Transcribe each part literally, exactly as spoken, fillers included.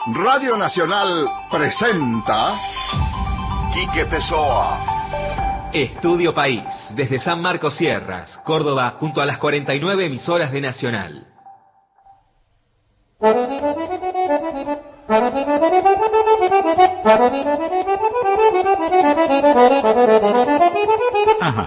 Radio Nacional presenta Quique Pessoa. Estudio País, desde San Marcos Sierras, Córdoba, junto a las cuarenta y nueve emisoras de Nacional. Ajá.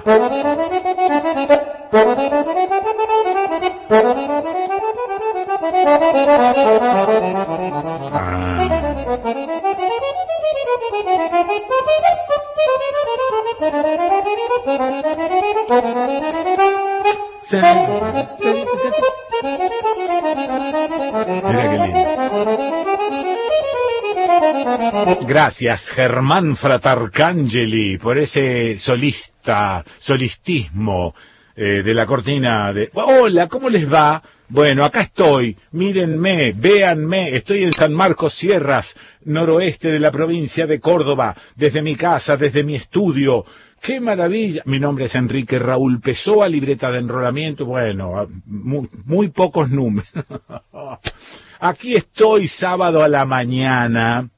Mira qué lindo. Gracias, Germán Fratarcangeli, por ese solista, solistismo eh, de la cortina de... Hola, ¿cómo les va? Bueno, acá estoy, mírenme, véanme, estoy en San Marcos Sierras, noroeste de la provincia de Córdoba, desde mi casa, desde mi estudio. ¡Qué maravilla! Mi nombre es Enrique Raúl Pessoa, libreta de enrolamiento, bueno, muy, muy pocos números. Aquí estoy sábado a la mañana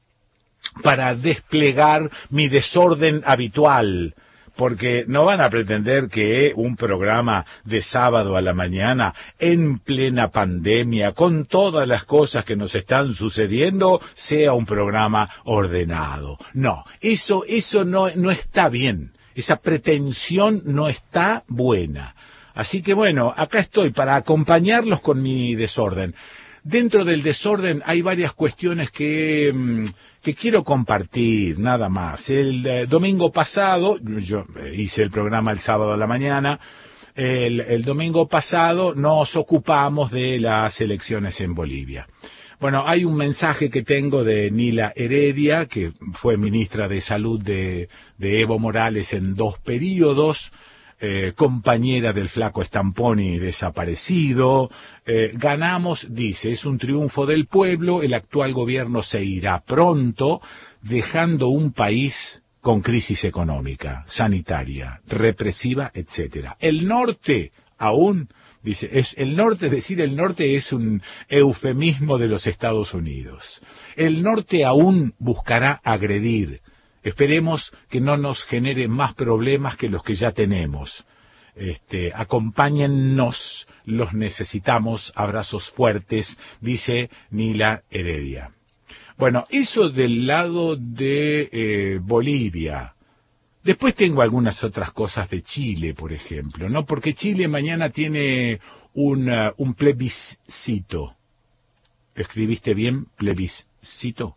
para desplegar mi desorden habitual, porque no van a pretender que un programa de sábado a la mañana, en plena pandemia, con todas las cosas que nos están sucediendo, sea un programa ordenado. No, eso, eso no, no está bien. Esa pretensión no está buena. Así que bueno, acá estoy para acompañarlos con mi desorden. Dentro del desorden hay varias cuestiones que, que quiero compartir, nada más. El eh, domingo pasado, yo hice el programa el sábado a la mañana, el, el domingo pasado nos ocupamos de las elecciones en Bolivia. Bueno, hay un mensaje que tengo de Nila Heredia, que fue ministra de Salud de, de Evo Morales en dos periodos, eh, compañera del flaco Stamponi desaparecido. Eh, ganamos, dice, es un triunfo del pueblo, el actual gobierno se irá pronto, dejando un país con crisis económica, sanitaria, represiva, etcétera. El norte aún... Dice, es el norte, decir el norte es un eufemismo de los Estados Unidos. El norte aún buscará agredir. Esperemos que no nos genere más problemas que los que ya tenemos. Este, acompáñennos, los necesitamos, abrazos fuertes, dice Nila Heredia. Bueno, eso del lado de eh, Bolivia. Después tengo algunas otras cosas de Chile, por ejemplo, ¿no? Porque Chile mañana tiene un, uh, un plebiscito. ¿Escribiste bien? ¿Plebiscito?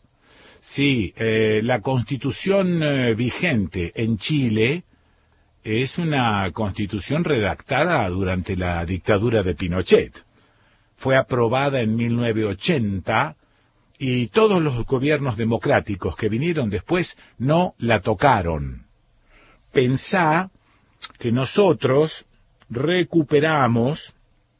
Sí, eh, la constitución eh, vigente en Chile es una constitución redactada durante la dictadura de Pinochet. Fue aprobada en mil novecientos ochenta y todos los gobiernos democráticos que vinieron después no la tocaron. Pensá que nosotros recuperamos,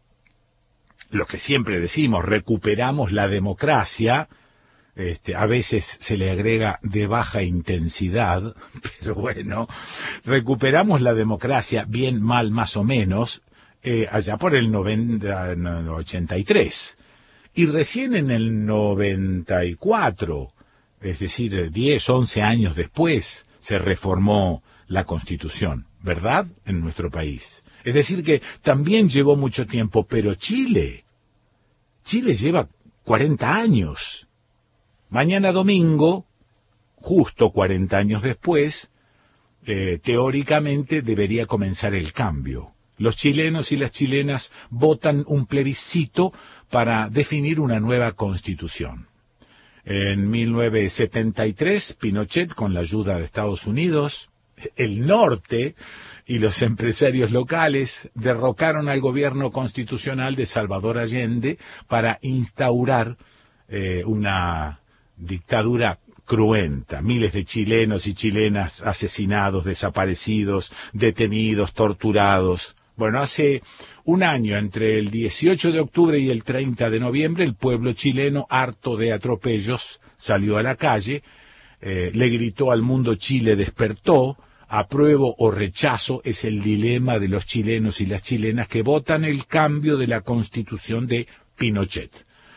lo que siempre decimos, recuperamos la democracia, este, a veces se le agrega de baja intensidad, pero bueno, recuperamos la democracia, bien, mal, más o menos, eh, allá por el noventa, ochenta y tres, y recién en el noventa y cuatro, es decir, diez, once años después, se reformó la Constitución, ¿verdad?, en nuestro país. Es decir que también llevó mucho tiempo, pero Chile, Chile lleva cuarenta años. Mañana domingo, justo cuarenta años después, eh, teóricamente debería comenzar el cambio. Los chilenos y las chilenas votan un plebiscito para definir una nueva Constitución. En mil novecientos setenta y tres, Pinochet, con la ayuda de Estados Unidos, el norte y los empresarios locales derrocaron al gobierno constitucional de Salvador Allende para instaurar eh, una dictadura cruenta. Miles de chilenos y chilenas asesinados, desaparecidos, detenidos, torturados. Bueno, hace un año, entre el dieciocho de octubre y el treinta de noviembre, el pueblo chileno, harto de atropellos, salió a la calle, eh, le gritó al mundo: Chile despertó. Apruebo o rechazo es el dilema de los chilenos y las chilenas que votan el cambio de la Constitución de Pinochet.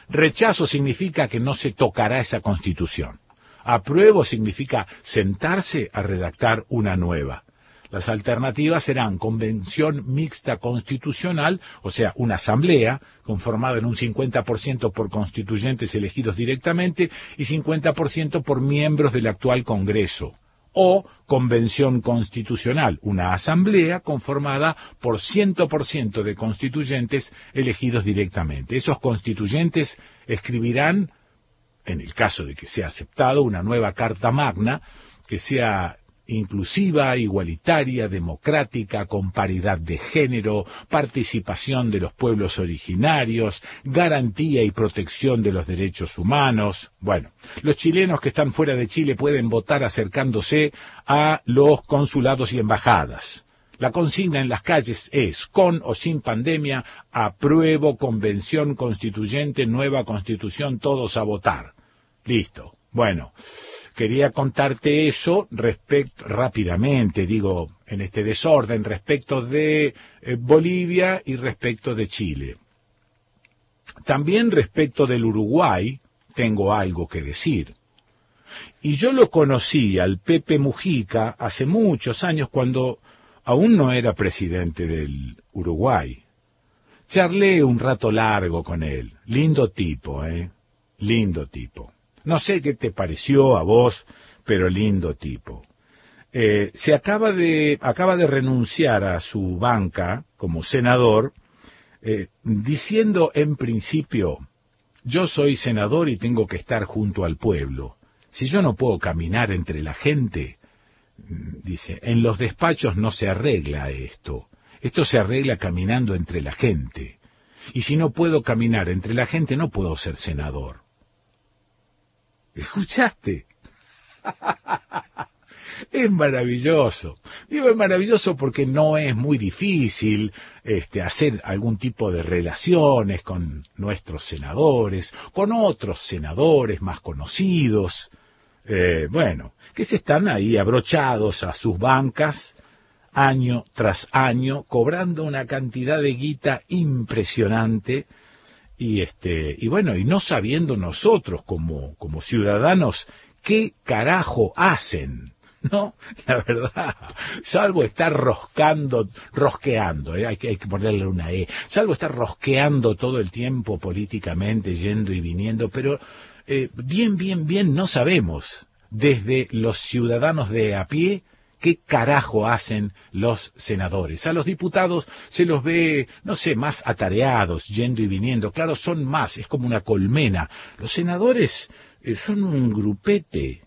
Rechazo significa que no se tocará esa Constitución. Apruebo significa sentarse a redactar una nueva. Las alternativas serán convención mixta constitucional, o sea, una asamblea conformada en un cincuenta por ciento por constituyentes elegidos directamente y cincuenta por ciento por miembros del actual Congreso, o convención constitucional, una asamblea conformada por cien por ciento de constituyentes elegidos directamente. Esos constituyentes escribirán, en el caso de que sea aceptado, una nueva Carta Magna que sea inclusiva, igualitaria, democrática, con paridad de género, participación de los pueblos originarios, garantía y protección de los derechos humanos. Bueno, los chilenos que están fuera de Chile pueden votar acercándose a los consulados y embajadas. La consigna en las calles es, con o sin pandemia, apruebo convención constituyente, nueva constitución, todos a votar. Listo. Bueno, quería contarte eso respecto, rápidamente, digo, en este desorden, respecto de eh, Bolivia y respecto de Chile. También respecto del Uruguay, tengo algo que decir. Y yo lo conocí al Pepe Mujica hace muchos años, cuando aún no era presidente del Uruguay. Charlé un rato largo con él. Lindo tipo, ¿eh? Lindo tipo. No sé qué te pareció a vos, pero lindo tipo. Eh, se acaba de, acaba de renunciar a su banca como senador, eh, diciendo en principio, yo soy senador y tengo que estar junto al pueblo. Si yo no puedo caminar entre la gente, dice, en los despachos no se arregla esto. Esto se arregla caminando entre la gente. Y si no puedo caminar entre la gente, no puedo ser senador. ¿Escuchaste? Es maravilloso. Digo, es maravilloso porque no es muy difícil este, hacer algún tipo de relaciones con nuestros senadores, con otros senadores más conocidos, eh, bueno, que se están ahí abrochados a sus bancas año tras año, cobrando una cantidad de guita impresionante. Y este, y bueno, y no sabiendo nosotros como, como ciudadanos qué carajo hacen, ¿no? La verdad, salvo estar roscando, rosqueando, ¿eh? hay que, hay que ponerle una E, salvo estar rosqueando todo el tiempo políticamente, yendo y viniendo, pero eh, bien, bien, bien no sabemos, desde los ciudadanos de a pie, ¿qué carajo hacen los senadores? A los diputados se los ve, no sé, más atareados, yendo y viniendo. Claro, son más, es como una colmena. Los senadores eh, son un grupete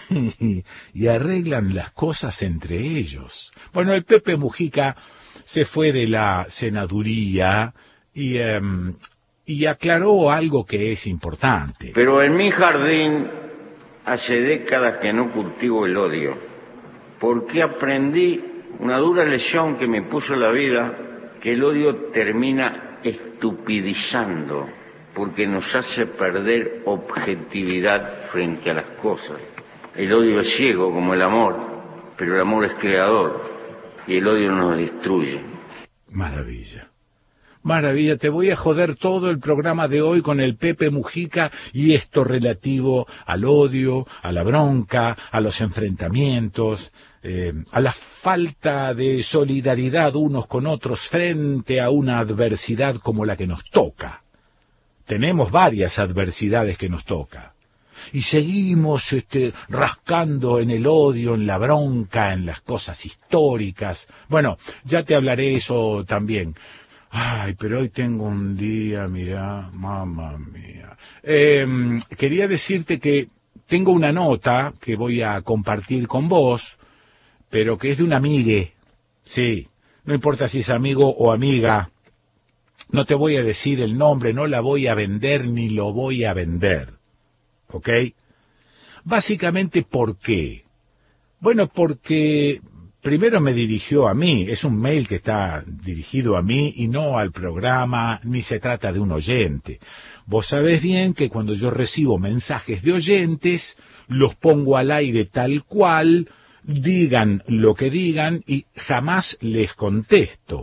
y arreglan las cosas entre ellos. Bueno, el Pepe Mujica se fue de la senaduría y, eh, y aclaró algo que es importante. Pero en mi jardín hace décadas que no cultivo el odio. Porque aprendí una dura lección que me puso la vida, que el odio termina estupidizando, porque nos hace perder objetividad frente a las cosas. El odio es ciego como el amor, pero el amor es creador y el odio nos destruye. Maravilla. Maravilla, te voy a joder todo el programa de hoy con el Pepe Mujica y esto relativo al odio, a la bronca, a los enfrentamientos, eh, a la falta de solidaridad unos con otros frente a una adversidad como la que nos toca. Tenemos varias adversidades que nos toca. Y seguimos este, rascando en el odio, en la bronca, en las cosas históricas. Bueno, ya te hablaré eso también. Ay, pero hoy tengo un día, mirá, mamá mía. Eh, quería decirte que tengo una nota que voy a compartir con vos, pero que es de una amigue. Sí, no importa si es amigo o amiga. No te voy a decir el nombre, no la voy a vender ni lo voy a vender. ¿Ok? Básicamente, ¿por qué? Bueno, porque primero me dirigió a mí, es un mail que está dirigido a mí y no al programa, ni se trata de un oyente. Vos sabés bien que cuando yo recibo mensajes de oyentes, los pongo al aire tal cual, digan lo que digan y jamás les contesto,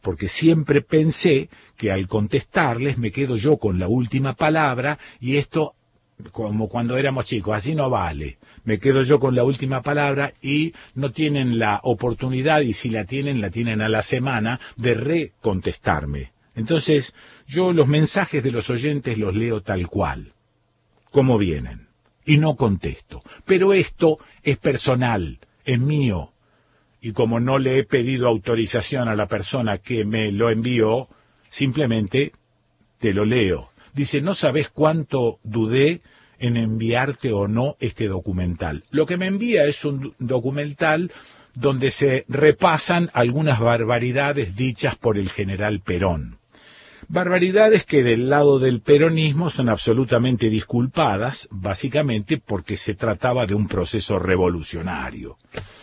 porque siempre pensé que al contestarles me quedo yo con la última palabra y esto, como cuando éramos chicos, así no vale. Me quedo yo con la última palabra y no tienen la oportunidad, y si la tienen, la tienen a la semana, de recontestarme. Entonces, yo los mensajes de los oyentes los leo tal cual, como vienen, y no contesto. Pero esto es personal, es mío, y como no le he pedido autorización a la persona que me lo envió, simplemente te lo leo. Dice, no sabes cuánto dudé en enviarte o no este documental. Lo que me envía es un documental donde se repasan algunas barbaridades dichas por el general Perón. Barbaridades que del lado del peronismo son absolutamente disculpadas, básicamente porque se trataba de un proceso revolucionario.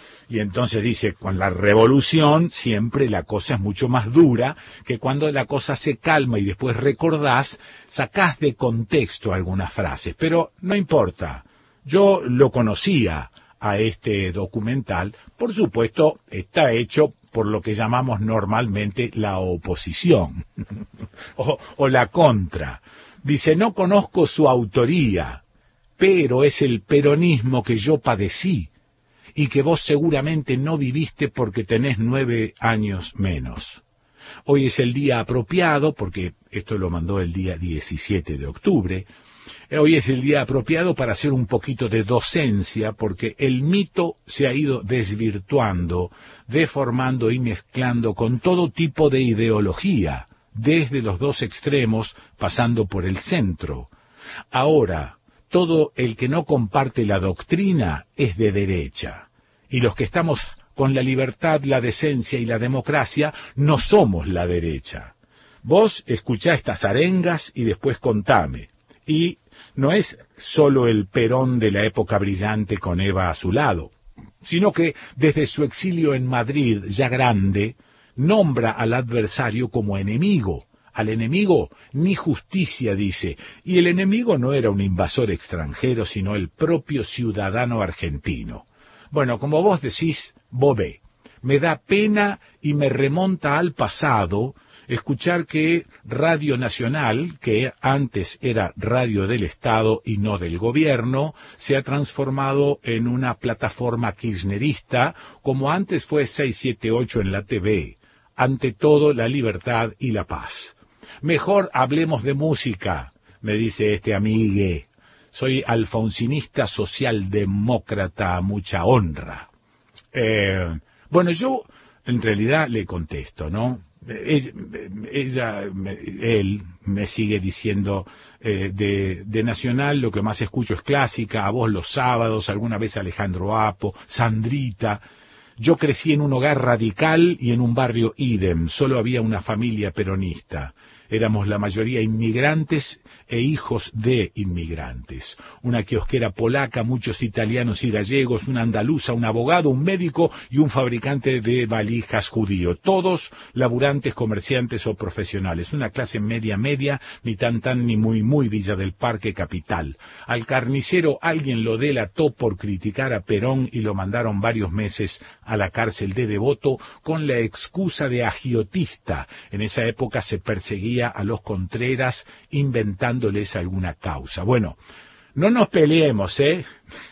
Y entonces dice, con la revolución siempre la cosa es mucho más dura, que cuando la cosa se calma y después recordás, sacás de contexto algunas frases. Pero no importa, yo lo conocía a este documental, por supuesto está hecho por lo que llamamos normalmente la oposición, o, o la contra. Dice, no conozco su autoría, pero es el peronismo que yo padecí, y que vos seguramente no viviste porque tenés nueve años menos. Hoy es el día apropiado, porque esto lo mandó el día diecisiete de octubre, hoy es el día apropiado para hacer un poquito de docencia, porque el mito se ha ido desvirtuando, deformando y mezclando con todo tipo de ideología, desde los dos extremos, pasando por el centro. Ahora, todo el que no comparte la doctrina es de derecha. Y los que estamos con la libertad, la decencia y la democracia no somos la derecha. Vos escuchá estas arengas y después contame. Y no es solo el Perón de la época brillante con Eva a su lado, sino que desde su exilio en Madrid, ya grande, nombra al adversario como enemigo. Al enemigo ni justicia, dice, y el enemigo no era un invasor extranjero, sino el propio ciudadano argentino. Bueno, como vos decís, Bobé, me da pena y me remonta al pasado escuchar que Radio Nacional, que antes era radio del Estado y no del gobierno, se ha transformado en una plataforma kirchnerista, como antes fue seiscientos setenta y ocho en la T V. Ante todo, la libertad y la paz. Mejor hablemos de música, me dice este amigue. Soy alfonsinista socialdemócrata a mucha honra. Eh, bueno, yo en realidad le contesto, ¿no? Ella, ella él me sigue diciendo eh, de, de Nacional lo que más escucho es clásica, a vos los sábados, alguna vez Alejandro Apo, Sandrita. Yo crecí en un hogar radical y en un barrio idem, solo había una familia peronista. Éramos la mayoría inmigrantes e hijos de inmigrantes. Una kiosquera polaca, muchos italianos y gallegos, una andaluza, un abogado, un médico y un fabricante de valijas judío. Todos laburantes, comerciantes o profesionales. Una clase media media, ni tan tan ni muy muy Villa del Parque capital. Al carnicero alguien lo delató por criticar a Perón y lo mandaron varios meses a la cárcel de Devoto con la excusa de agiotista. En esa época se perseguía a los Contreras inventándoles alguna causa. Bueno, no nos peleemos, ¿eh?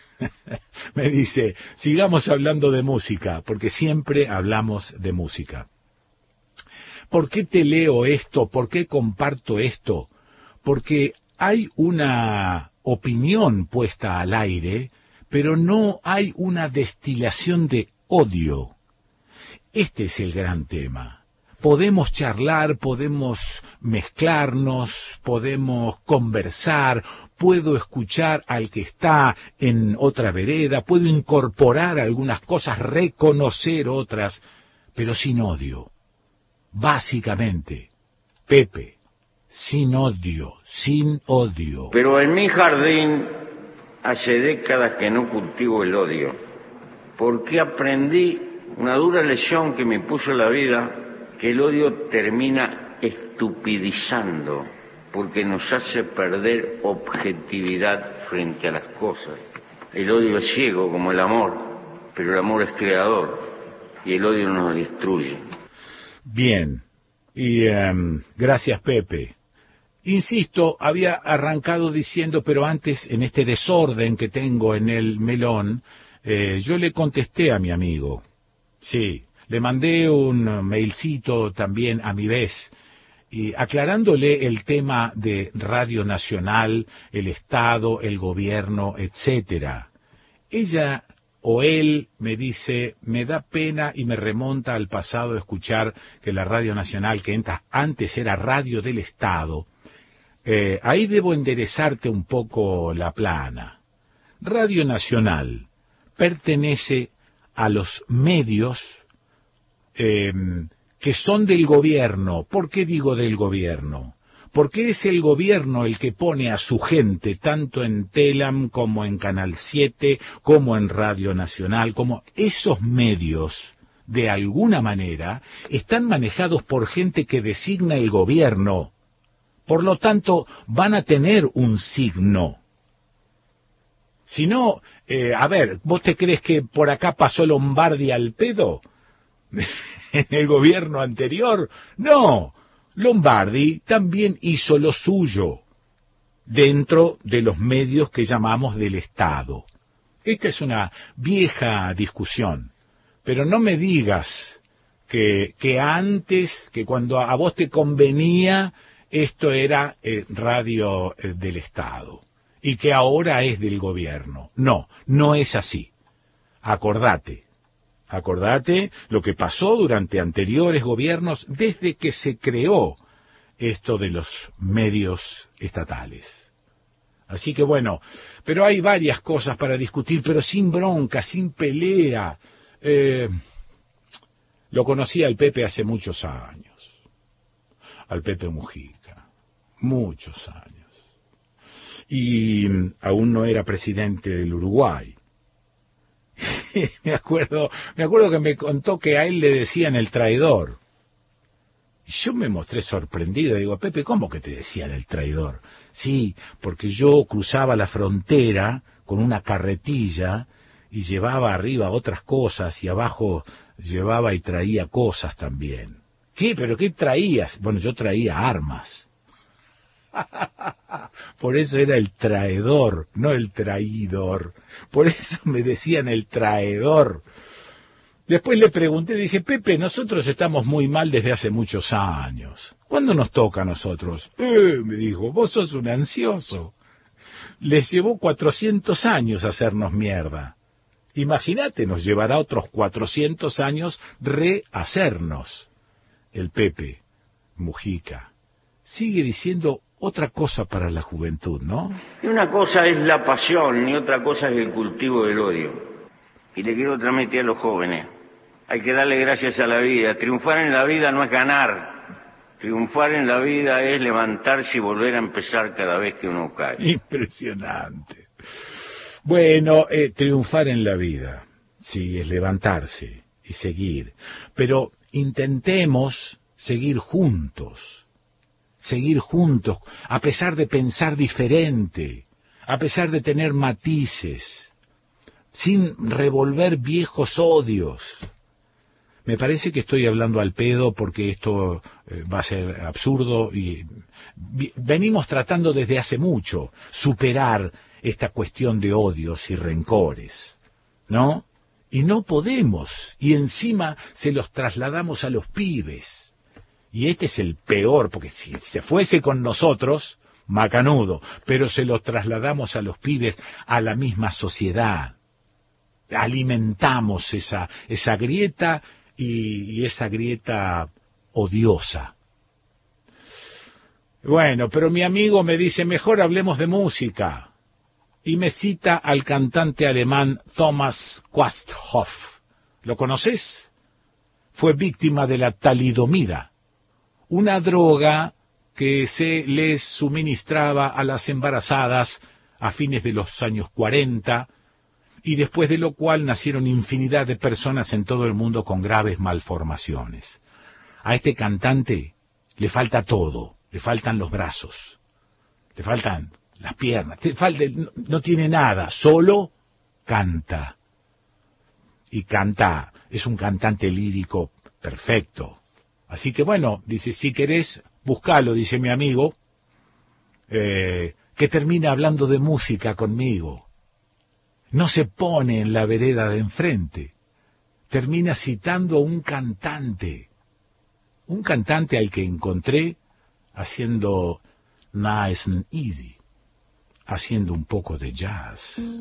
Me dice, sigamos hablando de música, porque siempre hablamos de música. ¿Por qué te leo esto? ¿Por qué comparto esto? Porque hay una opinión puesta al aire, pero no hay una destilación de odio. Este es el gran tema. Podemos charlar, podemos mezclarnos, podemos conversar, puedo escuchar al que está en otra vereda, puedo incorporar algunas cosas, reconocer otras, pero sin odio. Básicamente, Pepe, sin odio, sin odio. Pero en mi jardín hace décadas que no cultivo el odio, porque aprendí una dura lección que me puso la vida, que el odio termina estupidizando, porque nos hace perder objetividad frente a las cosas. El odio es ciego como el amor, pero el amor es creador y el odio nos destruye. Bien, Y um, gracias, Pepe. Insisto, había arrancado diciendo, pero antes, en este desorden que tengo en el melón, eh, yo le contesté a mi amigo. Sí, le mandé un mailcito también a mi vez, y aclarándole el tema de Radio Nacional, el Estado, el gobierno, etcétera. Ella o él me dice, me da pena y me remonta al pasado escuchar que la Radio Nacional, que antes era Radio del Estado, eh, ahí debo enderezarte un poco la plana. Radio Nacional pertenece a los medios eh, que son del gobierno. ¿Por qué digo del gobierno? Porque es el gobierno el que pone a su gente, tanto en Telam como en Canal siete, como en Radio Nacional, como esos medios, de alguna manera, están manejados por gente que designa el gobierno. Por lo tanto, van a tener un signo. Si no, eh, a ver, ¿vos te crees que por acá pasó Lombardi al pedo? ¿En el gobierno anterior? No, Lombardi también hizo lo suyo dentro de los medios que llamamos del Estado. Esta es una vieja discusión, pero no me digas que, que antes, que cuando a vos te convenía, esto era eh, radio eh, del Estado y que ahora es del gobierno. No, no es así. Acordate. Acordate lo que pasó durante anteriores gobiernos desde que se creó esto de los medios estatales. Así que bueno, pero hay varias cosas para discutir, pero sin bronca, sin pelea. Eh, lo conocí al Pepe hace muchos años, al Pepe Mujica, muchos años. Y aún no era presidente del Uruguay. me acuerdo, me acuerdo que me contó que a él le decían el traidor. Y yo me mostré sorprendido, digo, Pepe, ¿cómo que te decían el traidor? Sí, porque yo cruzaba la frontera con una carretilla y llevaba arriba otras cosas y abajo llevaba y traía cosas también. ¿Qué? ¿Pero qué traías? Bueno, yo traía armas. Por eso era el traidor, no el traidor. Por eso me decían el traidor. Después le pregunté, dije, Pepe, nosotros estamos muy mal desde hace muchos años. ¿Cuándo nos toca a nosotros? Eh, me dijo, vos sos un ansioso. Les llevó cuatrocientos años hacernos mierda. Imagínate, nos llevará otros cuatrocientos años rehacernos. El Pepe Mujica sigue diciendo otra cosa para la juventud, ¿no? Y una cosa es la pasión y otra cosa es el cultivo del odio. Y le quiero transmitir a los jóvenes, hay que darle gracias a la vida. Triunfar en la vida no es ganar. Triunfar en la vida es levantarse y volver a empezar cada vez que uno cae. Impresionante. Bueno, eh, triunfar en la vida, sí, es levantarse y seguir. Pero intentemos seguir juntos. Seguir juntos, a pesar de pensar diferente, a pesar de tener matices, sin revolver viejos odios. Me parece que estoy hablando al pedo porque esto eh, va a ser absurdo y venimos tratando desde hace mucho superar esta cuestión de odios y rencores, ¿no? Y no podemos, y encima se los trasladamos a los pibes. Y este es el peor, porque si se fuese con nosotros, macanudo, pero se lo trasladamos a los pibes, a la misma sociedad. Alimentamos esa, esa grieta y, y esa grieta odiosa. Bueno, pero mi amigo me dice, mejor hablemos de música. Y me cita al cantante alemán Thomas Quasthoff. ¿Lo conoces? Fue víctima de la talidomida, una droga que se les suministraba a las embarazadas a fines de los años cuarenta, y después de lo cual nacieron infinidad de personas en todo el mundo con graves malformaciones. A este cantante le falta todo, le faltan los brazos, le faltan las piernas, le falta, no, no tiene nada, solo canta. Y canta, es un cantante lírico perfecto. Así que bueno, dice, si querés, buscalo, dice mi amigo, eh, que termina hablando de música conmigo. No se pone en la vereda de enfrente. Termina citando a un cantante. Un cantante al que encontré haciendo nice and easy, haciendo un poco de jazz.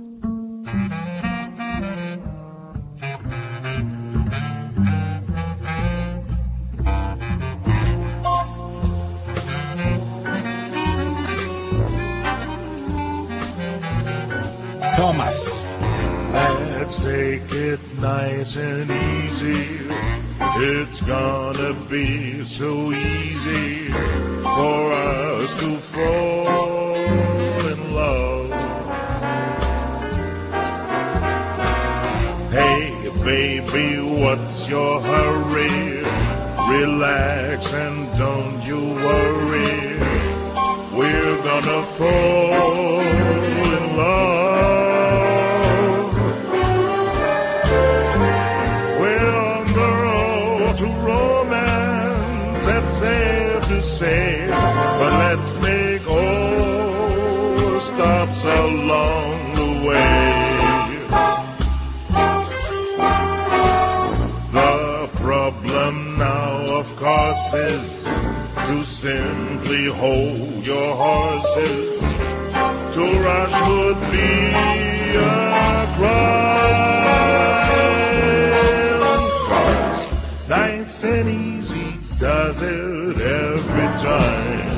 Thomas. Let's take it nice and easy. It's gonna be so easy for us to fall in love. Hey, baby, what's your hurry? Relax and don't you worry. We're gonna fall in love. Say, but let's make all stops along the way. The problem now, of course, is to simply hold your horses. To rush would be a crime. Nice and easy does it every time.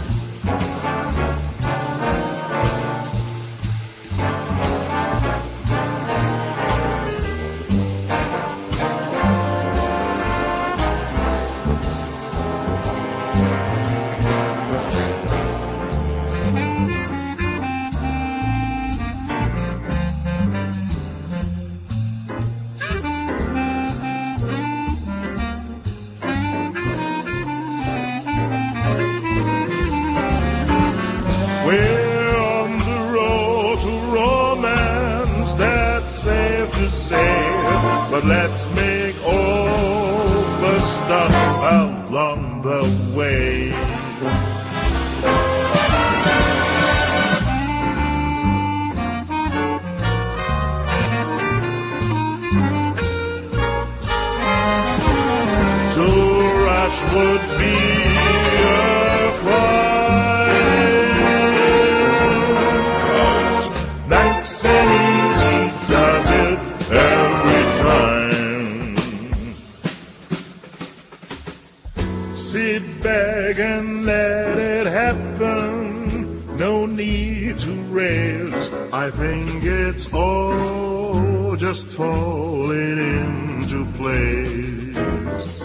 But let's make all the stuff along the way. To rush would be a crime. Nice and easy does it every Sit back and let it happen. No need to raise. I think it's all just falling into place.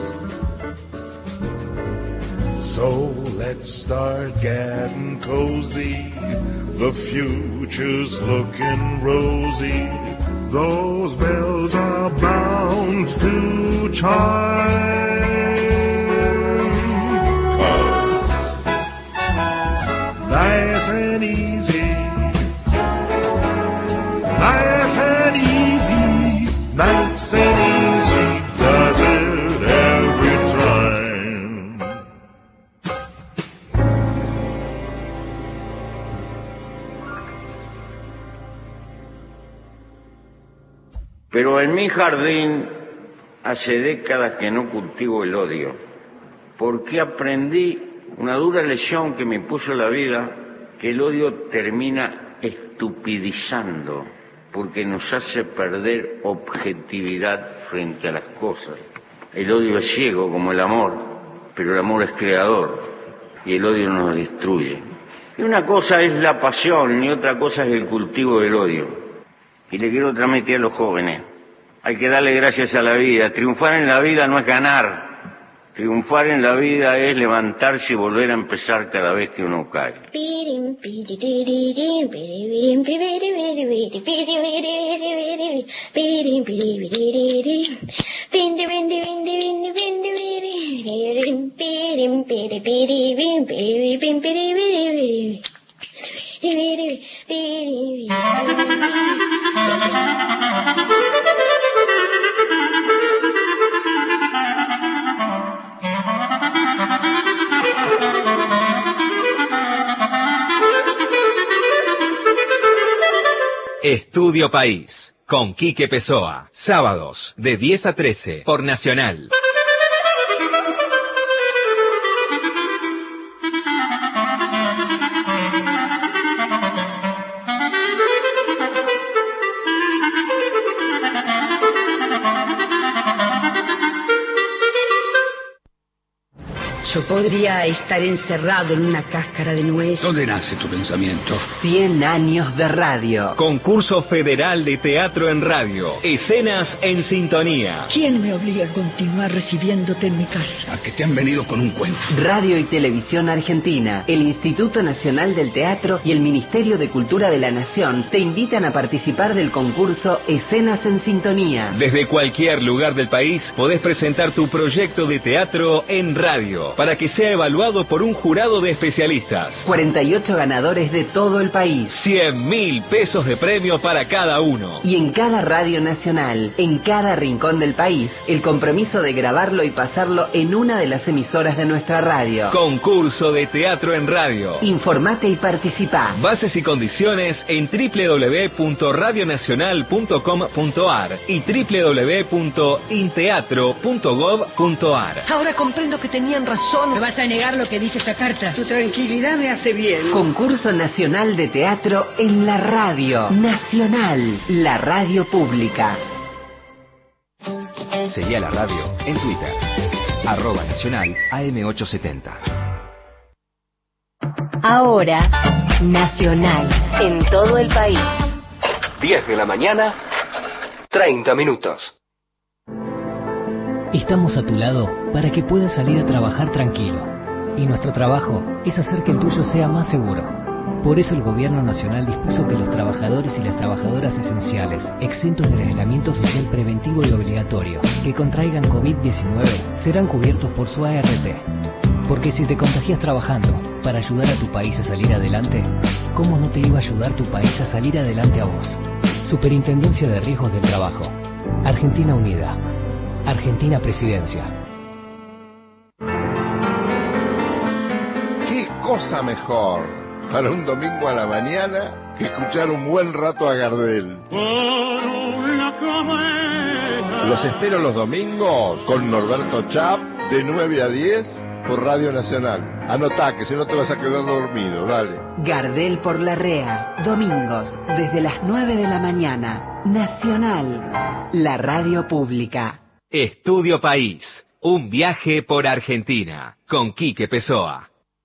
So let's start getting cozy. The future's looking rosy. Those bells are bound to chime. Nice and easy, nice and easy, nice and easy does it every time. Pero en mi jardín hace décadas que no cultivo el odio, porque aprendí una dura lección que me impuso la vida, que el odio termina estupidizando, porque nos hace perder objetividad frente a las cosas. El odio es ciego como el amor, pero el amor es creador y el odio nos destruye. Y una cosa es la pasión y otra cosa es el cultivo del odio. Y le quiero transmitir a los jóvenes, hay que darle gracias a la vida. Triunfar en la vida no es ganar. Triunfar en la vida es levantarse y volver a empezar cada vez que uno cae. Estudio País, con Quique Pessoa. Sábados, de diez a trece, por Nacional. Yo podría estar encerrado en una cáscara de nuez. ¿Dónde nace tu pensamiento? Cien años de radio. Concurso Federal de Teatro en Radio. Escenas en sintonía. ¿Quién me obliga a continuar recibiéndote en mi casa? A que te han venido con un cuento. Radio y Televisión Argentina, el Instituto Nacional del Teatro y el Ministerio de Cultura de la Nación te invitan a participar del concurso Escenas en Sintonía. Desde cualquier lugar del país podés presentar tu proyecto de teatro en radio, para que sea evaluado por un jurado de especialistas. cuarenta y ocho ganadores de todo el país. cien mil pesos de premio para cada uno. Y en cada radio nacional, en cada rincón del país, el compromiso de grabarlo y pasarlo en una de las emisoras de nuestra radio. Concurso de teatro en radio. Informate y participá. Bases y condiciones en doble u doble u doble u punto radio nacional punto com punto a r y doble u doble u doble u punto inteatro punto gov punto a r. Ahora comprendo que tenían razón. ¿Me vas a negar lo que dice esta carta? Tu tranquilidad me hace bien. Concurso Nacional de Teatro en la radio. Nacional, la radio pública. Seguí a la radio en Twitter. Arroba Nacional A M ochocientos setenta. Ahora, Nacional, en todo el país. diez de la mañana, treinta minutos. Estamos a tu lado para que puedas salir a trabajar tranquilo. Y nuestro trabajo es hacer que el tuyo sea más seguro. Por eso el Gobierno Nacional dispuso que los trabajadores y las trabajadoras esenciales, exentos del aislamiento social preventivo y obligatorio, que contraigan COVID diecinueve, serán cubiertos por su A R T. Porque si te contagias trabajando para ayudar a tu país a salir adelante, ¿cómo no te iba a ayudar tu país a salir adelante a vos? Superintendencia de Riesgos del Trabajo. Argentina Unida. Argentina Presidencia. ¿Qué cosa mejor para un domingo a la mañana que escuchar un buen rato a Gardel? Los espero los domingos con Norberto Chap de nueve a diez por Radio Nacional. Anotá que si no te vas a quedar dormido, dale. Gardel por la Rea, domingos desde las nueve de la mañana. Nacional, la radio pública. Estudio País, un viaje por Argentina, con Quique Pessoa.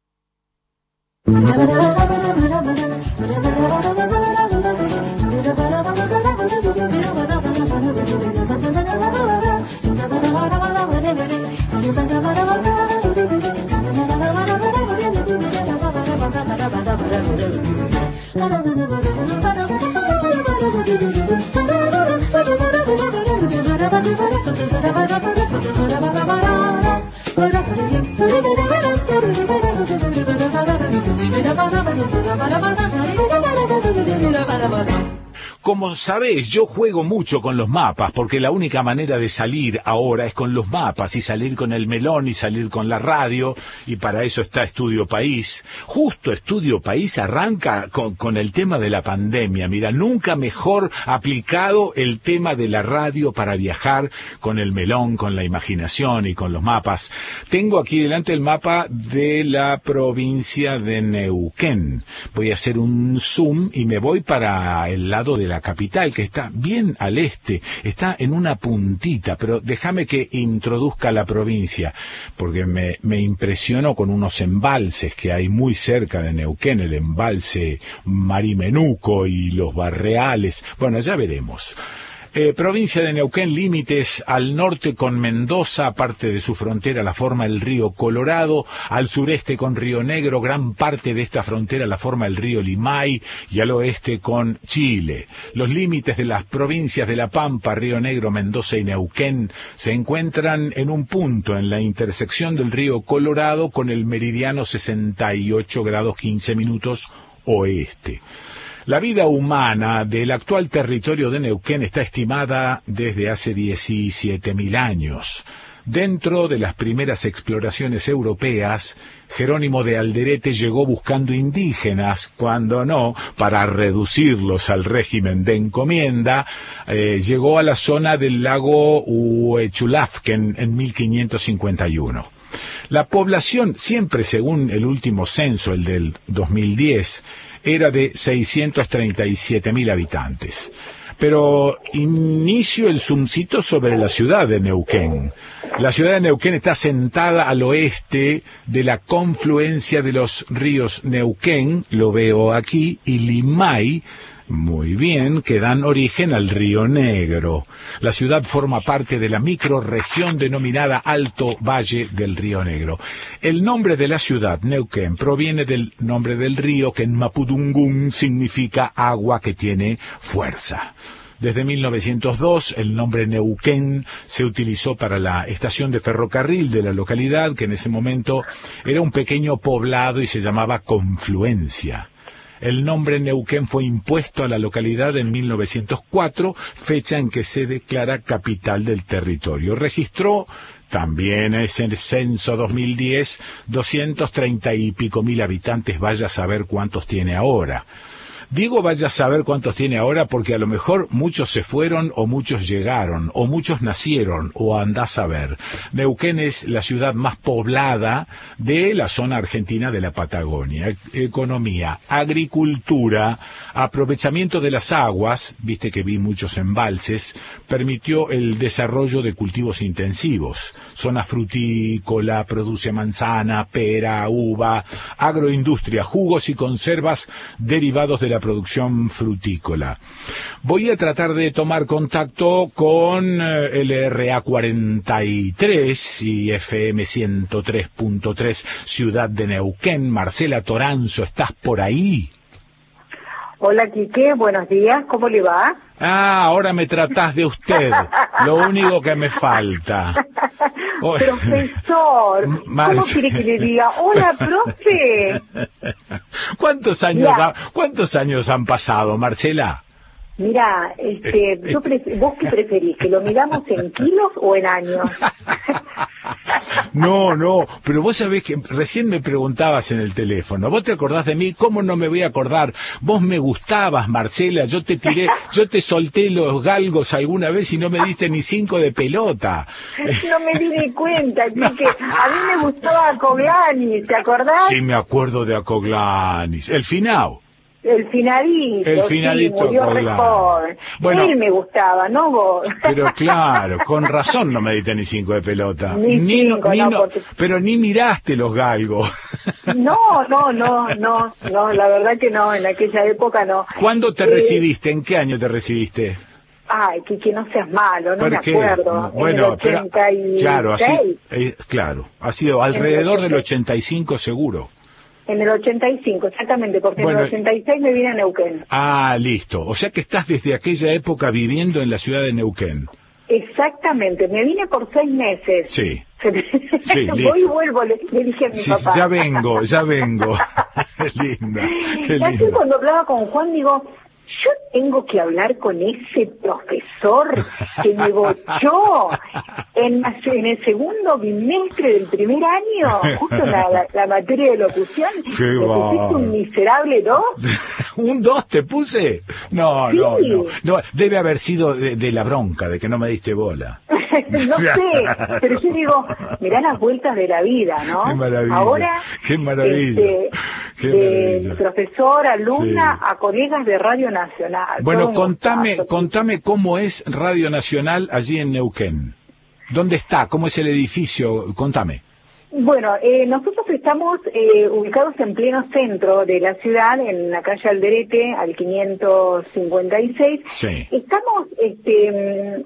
Como sabés, yo juego mucho con los mapas, porque la única manera de salir ahora es con los mapas, y salir con el melón, y salir con la radio, y para eso está Estudio País. Justo Estudio País arranca con, con el tema de la pandemia. Mira, nunca mejor aplicado el tema de la radio para viajar con el melón, con la imaginación y con los mapas. Tengo aquí delante el mapa de la provincia de Neuquén. Voy a hacer un zoom y me voy para el lado de la capital, que está bien al este, está en una puntita, pero déjame que introduzca la provincia, porque me, me impresionó con unos embalses que hay muy cerca de Neuquén, el embalse Marimenuco y los Barreales. Bueno, ya veremos. Eh, provincia de Neuquén, límites al norte con Mendoza, parte de su frontera la forma el río Colorado, al sureste con Río Negro, gran parte de esta frontera la forma el río Limay, y al oeste con Chile. Los límites de las provincias de La Pampa, Río Negro, Mendoza y Neuquén se encuentran en un punto en la intersección del río Colorado con el meridiano sesenta y ocho grados quince minutos oeste. La vida humana del actual territorio de Neuquén está estimada desde hace diecisiete mil años. Dentro de las primeras exploraciones europeas, Jerónimo de Alderete llegó buscando indígenas, cuando no, para reducirlos al régimen de encomienda, eh, llegó a la zona del lago Huechulafken en mil quinientos cincuenta y uno. La población, siempre según el último censo, el del dos mil diez, era de seiscientos treinta y siete mil habitantes. Pero inicio el zoomcito sobre la ciudad de Neuquén. La ciudad de Neuquén está sentada al oeste de la confluencia de los ríos Neuquén, lo veo aquí, y Limay, muy bien, que dan origen al Río Negro. La ciudad forma parte de la microrregión denominada Alto Valle del Río Negro. El nombre de la ciudad, Neuquén, proviene del nombre del río, que en mapudungún significa agua que tiene fuerza. Desde mil novecientos dos, el nombre Neuquén se utilizó para la estación de ferrocarril de la localidad, que en ese momento era un pequeño poblado y se llamaba Confluencia. El nombre Neuquén fue impuesto a la localidad en mil novecientos cuatro, fecha en que se declara capital del territorio. Registró también ese censo dos mil diez, doscientos treinta y pico mil habitantes, vaya a saber cuántos tiene ahora. Digo vaya a saber cuántos tiene ahora porque a lo mejor muchos se fueron o muchos llegaron o muchos nacieron o andás a ver. Neuquén es la ciudad más poblada de la zona argentina de la Patagonia. E- economía, agricultura, aprovechamiento de las aguas, viste que vi muchos embalses, permitió el desarrollo de cultivos intensivos. Zona frutícola, produce manzana, pera, uva, agroindustria, jugos y conservas derivados de la producción frutícola. Voy a tratar de tomar contacto con eh, el R A cuarenta y tres y F M ciento tres punto tres Ciudad de Neuquén. Marcela Toranzo, ¿estás por ahí? Hola, Quique, buenos días, ¿cómo le va? Ah, ahora me tratás de usted, lo único que me falta. Oh. Profesor, Mar... ¿cómo quiere que le diga? Hola, profe. ¿Cuántos años, ha... ¿Cuántos años han pasado, Marcela? Mira, este, yo pref- ¿vos qué preferís? ¿Que lo miramos en kilos o en años? No, no, pero vos sabés que recién me preguntabas en el teléfono, ¿vos te acordás de mí? ¿Cómo no me voy a acordar? Vos me gustabas, Marcela, yo te tiré, yo te solté los galgos alguna vez y no me diste ni cinco de pelota. No me di ni cuenta, Quique. A mí me gustaba Acoglanis, ¿te acordás? Sí, me acuerdo de Acoglanis. El Finao. El finadito, el finadito sí, murió re joven. Bueno, él me gustaba, ¿no vos? Pero claro, con razón no me diste ni cinco de pelota. Ni, ni cinco, ni no, no, porque... Pero ni miraste los galgos. No, no, no, no, no, la verdad que no, en aquella época no. ¿Cuándo te eh... recibiste? ¿En qué año te recibiste? Ay, que, que no seas malo, no me qué? acuerdo. Bueno, en el ochenta y seis. Pero, claro, así, eh, claro, ha sido alrededor del ochenta y cinco seguro. En el ochenta y cinco, exactamente, porque bueno, en el ochenta y seis me vine a Neuquén. Ah, listo. O sea que estás desde aquella época viviendo en la ciudad de Neuquén. Exactamente, me vine por seis meses. Sí. sí Voy y vuelvo, le, le dije a mi sí, papá. Ya vengo, ya vengo. Qué linda, qué linda. Así cuando hablaba con Juan digo, yo tengo que hablar con ese profesor que me bochó en, en el segundo bimestre del primer año, justo la, la, la materia de locución. Qué ¿Me va. pusiste un miserable dos? ¿Un dos te puse? No, sí. no, no, no. Debe haber sido de, de la bronca, de que no me diste bola. No sé, pero yo digo, mirá las vueltas de la vida, ¿no? Qué maravilla. Ahora, qué maravilla. Este, qué de maravilla. profesor, alumna, sí. a colegas de Radio Nacional. Bueno, contame, contame cómo es Radio Nacional allí en Neuquén. ¿Dónde está? ¿Cómo es el edificio? Contame. Bueno, eh, nosotros estamos eh, ubicados en pleno centro de la ciudad, en la calle Alderete, al quinientos cincuenta y seis. Sí. Estamos este,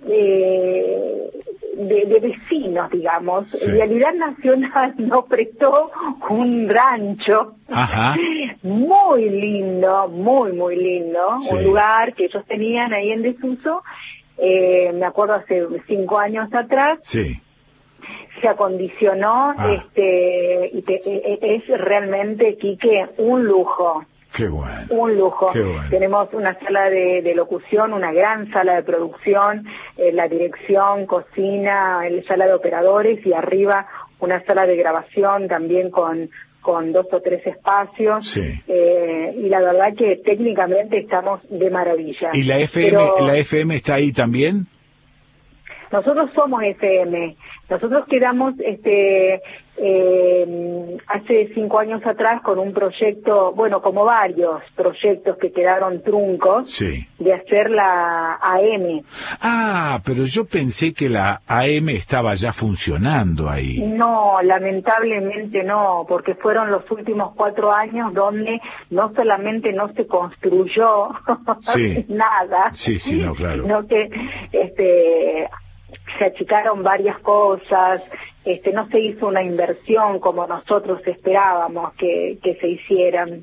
eh, de, de vecinos, digamos. Sí. Realidad Nacional nos prestó un rancho. Ajá. Muy lindo, muy, muy lindo. Sí. Un lugar que ellos tenían ahí en desuso. Eh, me acuerdo hace cinco años atrás. Sí. Se acondicionó, ah. este, y te, es realmente, Quique, un lujo. Qué bueno. Un lujo. Qué bueno. Tenemos una sala de, de locución, una gran sala de producción, eh, la dirección, cocina, la sala de operadores y arriba una sala de grabación también con con dos o tres espacios. Sí. Eh, y la verdad que técnicamente estamos de maravilla. ¿Y la F M, Pero la F M está ahí también? nosotros somos F M. Nosotros quedamos este eh, hace cinco años atrás con un proyecto, bueno, como varios proyectos que quedaron truncos, sí, de hacer la A M. Ah, pero yo pensé que la A M estaba ya funcionando ahí. No, lamentablemente no, porque fueron los últimos cuatro años donde no solamente no se construyó sí. nada, sí, sí, no, claro. sino que este se achicaron varias cosas, este no se hizo una inversión como nosotros esperábamos que, que se hicieran.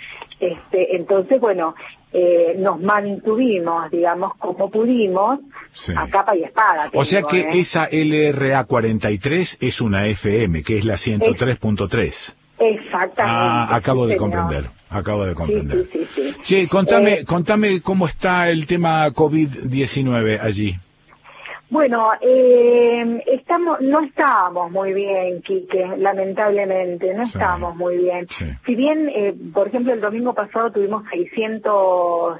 Este, entonces, bueno, eh, nos mantuvimos, digamos, como pudimos, sí, a capa y espada. O sea digo, que ¿eh? esa L R A cuarenta y tres es una F M, que es la ciento tres punto tres. Exactamente. Ah, acabo sí, de señor. comprender, acabo de comprender. Sí, sí, sí, sí. Sí, contame, eh, contame cómo está el tema COVID diecinueve allí. Bueno, eh, estamos, no estábamos muy bien, Quique, lamentablemente, no sí, estábamos muy bien. Sí. Si bien, eh, por ejemplo, el domingo pasado tuvimos seiscientos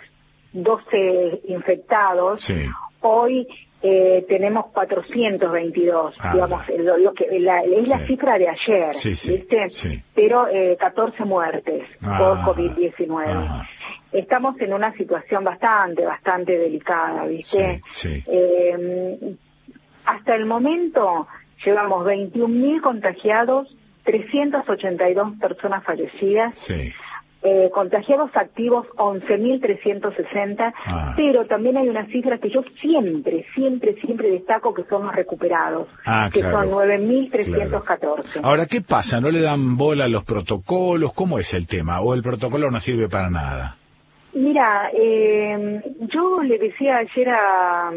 doce infectados, sí, hoy eh, tenemos cuatrocientos veintidós, ah, digamos, lo, lo que la, es la sí, cifra de ayer, sí, sí, ¿viste? Sí. Pero eh, catorce muertes ah, por COVID diecinueve. Ah. Estamos en una situación bastante, bastante delicada, ¿viste? Sí, sí. Eh, hasta el momento llevamos veintiún mil contagiados, trescientas ochenta y dos personas fallecidas, sí, eh, contagiados activos once mil trescientos sesenta, ah, pero también hay una cifra que yo siempre, siempre, siempre destaco, que son los recuperados, ah, que claro, son nueve mil trescientos catorce. Claro. Ahora, ¿qué pasa? ¿No le dan bola a los protocolos? ¿Cómo es el tema? ¿O el protocolo no sirve para nada? Mira, eh, yo le decía ayer a, a,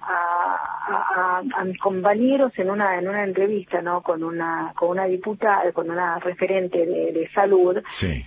a, a mis compañeros en una en una entrevista, ¿no? Con una con una diputada, con una referente de, de salud. Sí.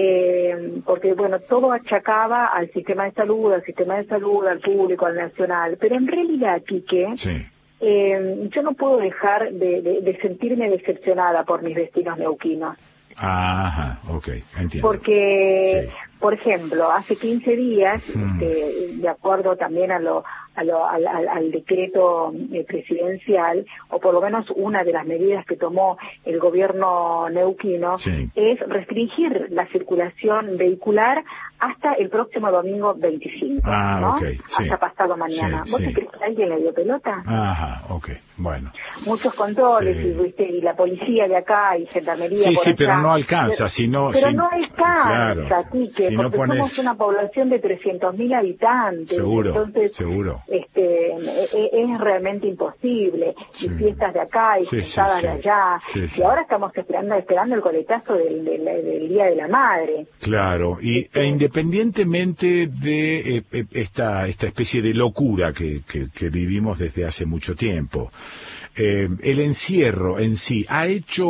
Eh, porque bueno, todo achacaba al sistema de salud, al sistema de salud, al público, al nacional, pero en realidad, Quique, sí, eh, yo no puedo dejar de, de, de sentirme decepcionada por mis vecinos neuquinos. Ajá, ok, entiendo. Porque, sí, por ejemplo, hace quince días, mm. este, de acuerdo también a lo, a lo, al, al, al decreto eh, presidencial, o por lo menos una de las medidas que tomó el gobierno neuquino, sí, es restringir la circulación vehicular hasta el próximo domingo veinticinco, ah, ¿no? Okay, sí, hasta pasado mañana. Sí, ¿Vos sí. te crees que alguien le dio pelota? Ajá, ok, bueno. Muchos controles, sí, y, ¿viste? Y la policía de acá y gendarmería sí, por sí, allá. pero no alcanza, pero, sino, pero si, no alcanza, claro, Quique, si porque no pones... somos una población de trescientos mil habitantes. Seguro, entonces, seguro. Este, es, es realmente imposible. Sí. Y fiestas de acá y sí, juntadas sí, sí. de allá. Sí, sí. Y ahora estamos esperando esperando el coletazo del, del, del Día de la Madre. Claro, y este, e independientemente de eh, esta esta especie de locura que, que, que vivimos desde hace mucho tiempo, eh, el encierro en sí ha hecho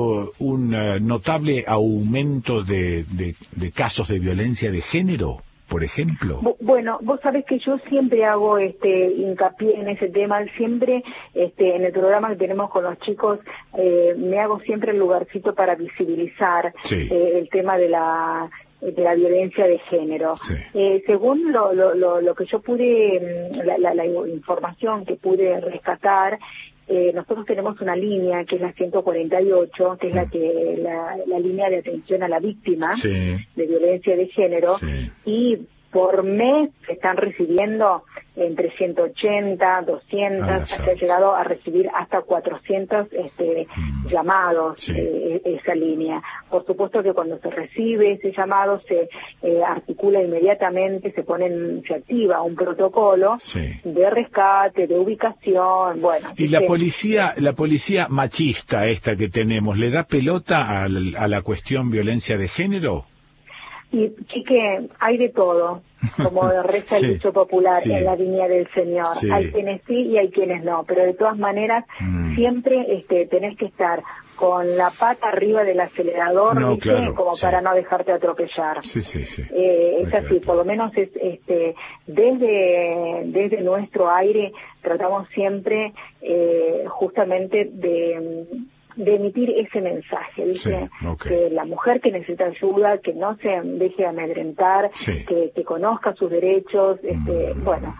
un uh, notable aumento de, de, de casos de violencia de género, por ejemplo. Bueno, vos sabés que yo siempre hago este hincapié en ese tema, siempre este en el programa que tenemos con los chicos, eh, me hago siempre el lugarcito para visibilizar sí. eh, el tema de la de la violencia de género. Sí. Eh, según lo, lo, lo, lo que yo pude, la, la, la información que pude rescatar, Eh, nosotros tenemos una línea que es la ciento cuarenta y ocho, que es la que la, la línea de atención a la víctima sí. de violencia de género, sí. y por mes se están recibiendo entre ciento ochenta, doscientos, hasta ha llegado a recibir hasta cuatrocientos este, mm. llamados sí. eh, esa línea. Por supuesto que cuando se recibe ese llamado se eh, articula inmediatamente, se pone, se activa un protocolo sí. de rescate, de ubicación, bueno. Y la policía, la policía machista esta que tenemos, ¿le da pelota a la, a la cuestión violencia de género? Y, Chique, hay de todo, como reza el sí, dicho popular, sí, en la viña del Señor. Sí. Hay quienes sí y hay quienes no, pero de todas maneras mm. siempre este, tenés que estar con la pata arriba del acelerador, no, ¿viste? Claro, como sí. para no dejarte atropellar. Sí, sí, sí. Eh, es Muy así, por lo menos es, este, desde, desde nuestro aire tratamos siempre eh, justamente de, de emitir ese mensaje, ¿viste? Sí, okay. Que la mujer que necesita ayuda, que no se deje amedrentar, sí. que, que conozca sus derechos, este, mm. bueno,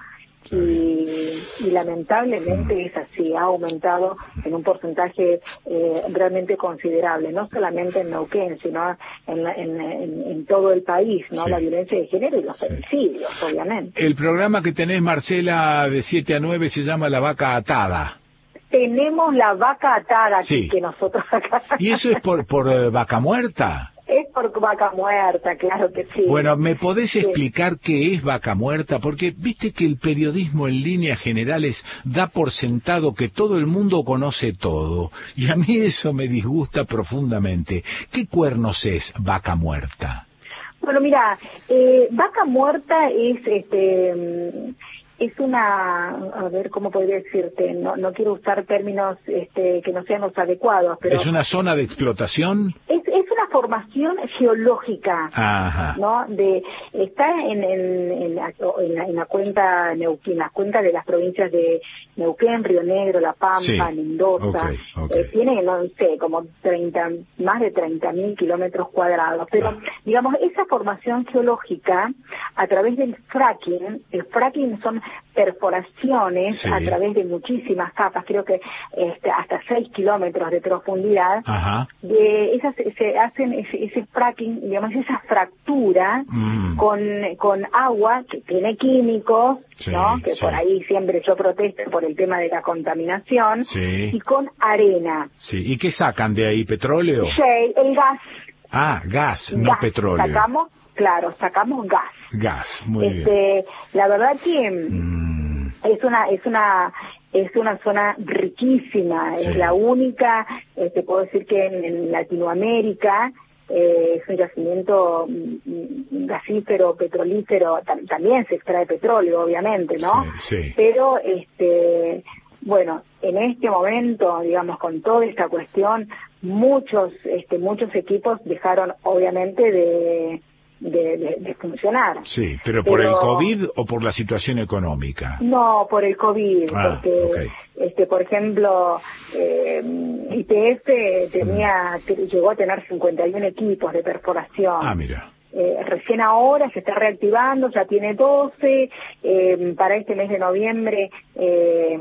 y, y lamentablemente mm. es así, ha aumentado en un porcentaje eh, realmente considerable, no solamente en Neuquén, sino en, la, en, en, en todo el país, ¿no? Sí. La violencia de género y los femicidios, sí. obviamente. El programa que tenés, Marcela, de siete a nueve se llama La Vaca Atada. Tenemos La Vaca Atada, sí. que nosotros acá... ¿Y eso es por, por uh, vaca muerta? Es por vaca muerta, claro que sí. Bueno, ¿me podés sí. explicar qué es vaca muerta? Porque viste que el periodismo en líneas generales da por sentado que todo el mundo conoce todo, y a mí eso me disgusta profundamente. ¿Qué cuernos es vaca muerta? Bueno, mira, eh, vaca muerta es este... Es una, a ver, ¿cómo podría decirte? No, no quiero usar términos este, que no sean los adecuados, pero... ¿Es una zona de explotación? Es, es una formación geológica, Ajá. ¿no? De, está en, en, en, la, en, la, en la cuenca Neuquén, en la cuenca de las provincias de Neuquén, Río Negro, La Pampa, sí. Mendoza. Okay, okay. Eh, tiene, no sé, como treinta, más de treinta mil kilómetros cuadrados. Pero, ah. digamos, esa formación geológica, a través del fracking, el fracking son perforaciones sí. a través de muchísimas capas, creo que este, hasta seis kilómetros de profundidad. Ajá. De esas se hacen ese, ese fracking, digamos, esa fractura mm. con con agua que tiene químicos, sí, ¿no? Que sí. por ahí siempre yo protesto por el tema de la contaminación, sí. y con arena. Sí. ¿Y qué sacan de ahí? ¿Petróleo? Sí, el gas. Ah, gas, no gas. petróleo. Sacamos, claro, sacamos gas. Gas, muy este, bien. La verdad que mm. es una es una es una zona riquísima, sí. es la única, eh, te puedo decir que en, en Latinoamérica eh, es un yacimiento mm, gasífero, petrolífero, tam, también se extrae petróleo, obviamente, ¿no? Sí, sí. Pero este bueno, en este momento, digamos, con toda esta cuestión, muchos este muchos equipos dejaron obviamente de De, de, de funcionar. Sí, pero ¿por pero, el COVID o por la situación económica? No, por el COVID, ah, porque, okay. este, por ejemplo, eh, I P F tenía, mm. llegó a tener cincuenta y uno equipos de perforación. Ah, mira. Eh, recién ahora se está reactivando, ya tiene doce, eh, para este mes de noviembre eh,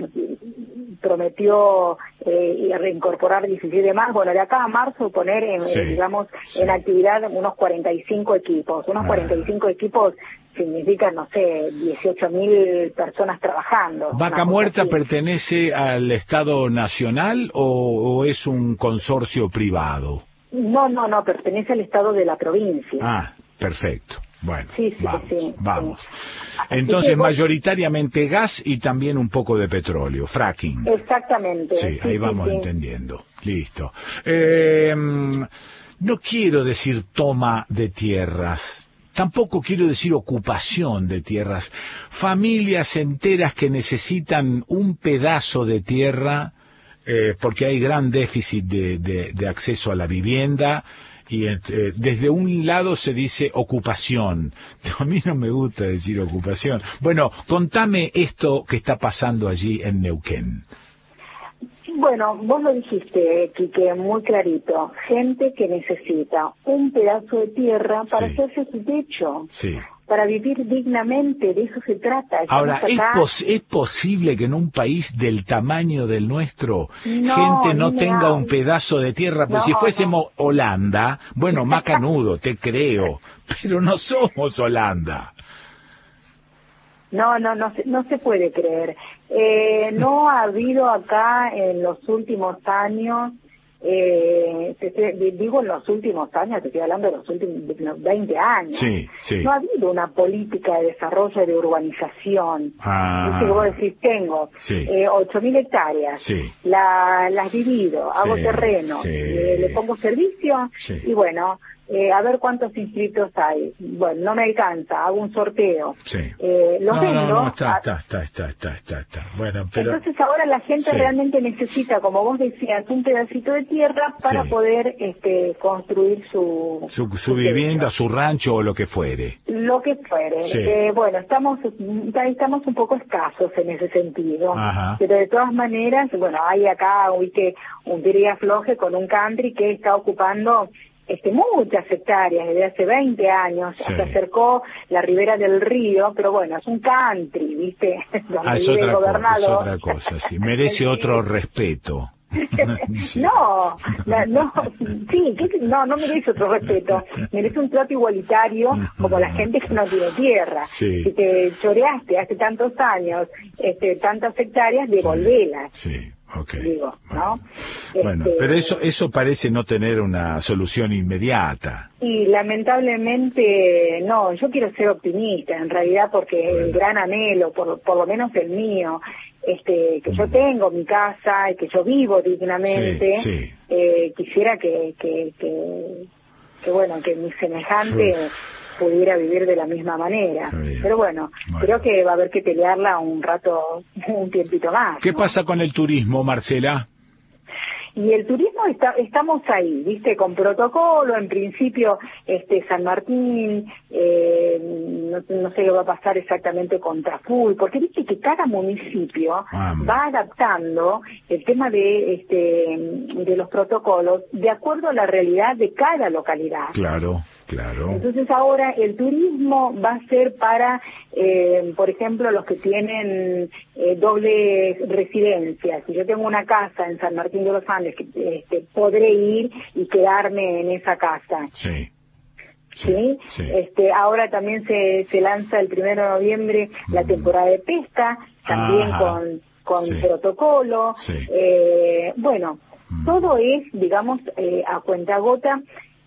prometió eh, reincorporar diecisiete más, bueno, de acá a marzo poner, en, sí, digamos, sí. en actividad unos cuarenta y cinco equipos, unos ah. cuarenta y cinco equipos significa, no sé, dieciocho mil personas trabajando. ¿Vaca Muerta pertenece al Estado Nacional o, o es un consorcio privado? No, no, no, pertenece al Estado de la provincia. Ah, perfecto. Bueno, sí, sí, vamos, sí, vamos. Sí. Entonces, que, mayoritariamente gas y también un poco de petróleo, fracking. Exactamente. Sí, sí ahí sí, vamos sí. entendiendo. Listo. Eh, no quiero decir toma de tierras. Tampoco quiero decir ocupación de tierras. Familias enteras que necesitan un pedazo de tierra eh, porque hay gran déficit de, de, de acceso a la vivienda. Y eh, desde un lado se dice ocupación. A mí no me gusta decir ocupación. Bueno, contame esto que está pasando allí en Neuquén. Bueno, vos lo dijiste, Quique, muy clarito. Gente que necesita un pedazo de tierra para sí. hacerse su techo. Sí. Para vivir dignamente, de eso se trata. Estamos Ahora, ¿es, pos ¿es posible que en un país del tamaño del nuestro no, gente no tenga un pedazo de tierra? Pues no, si fuésemos no. Holanda, bueno, macanudo, te creo, pero no somos Holanda. No, no, no se, no se puede creer. Eh, no ha habido acá en los últimos años, eh, te, te, digo en los últimos años, te estoy hablando de los últimos de los veinte años. Sí, sí. No ha habido una política de desarrollo de urbanización. Ah. Es que vos decís, tengo sí. eh, ocho mil hectáreas, sí. la, las divido, hago sí. terreno, sí. eh, le pongo servicio sí. y bueno, eh, a ver cuántos inscritos hay. Bueno, no me alcanza, hago un sorteo. Sí. Eh, los no, vendo. no, no, está, está, está, está, está, está, está. Bueno, pero... Entonces ahora la gente sí. realmente necesita, como vos decías, un pedacito de tierra para sí. poder este, construir su... Su, su vivienda, su rancho o lo que fuere. Lo que fuere. Sí. Eh, bueno, estamos estamos un poco escasos en ese sentido. Ajá. Pero de todas maneras, bueno, hay acá, que un diría floje con un country que está ocupando este muchas hectáreas desde hace veinte años, sí. se acercó la ribera del río, pero bueno, es un country, ¿viste? Ah, es otra, cosa, es otra cosa, sí, merece otro respeto. sí. No, no, no, sí, no, no merece otro respeto, merece un trato igualitario como la gente que no tiene tierra. Sí. Si te choreaste hace tantos años, este, tantas hectáreas, devolvelas. Sí. sí. Okay. Digo, ¿no? Bueno, este, pero eso eso parece no tener una solución inmediata. Y lamentablemente no, yo quiero ser optimista en realidad, porque bueno. el gran anhelo, por, por lo menos el mío, este, que mm. yo tengo mi casa y que yo vivo dignamente, sí, sí. Eh, quisiera que, que, que, que bueno, que mi semejante Uf. pudiera vivir de la misma manera. Pero bueno, bueno, creo que va a haber que pelearla un rato, un tiempito más. ¿Qué ¿no? pasa con el turismo, Marcela? Y el turismo está, estamos ahí, viste, con protocolo, en principio, este San Martín, eh, no, no sé qué va a pasar exactamente con Taful, porque viste que cada municipio ah, va adaptando el tema de este de los protocolos de acuerdo a la realidad de cada localidad. Claro. Claro. Entonces ahora el turismo va a ser para, eh, por ejemplo, los que tienen eh, doble residencia. Si yo tengo una casa en San Martín de los Andes, que este, podré ir y quedarme en esa casa. Sí. Sí, ¿Sí? sí. Este, ahora también se, se lanza el primero de noviembre mm. la temporada de pesca, también Ajá. con, con sí. protocolo. Sí. Eh, bueno, mm. todo es, digamos, eh, a cuentagota.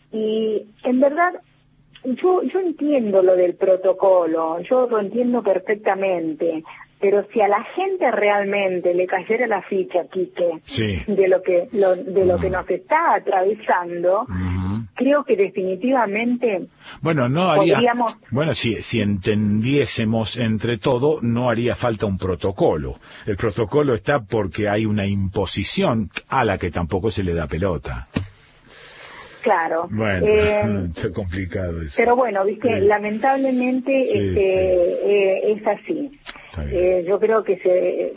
Y en verdad, yo yo entiendo lo del protocolo, yo lo entiendo perfectamente, pero si a la gente realmente le cayera la ficha, Quique, sí. de lo que lo, de lo uh-huh. que nos está atravesando, uh-huh. creo que definitivamente bueno no haría podríamos... bueno si si entendiésemos entre todo, no haría falta un protocolo. El protocolo está porque hay una imposición a la que tampoco se le da pelota. Claro. Bueno, eh, está complicado eso. Pero bueno, viste, sí. lamentablemente sí, este, sí. Eh, es así. Eh, yo creo que se,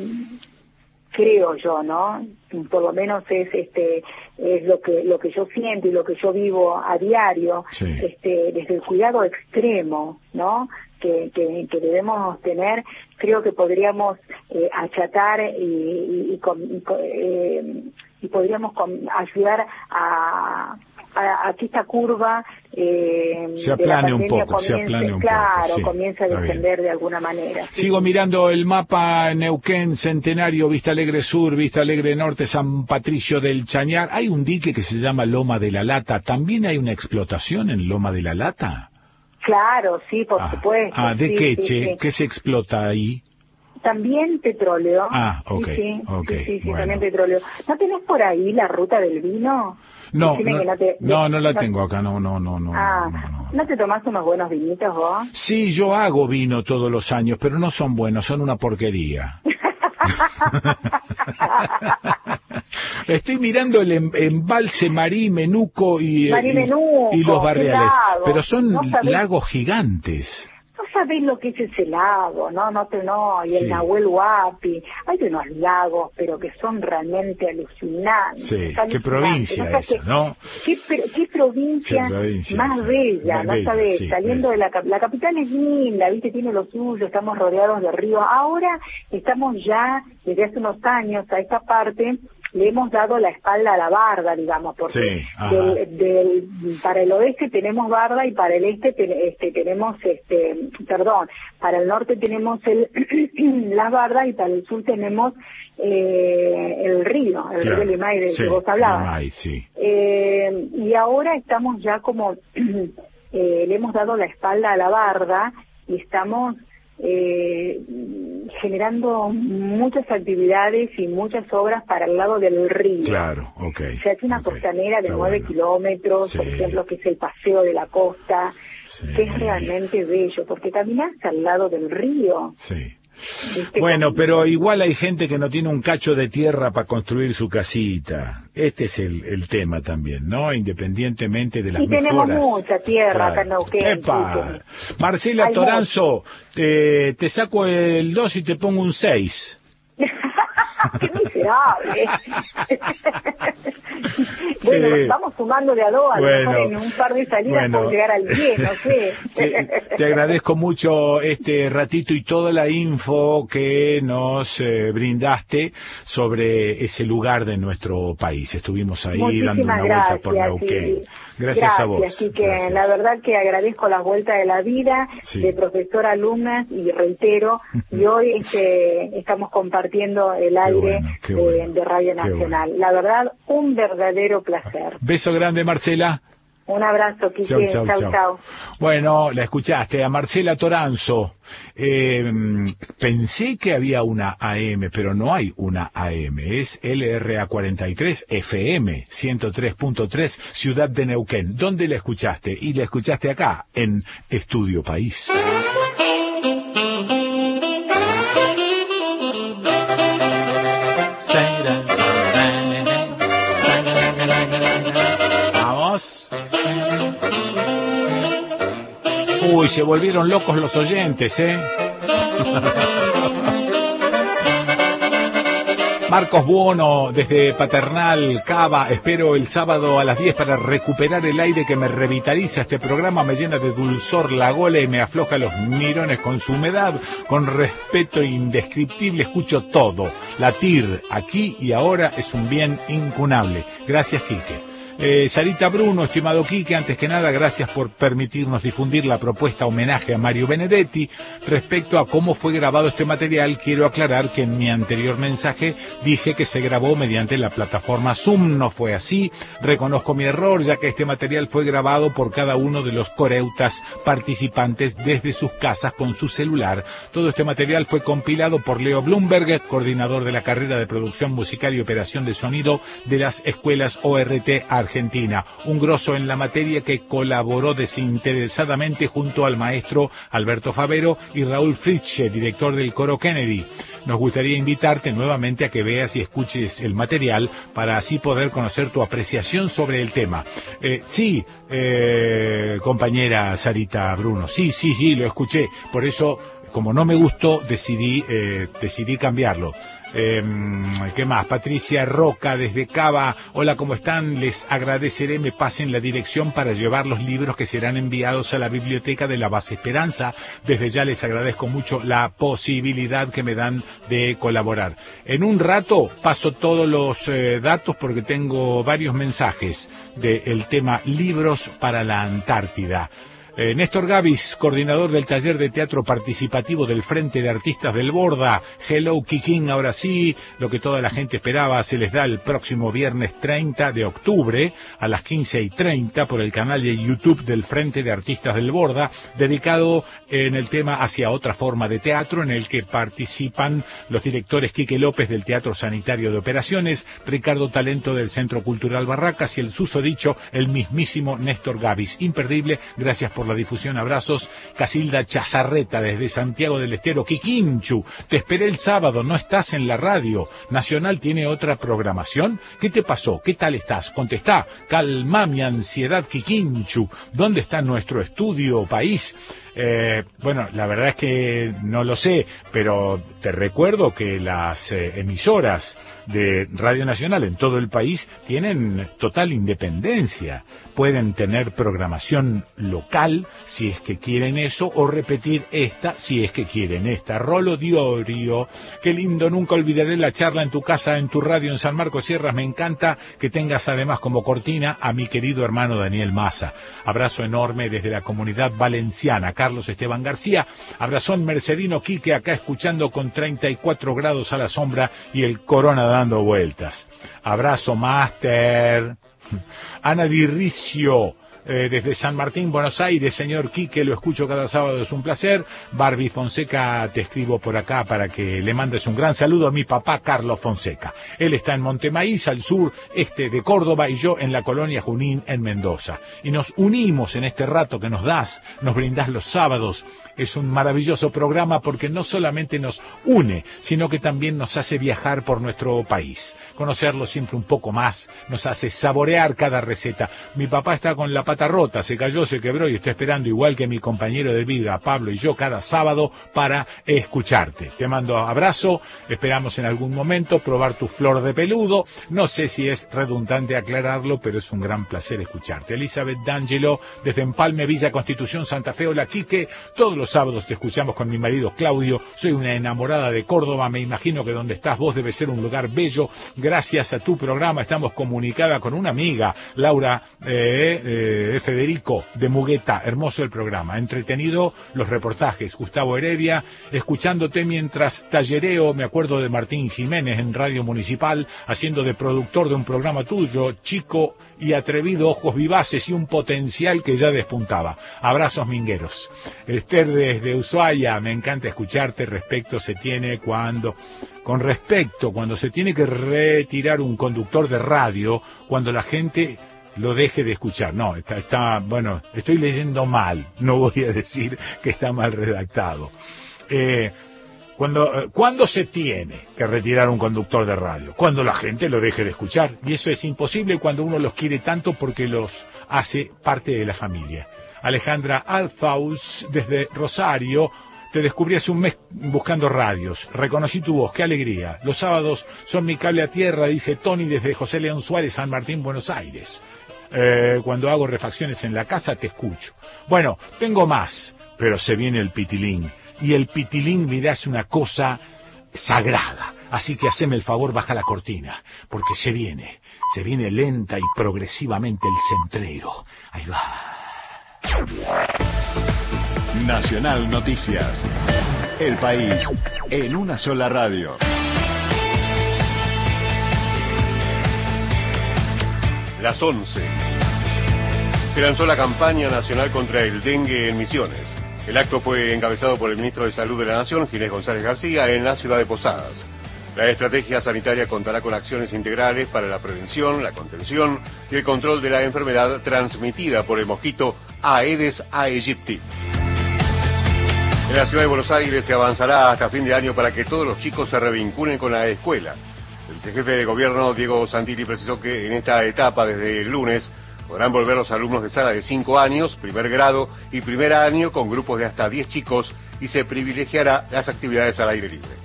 creo yo, ¿no? Por lo menos es este es lo que lo que yo siento y lo que yo vivo a diario, sí. este desde el cuidado extremo, ¿no? Que, que, que debemos tener, creo que podríamos eh, achatar y, y, y, con, y, eh, y podríamos con, ayudar a, a, a que esta curva eh, se aplane un poco, comience, se aplane un claro, poco, sí, comience a descender de alguna manera. Sí. Sigo mirando el mapa: Neuquén, Centenario, Vista Alegre Sur, Vista Alegre Norte, San Patricio del Chañar. Hay un dique que se llama Loma de la Lata. ¿También hay una explotación en Loma de la Lata? Claro, sí, por ah, supuesto. Ah, ¿de sí, qué, sí, che? sí. ¿Qué se explota ahí? También petróleo. Ah, ok, sí, sí, okay, sí, sí, sí bueno. también petróleo. ¿No tenés por ahí la ruta del vino? No, no, no, te, no, no la no, tengo acá, no, no, no, no. Ah, no, no. ¿no te tomás unos buenos vinitos vos? Sí, yo hago vino todos los años, pero no son buenos, son una porquería. Estoy mirando el em, embalse Marí Menuco y, Marí Menuco, y, y los barriales, lago, pero son no lagos gigantes. No sabés lo que es ese lago, no, no te no, y el sí. Nahuel Huapi, hay unos lagos, pero que son realmente alucinantes. Sí, alucinantes. qué provincia no esa, ¿no? Qué, qué, provincia qué provincia más sí. bella, más ¿no bella, sabés? sí, Saliendo bella. de la, la capital es linda, viste, tiene lo suyo, estamos rodeados de ríos. Ahora estamos ya, desde hace unos años, a esta parte, le hemos dado la espalda a la barda, digamos, porque sí, del, del, para el oeste tenemos barda y para el este, ten, este tenemos, este perdón, para el norte tenemos el las bardas y para el sur tenemos eh, el río, el claro. río Limay del sí, que vos hablabas. Limay, sí. eh, y ahora estamos ya como, eh, le hemos dado la espalda a la barda y estamos... Eh, generando muchas actividades y muchas obras para el lado del río. Claro, ok. Se hace una okay. costanera de Está nueve bueno. kilómetros, Sí. por ejemplo, que es el paseo de la costa, Sí. que es realmente bello, porque caminás al lado del río. Sí. ¿Viste? Bueno, pero igual hay gente que no tiene un cacho de tierra para construir su casita. Este es el, el tema también, ¿no? Independientemente de las Y tenemos mejoras. mucha tierra Claro. acá en Neuquén. ¡Epa! Sí, Marcela hay Toranzo, te, te saco el dos y te pongo un seis. ¡Qué miserable! Bueno, Sí. vamos sumando de a dos, a lo Bueno, mejor en un par de salidas bueno. por llegar al diez, no sé. Te, te agradezco mucho este ratito y toda la info que nos eh, brindaste sobre ese lugar de nuestro país. Estuvimos ahí Muchísimas dando una gracias, vuelta por Neuquén. sí. Gracias, Gracias a vos. Quique. Gracias. La verdad que agradezco la vuelta de la vida Sí. de profesora alumnas y reitero, y hoy este, estamos compartiendo el aire bueno, qué de, bueno, de Radio qué Nacional. La verdad, un verdadero placer. Beso grande, Marcela. Un abrazo, Quique. Chau, chau, chau, chau. chau. Bueno, la escuchaste, a Marcela Toranzo. Eh, pensé que había una A M, pero no hay una A M. Es L R A cuarenta y tres F M ciento tres punto tres, Ciudad de Neuquén. ¿Dónde la escuchaste? Y la escuchaste acá, en Estudio País. Vamos. Uy, se volvieron locos los oyentes, ¿eh? Marcos Buono, desde Paternal, Cava, espero el sábado a las diez para recuperar el aire que me revitaliza. Este programa me llena de dulzor la gola y me afloja los mirones con su humedad. Con respeto indescriptible escucho todo. Latir aquí y ahora es un bien incunable. Gracias, Quique. Eh, Sarita Bruno, estimado Quique, antes que nada, gracias por permitirnos difundir la propuesta homenaje a Mario Benedetti. Respecto a cómo fue grabado este material, quiero aclarar que en mi anterior mensaje dije que se grabó mediante la plataforma Zoom. No fue así. Reconozco mi error, ya que este material fue grabado por cada uno de los coreutas participantes desde sus casas con su celular. Todo este material fue compilado por Leo Blumberg, coordinador de la carrera de producción musical y operación de sonido de las escuelas O R T Argentina, un grosso en la materia que colaboró desinteresadamente junto al maestro Alberto Favero y Raúl Fritzsche, director del Coro Kennedy. Nos gustaría invitarte nuevamente a que veas y escuches el material para así poder conocer tu apreciación sobre el tema. Eh, sí, eh, compañera Sarita Bruno, sí, sí, sí, lo escuché. Por eso, como no me gustó, decidí, eh, decidí cambiarlo. Eh, ¿Qué más? Patricia Roca desde Cava. Hola, ¿cómo están? Les agradeceré me pasen la dirección para llevar los libros que serán enviados a la biblioteca de la Base Esperanza. Desde ya les agradezco mucho la posibilidad que me dan de colaborar. En un rato paso todos los eh, datos porque tengo varios mensajes del tema libros para la Antártida. Eh, Néstor Gavis, coordinador del taller de teatro participativo del Frente de Artistas del Borda. Hello, Kikín, ahora sí, lo que toda la gente esperaba se les da el próximo viernes treinta de octubre a las quince y treinta por el canal de YouTube del Frente de Artistas del Borda, dedicado en el tema Hacia otra forma de teatro, en el que participan los directores Quique López del Teatro Sanitario de Operaciones, Ricardo Talento del Centro Cultural Barracas y el susodicho, el mismísimo Néstor Gavis. Imperdible, gracias por la difusión, abrazos. Casilda Chazarreta desde Santiago del Estero. Quiquinchu, te esperé el sábado, no estás en la radio. Nacional tiene otra programación. ¿Qué te pasó? ¿Qué tal estás? Contestá. Calma mi ansiedad, Quiquinchu. ¿Dónde está nuestro estudio país? Eh, bueno, la verdad es que no lo sé, pero te recuerdo que las eh, emisoras de Radio Nacional en todo el país tienen total independencia. Pueden tener programación local si es que quieren eso, o repetir esta si es que quieren esta. Rolo Diorio, qué lindo, nunca olvidaré la charla en tu casa, en tu radio en San Marcos Sierras. Me encanta que tengas además como cortina a mi querido hermano Daniel Massa. Abrazo enorme desde la comunidad valenciana. Carlos Esteban García, abrazón Mercedino Quique, acá escuchando con treinta y cuatro grados a la sombra y el corona dando vueltas. Abrazo, Master. Ana Dirricio, eh, desde San Martín, Buenos Aires, señor Quique, lo escucho cada sábado, es un placer. Barbie Fonseca, te escribo por acá para que le mandes un gran saludo a mi papá Carlos Fonseca. Él está en Montemaíz, al sur este de Córdoba, y yo en la colonia Junín, en Mendoza. Y nos unimos en este rato que nos das, nos brindás los sábados. Es un maravilloso programa porque no solamente nos une, sino que también nos hace viajar por nuestro país. Conocerlo siempre un poco más, nos hace saborear cada receta. Mi papá está con la pata rota, se cayó, se quebró y está esperando, igual que mi compañero de vida, Pablo, y yo, cada sábado para escucharte. Te mando abrazo, esperamos en algún momento probar tu flor de peludo. No sé si es redundante aclararlo, pero es un gran placer escucharte. Elizabeth D'Angelo, desde Empalme, Villa Constitución, Santa Fe. Hola, Quique, todos los sábados te escuchamos con mi marido Claudio. Soy una enamorada de Córdoba, me imagino que donde estás vos debe ser un lugar bello. Gracias a tu programa estamos comunicada con una amiga, Laura eh, eh, Federico de Mugueta. Hermoso el programa, entretenido los reportajes. Gustavo Heredia, escuchándote mientras tallereo, me acuerdo de Martín Jiménez en Radio Municipal, haciendo de productor de un programa tuyo, chico y atrevido, ojos vivaces y un potencial que ya despuntaba. Abrazos mingueros. Esther desde Ushuaia, me encanta escucharte. Respecto se tiene cuando, con respecto, cuando se tiene que retirar un conductor de radio, cuando la gente lo deje de escuchar. No, está, está, bueno, estoy leyendo mal, no voy a decir que está mal redactado. Eh, Cuando, ¿Cuándo se tiene que retirar un conductor de radio? Cuando la gente lo deje de escuchar. Y eso es imposible cuando uno los quiere tanto porque los hace parte de la familia. Alejandra Alfaus, desde Rosario, te descubrí hace un mes buscando radios. Reconocí tu voz, qué alegría. Los sábados son mi cable a tierra, dice Tony desde José León Suárez, San Martín, Buenos Aires. Eh, cuando hago refacciones en la casa te escucho. Bueno, tengo más, pero se viene el pitilín. Y el pitilín, mirá, es una cosa sagrada. Así que haceme el favor, baja la cortina, porque se viene, se viene lenta y progresivamente el centrero. Ahí va. Nacional Noticias. El país en una sola radio. Las once. Se lanzó la campaña nacional contra el dengue en Misiones. El acto fue encabezado por el ministro de Salud de la Nación, Ginés González García, en la ciudad de Posadas. La estrategia sanitaria contará con acciones integrales para la prevención, la contención y el control de la enfermedad transmitida por el mosquito Aedes aegypti. En la ciudad de Buenos Aires se avanzará hasta fin de año para que todos los chicos se revinculen con la escuela. El vicejefe de gobierno, Diego Santilli, precisó que en esta etapa, desde el lunes, podrán volver los alumnos de sala de cinco años, primer grado y primer año con grupos de hasta diez chicos y se privilegiará las actividades al aire libre.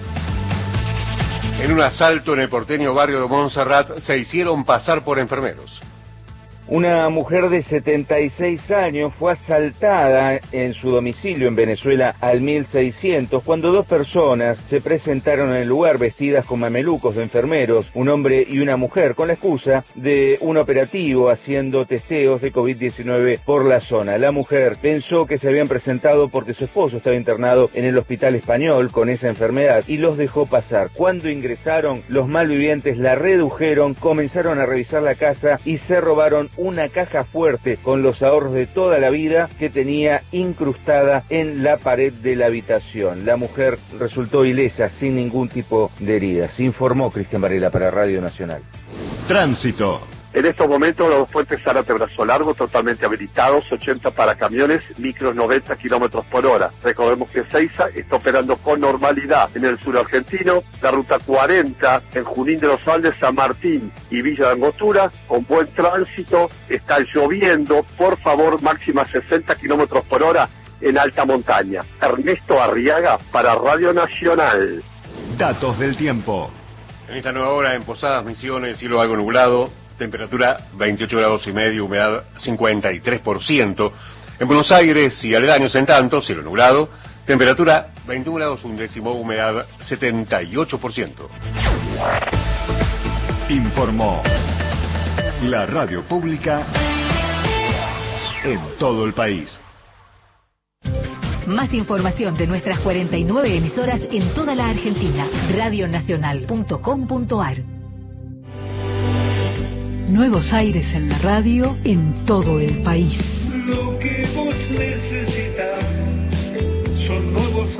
En un asalto en el porteño barrio de Montserrat se hicieron pasar por enfermeros. Una mujer de setenta y seis años fue asaltada en su domicilio en Venezuela al mil seiscientos cuando dos personas se presentaron en el lugar vestidas con mamelucos de enfermeros, un hombre y una mujer, con la excusa de un operativo haciendo testeos de COVID diecinueve por la zona. La mujer pensó que se habían presentado porque su esposo estaba internado en el hospital español con esa enfermedad y los dejó pasar. Cuando ingresaron, los malvivientes la redujeron, comenzaron a revisar la casa y se robaron una caja fuerte con los ahorros de toda la vida que tenía incrustada en la pared de la habitación. La mujer resultó ilesa, sin ningún tipo de heridas. Informó Cristian Varela para Radio Nacional. Tránsito. En estos momentos los puentes Zárate Brazo Largo totalmente habilitados, ochenta para camiones, micros noventa kilómetros por hora. Recordemos que Seiza está operando con normalidad en el sur argentino, la ruta cuarenta en Junín de los Andes, San Martín y Villa de Angostura, con buen tránsito, está lloviendo, por favor máxima sesenta kilómetros por hora en alta montaña. Ernesto Arriaga para Radio Nacional. Datos del tiempo. En esta nueva hora en Posadas, Misiones, cielo algo nublado. Temperatura veintiocho grados y medio, humedad cincuenta y tres por ciento. En Buenos Aires y aledaños en tanto, cielo nublado. Temperatura veintiún grados un décimo, humedad setenta y ocho por ciento. Informó la radio pública en todo el país. Más información de nuestras cuarenta y nueve emisoras en toda la Argentina. radio nacional punto com punto ar. Nuevos aires en la radio en todo el país. Lo que vos necesitas son nuevos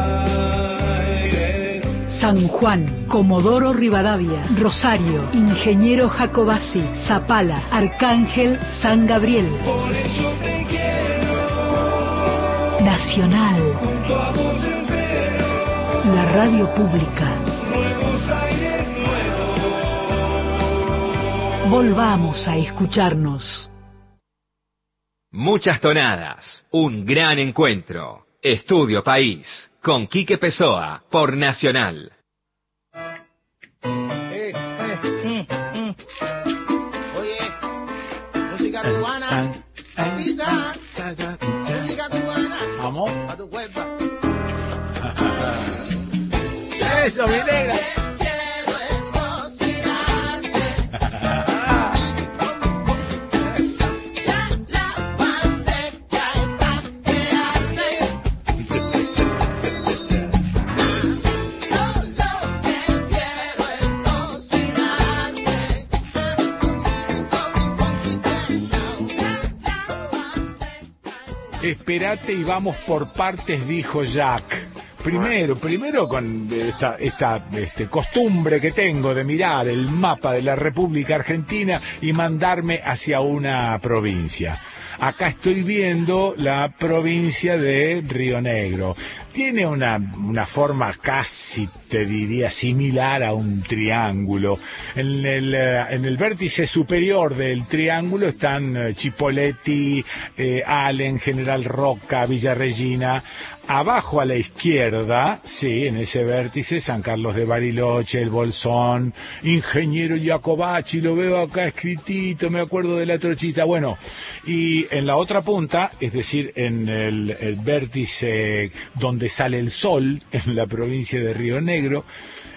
aires. San Juan, Comodoro Rivadavia, Rosario, Ingeniero Jacobasi, Zapala, Arcángel, San Gabriel. Por eso te quiero. Nacional. Junto a vos espero. La radio pública. Nuevos aires nuevos. Volvamos a escucharnos. Muchas tonadas, un gran encuentro. Estudio País, con Quique Pessoa, por Nacional. Eh, eh, mm, mm. Oye, música cubana. Pizza. Música cubana. Vamos. A tu cuerpo. Eso, mi negra. Esperate y vamos por partes, dijo Jack. Primero, primero con esta, esta este, costumbre que tengo de mirar el mapa de la República Argentina y mandarme hacia una provincia. Acá estoy viendo la provincia de Río Negro. Tiene una, una forma casi, te diría, similar a un triángulo. En el, en el vértice superior del triángulo están Chipoleti, eh, Allen, General Roca, Villa Regina. Abajo a la izquierda, sí, en ese vértice, San Carlos de Bariloche, El Bolsón, Ingeniero Jacobacci, lo veo acá escritito, me acuerdo de la trochita. Bueno, y en la otra punta, es decir, en el, el vértice donde sale el sol, en la provincia de Río Negro,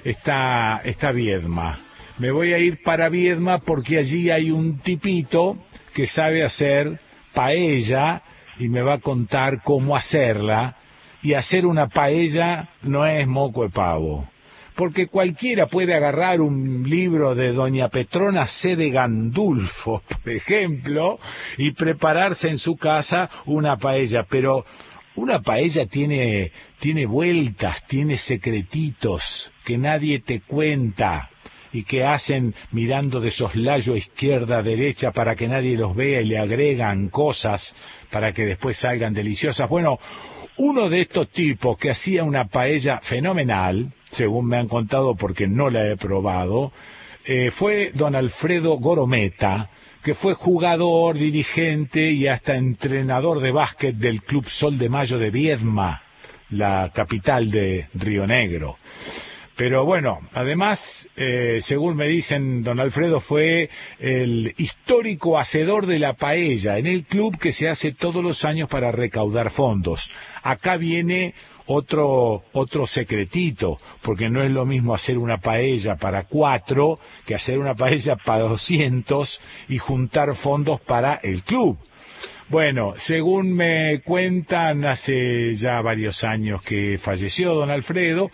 está, está Viedma. Me voy a ir para Viedma porque allí hay un tipito que sabe hacer paella y me va a contar cómo hacerla. Y hacer una paella no es moco de pavo, porque cualquiera puede agarrar un libro de doña Petrona C. de Gandulfo, por ejemplo, y prepararse en su casa una paella, pero una paella tiene, tiene vueltas, tiene secretitos que nadie te cuenta y que hacen mirando de soslayo izquierda a derecha para que nadie los vea y le agregan cosas para que después salgan deliciosas. Bueno, uno de estos tipos que hacía una paella fenomenal, según me han contado porque no la he probado, eh, fue don Alfredo Gorometa, que fue jugador, dirigente y hasta entrenador de básquet del Club Sol de Mayo de Viedma, la capital de Río Negro. Pero bueno, además, eh, según me dicen, don Alfredo fue el histórico hacedor de la paella en el club que se hace todos los años para recaudar fondos. Acá viene otro otro secretito, porque no es lo mismo hacer una paella para cuatro que hacer una paella para doscientos y juntar fondos para el club. Bueno, según me cuentan, hace ya varios años que falleció don Alfredo,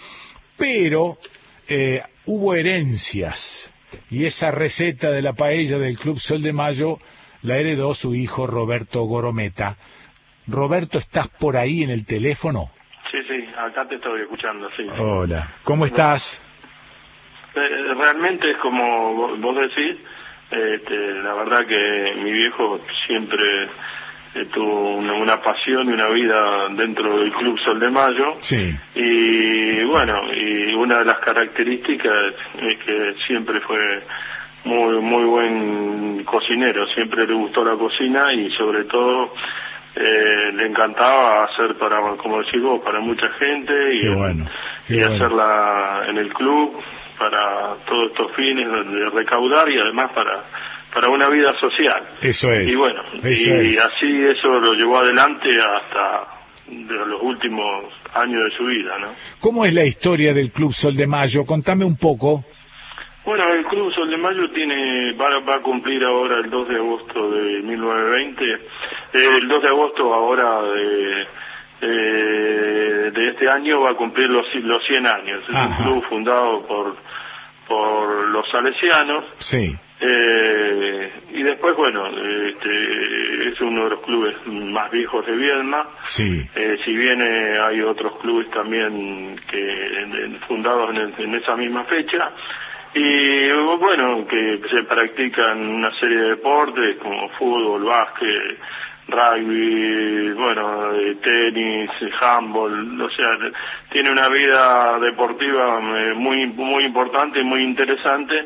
pero eh, hubo herencias y esa receta de la paella del Club Sol de Mayo la heredó su hijo Roberto Gorometa. Roberto, ¿estás por ahí en el teléfono? Sí, sí, acá te estoy escuchando, sí. Hola, ¿cómo estás? Eh, realmente es como vos decís, este, la verdad que mi viejo siempre eh, tuvo una, una pasión y una vida dentro del Club Sol de Mayo. Sí. Y bueno, y una de las características es que siempre fue muy muy buen cocinero, siempre le gustó la cocina y sobre todo eh, le encantaba hacer para, como decís vos, para mucha gente y, qué bueno, qué y bueno. hacerla en el club para todos estos fines de recaudar y además para para una vida social. Eso es. Y bueno, eso y es. así eso lo llevó adelante hasta de los últimos años de su vida, ¿no? ¿Cómo es la historia del Club Sol de Mayo? Contame un poco. Bueno, el Club Sol de Mayo tiene va, va a cumplir ahora el dos de agosto de mil novecientos veinte, eh, el dos de agosto ahora de eh, de este año va a cumplir los los cien años. Es Ajá. un club fundado por por los salesianos. Sí. Eh, y después, bueno, este, es uno de los clubes más viejos de Viedma. Sí. Eh, si bien eh, hay otros clubes también que en, fundados en, el, en esa misma fecha. Y bueno, que se practican una serie de deportes como fútbol, básquet, rugby, bueno, tenis, handball, o sea, tiene una vida deportiva muy muy importante y muy interesante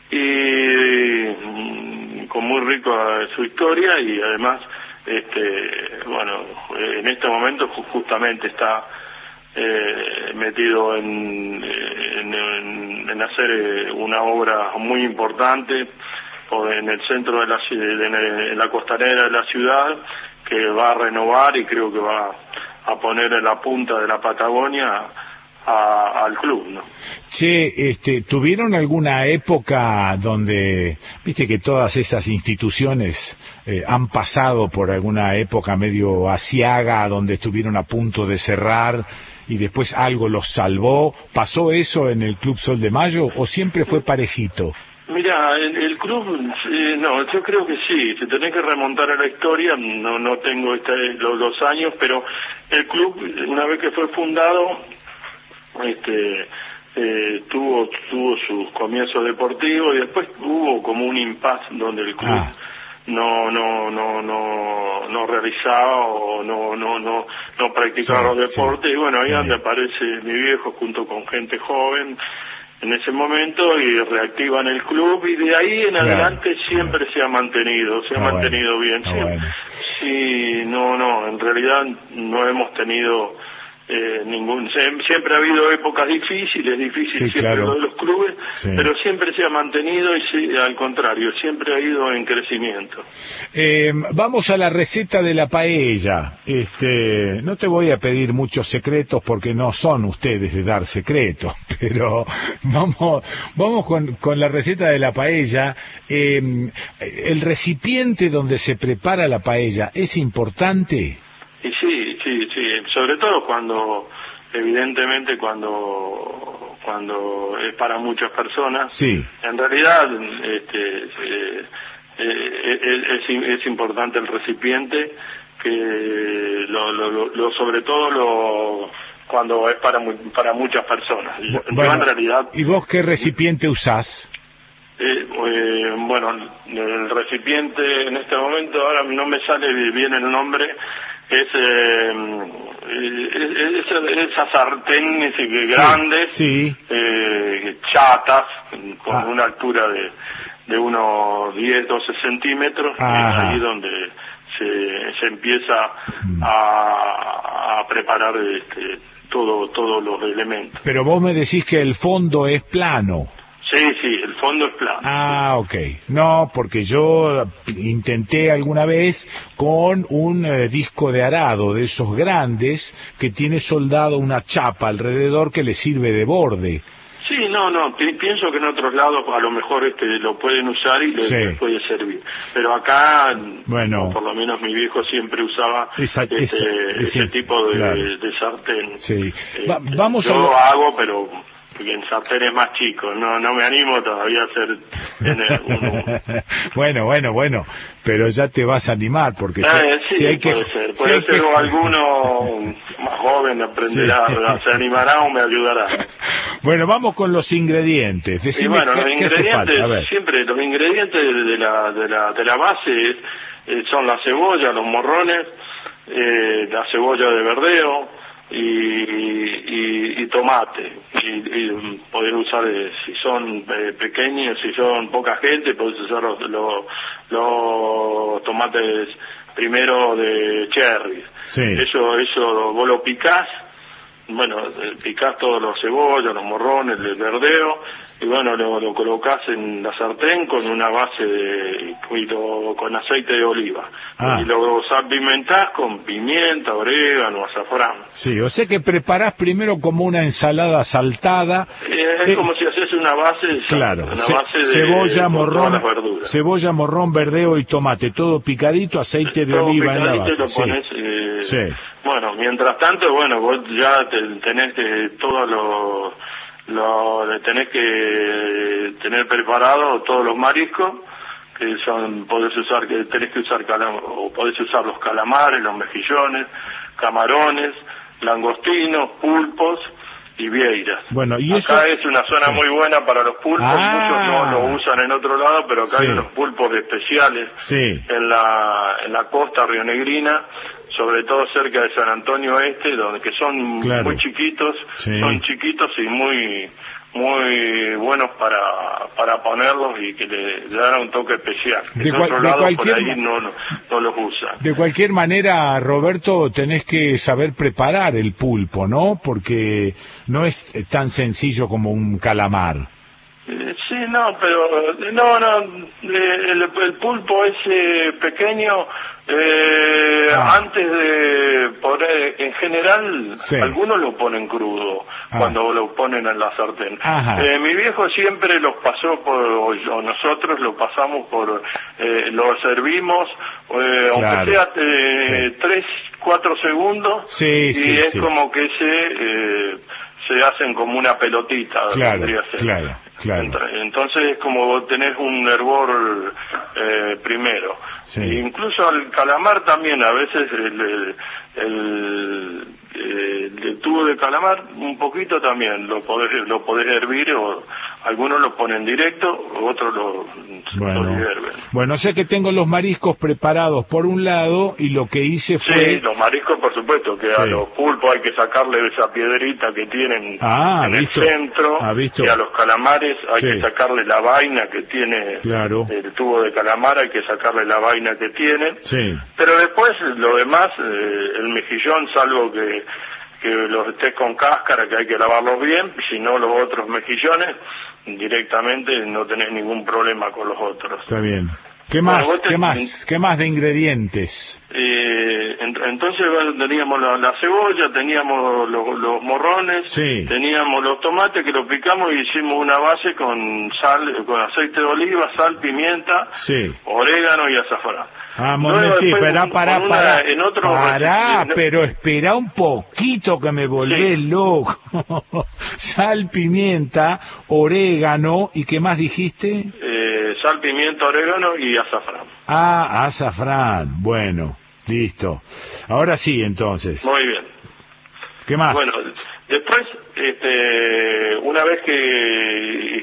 y con muy rica su historia y además, este, bueno, en este momento justamente está eh, metido en, en, en, en hacer una obra muy importante en el centro de la, de la costanera de la ciudad, que va a renovar y creo que va a poner en la punta de la Patagonia a, al club, ¿no? Che, este, ¿tuvieron alguna época donde, viste que todas esas instituciones eh, han pasado por alguna época medio asiaga, donde estuvieron a punto de cerrar y después algo los salvó? ¿Pasó eso en el Club Sol de Mayo o siempre fue parejito? Mira, el, el club, eh, no, yo creo que sí, se tenés que remontar a la historia, no no tengo este, los, los años, pero el club, una vez que fue fundado, este eh, tuvo tuvo sus comienzos deportivos y después hubo como un impasse donde el club ah. no no no no no realizaba o no no no no practicaba sí, los deportes sí. Y bueno, ahí sí. donde aparece mi viejo junto con gente joven en ese momento y reactivan el club y de ahí en claro, adelante siempre claro. se ha mantenido, se ha ah, mantenido bueno, bien. Ah, bueno. Sí, no, no, en realidad no hemos tenido eh, ningún, siempre ha habido épocas difíciles, difíciles sí, siempre claro. lo de los clubes, sí. pero siempre se ha mantenido y sí, al contrario, siempre ha ido en crecimiento. Eh, vamos a la receta de la paella. Este, no te voy a pedir muchos secretos porque no son ustedes de dar secretos, pero vamos, vamos con, con la receta de la paella. Eh, el recipiente donde se prepara la paella es importante. Y sí, sí, sí, sobre todo cuando, evidentemente cuando cuando es para muchas personas. Sí. En realidad, este, eh, eh, es, es, es importante el recipiente, que lo, lo, lo sobre todo lo cuando es para para muchas personas. Bueno, en realidad. ¿Y vos qué recipiente usás? Eh, eh, bueno, el recipiente en este momento ahora no me sale bien el nombre. Es, eh, es, es esa sartén sí, grandes, sí. Eh, chatas, con ah. una altura de, de unos diez, doce centímetros, y es ahí donde se, se empieza a, a preparar este, todo, todos los elementos. Pero vos me decís que el fondo es plano. Sí, sí, el fondo es plano. Ah, ok. No, porque yo intenté alguna vez con un eh, disco de arado de esos grandes que tiene soldado una chapa alrededor que le sirve de borde. Sí, no, no, pi pienso que en otros lados a lo mejor este lo pueden usar y les, sí. les puede servir. Pero acá, bueno, por lo menos mi viejo siempre usaba esa, este, esa, ese, ese tipo de, claro. de, de sartén. Sí. Eh, Va, vamos yo a... lo hago, pero en sartenes más chicos, no no me animo todavía a hacer tener uno. Bueno, bueno, bueno, pero ya te vas a animar porque eh, si, sí, si hay puede que, ser, puede si ser que... alguno más joven aprenderá, sí. se animará o me ayudará. Bueno, vamos con los ingredientes. Decime y bueno, qué, los qué ingredientes, siempre los ingredientes de la de la de la base eh, son la cebolla, los morrones, eh, la cebolla de verdeo, Y, y, y tomate y, y poder usar eh, si son eh, pequeños, si son poca gente, puedes usar los, los, los tomates primero de cherry. Sí. Eso, eso vos lo picás, bueno, picás todos los cebollas, los morrones, el verdeo, y bueno, lo, lo colocás en la sartén con una base de, y lo, con aceite de oliva. Ah. Y lo salpimentás con pimienta, orégano, azafrán. Sí, o sea que preparás primero como una ensalada saltada. Eh, es eh, como si haces una base, claro, una ce base de cebolla, morrón, cebolla, morrón, verdeo y tomate, todo picadito, aceite de todo oliva en la base. Lo pones, sí. Eh, sí. Bueno, mientras tanto, bueno, vos ya te, tenés eh, todos los lo tenés que tener preparado todos los mariscos, que son, podés usar, que tenés que usar calam o podés usar los calamares, los mejillones, camarones, langostinos, pulpos y vieiras. Bueno, ¿y acá eso? es una zona Sí. muy buena para los pulpos, Ah. muchos no lo usan en otro lado, pero acá Sí. hay unos pulpos especiales Sí. en la en la costa rionegrina, sobre todo cerca de San Antonio Este, donde que son Claro. muy chiquitos, Sí. son chiquitos y muy muy buenos para para ponerlos y que le, le dan un toque especial. De en cual- otro de lado por cualquier ahí ma- no, no no los usan. De cualquier manera, Roberto, tenés que saber preparar el pulpo, ¿no? Porque no es eh, tan sencillo como un calamar. Eh, Sí, no, pero no, no, eh, el, el pulpo ese pequeño, eh, Ah. antes de poner, en general, Sí. algunos lo ponen crudo Ah. cuando lo ponen en la sartén. Ajá. Eh, mi viejo siempre los pasó por, o, o nosotros lo pasamos por, eh, lo servimos, eh, Claro. aunque sea eh, tres, cuatro segundos, Sí, y sí, es sí. como que se, eh, se hacen como una pelotita, Claro, vendría a ser. claro, claro. Ent- Entonces es como vos tenés un hervor eh, primero. Sí. E incluso al calamar también, a veces el, el, el, el- el tubo de calamar, un poquito también, lo podés, lo podés hervir, o algunos lo ponen directo, otros lo, lo Bueno, hierven. bueno, sé que tengo los mariscos preparados por un lado y lo que hice fue... Sí, los mariscos por supuesto, que a Sí. los pulpos hay que sacarle esa piedrita que tienen Ah, en visto. el centro, Ah, visto. y a los calamares hay Sí. que sacarle la vaina que tiene Claro. el tubo de calamar, hay que sacarle la vaina que tiene, Sí. pero después lo demás, eh, el mejillón, salvo que, que los estés con cáscara, que hay que lavarlos bien, si no los otros mejillones, directamente no tenés ningún problema con los otros. Está bien. ¿Qué Bueno, más? vos te- ¿Qué más? ¿Qué más de ingredientes? Eh, ent- entonces bueno, teníamos la, la cebolla, teníamos los, los morrones, Sí. teníamos los tomates que los picamos y hicimos una base con sal, con aceite de oliva, sal, pimienta, Sí. orégano y azafrán. Ah, Luego momentí, después, pará, un- pará, con una- pará. en otro Pará, recipiente- pero espera un poquito que me volvés loco. Sal, pimienta, orégano, ¿y qué más dijiste? eh, sal, pimienta, orégano y azafrán. Ah, azafrán. Bueno, listo. Ahora sí, entonces. Muy bien. ¿Qué más? Bueno, después, este, una vez que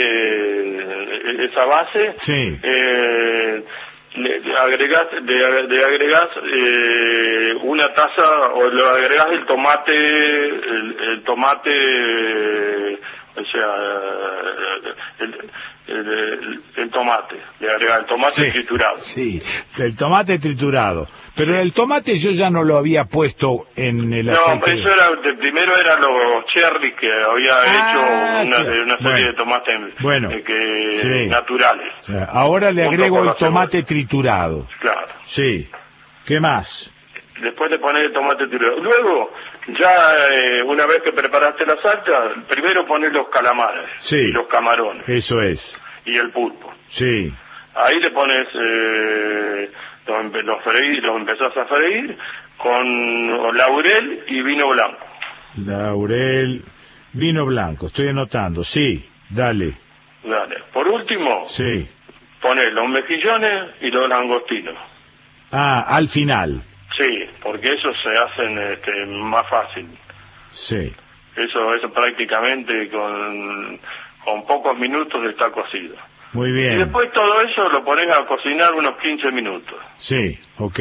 hiciste esa base, Sí. eh, le, le agregás, le, le agregás eh, una taza, o le agregás el tomate, el, el tomate, o sea, el, el, el- el tomate, le agregás el tomate Sí, triturado. Sí, el tomate triturado. Pero el tomate yo ya no lo había puesto en el No, aceite. eso era, de primero eran los cherries que había Ah, hecho una, claro. una serie Bueno. de tomates Bueno, eh, que, sí. naturales. O sea, ahora le Junto agrego con el la cebolla. tomate triturado. Claro. Sí. ¿Qué más? Después le pones el tomate triturado. Luego, ya eh, una vez que preparaste la salsa, primero pones los calamares, Sí. y los camarones Eso es. y el pulpo. Sí. Ahí le pones, eh, los, empe- los, freí- los empezás a freír con laurel y vino blanco. Laurel, vino blanco. Estoy anotando. Sí, dale. Dale. Por último, Sí. pones los mejillones y los langostinos. Ah, al final. Sí, porque esos se hacen este, más fácil. Sí. Eso, eso prácticamente con, con pocos minutos está cocido. Muy Y bien. después todo eso lo pones a cocinar unos quince minutos. Sí, ok.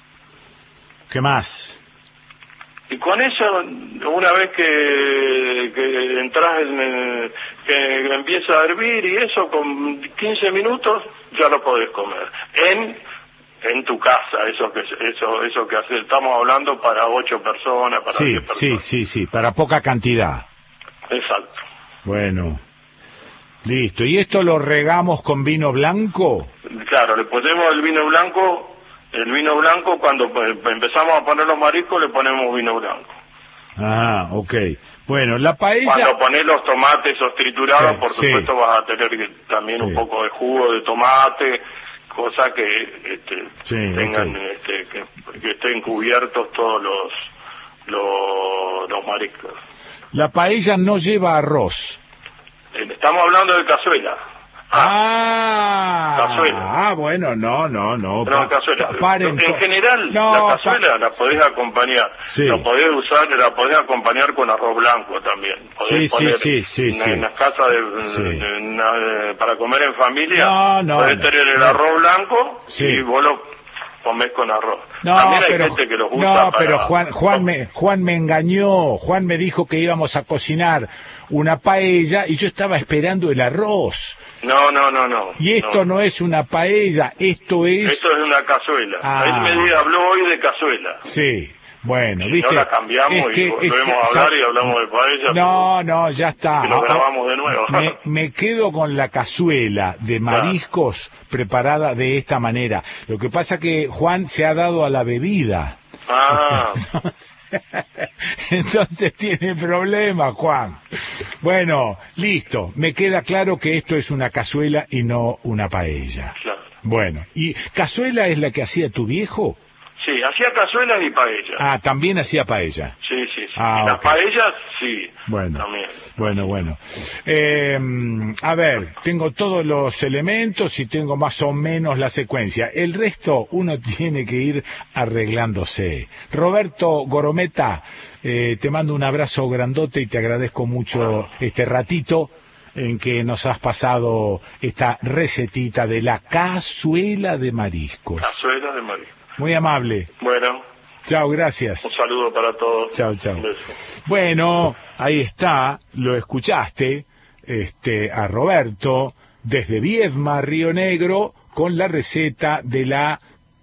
¿Qué más? Y con eso, una vez que, que entras en, el- que empieza a hervir y eso, con quince minutos ya lo podés comer. En en tu casa, eso que eso eso que hace, estamos hablando para ocho personas, para Sí, diez sí, personas. sí, sí, para poca cantidad. Exacto. Bueno. Listo. ¿Y esto lo regamos con vino blanco? Claro, le ponemos el vino blanco, el vino blanco cuando pues, empezamos a poner los mariscos le ponemos vino blanco. Ah, ok. Bueno, la paella... Cuando pones los tomates esos triturados, Sí, por sí. supuesto vas a tener que- también Sí. un poco de jugo de tomate, cosa que este, Sí, tengan, ok. este, que, que estén cubiertos todos los, los, los mariscos. La paella no lleva arroz. Eh, Estamos hablando de cazuela. Ah, Cazuela. ah, bueno, no, no, no. No, cazuela. Paren, En general, no, la cazuela la podés acompañar. Sí. La podés usar, la podés acompañar con arroz blanco también. Podés Sí, poner sí, sí, sí, en, sí. en las casas de, Sí. de- una- de- para comer en familia. No, no, podés no. tener el No. arroz blanco Sí. y vos lo comés con arroz. No, también hay pero, gente que los gusta no, para... pero Juan, Juan me, Juan me engañó. Juan me dijo que íbamos a cocinar una paella y yo estaba esperando el arroz. No, no, no, no. Y esto no, es una paella, esto es... Esto es una cazuela. Ah. Él me habló hoy de cazuela. Sí, bueno, Si ¿viste? no la cambiamos Es que- y volvemos es que- a hablar sa- y hablamos de paella. No, no, ya está. Que lo grabamos de nuevo. Me, me quedo con la cazuela de mariscos preparada de esta manera. Lo que pasa que Juan se ha dado a la bebida. Ah, Entonces tiene problemas, Juan. Bueno, listo. Me queda claro que esto es una cazuela y no una paella. claro. Bueno, ¿y cazuela es la que hacía tu viejo? Sí, hacía cazuelas y paella. Ah, también hacía paella. Sí, sí, sí. Ah, Y las ok. paellas, sí. Bueno, También. bueno, bueno. Eh, a ver, tengo todos los elementos y tengo más o menos la secuencia. El resto uno tiene que ir arreglándose. Roberto Gorometa, eh, te mando un abrazo grandote y te agradezco mucho este ratito en que nos has pasado esta recetita de la cazuela de mariscos. Cazuelas de marisco. Muy amable. Bueno, Chao, gracias. un saludo para todos. Chao, chao. Un beso. Bueno, ahí está, lo escuchaste, este, a Roberto, desde Viedma, Río Negro, con la receta de la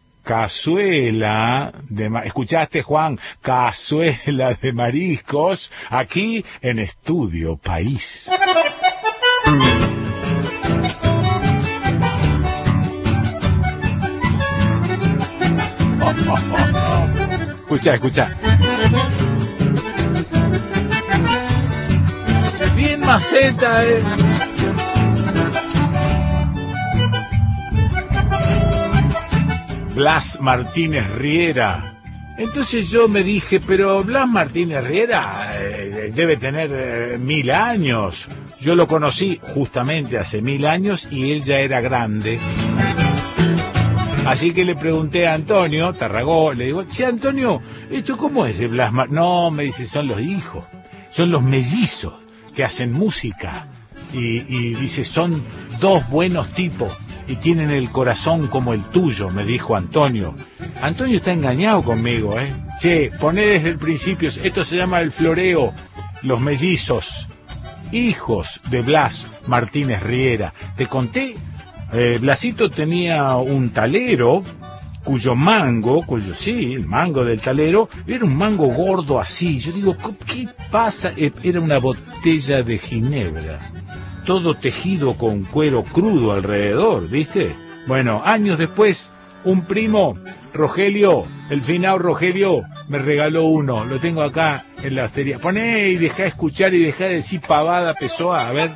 cazuela de ma- escuchaste, Juan, cazuela de mariscos, aquí en Estudio País. Escucha, escucha. Bien maceta, eh. Blas Martínez Riera. Entonces yo me dije, pero Blas Martínez Riera eh, debe tener eh, mil años. Yo lo conocí justamente hace mil años y él ya era grande. Así que le pregunté a Antonio Tarragó, le digo, che, Antonio, ¿esto cómo es de Blas Martínez? No, me dice, son los hijos, son los mellizos que hacen música. Y, y dice, son dos buenos tipos y tienen el corazón como el tuyo, me dijo Antonio. Antonio está engañado conmigo, ¿eh? Che, poné desde el principio, esto se llama el floreo, los mellizos, hijos de Blas Martínez Riera. Te conté, eh, Blasito tenía un talero cuyo mango, cuyo sí, el mango del talero, era un mango gordo así. Yo digo, ¿qué pasa? Era una botella de ginebra, todo tejido con cuero crudo alrededor, ¿viste? Bueno, años después, un primo, Rogelio, el finado Rogelio, me regaló uno, lo tengo acá en la hostería. Poné y dejá de escuchar y dejá de decir pavada, Pessoa, a ver.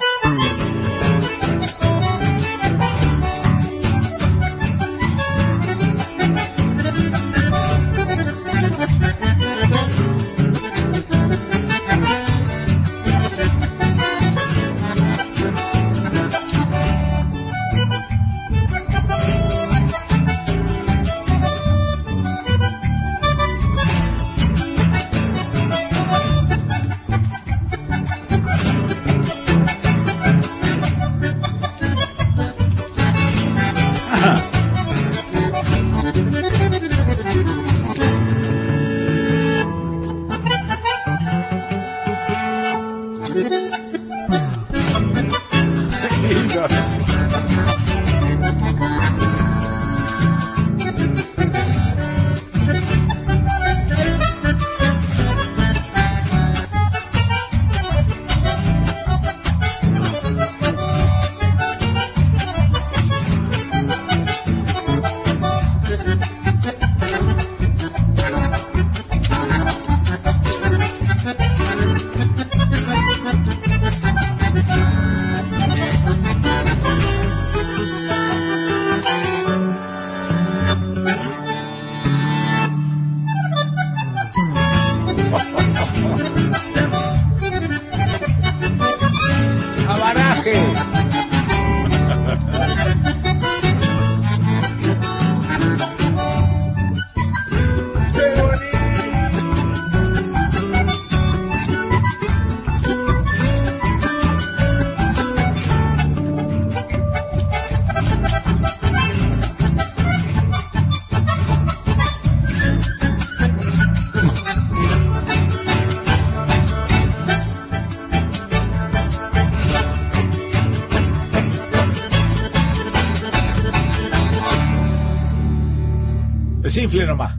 Jorge. Simple nomás.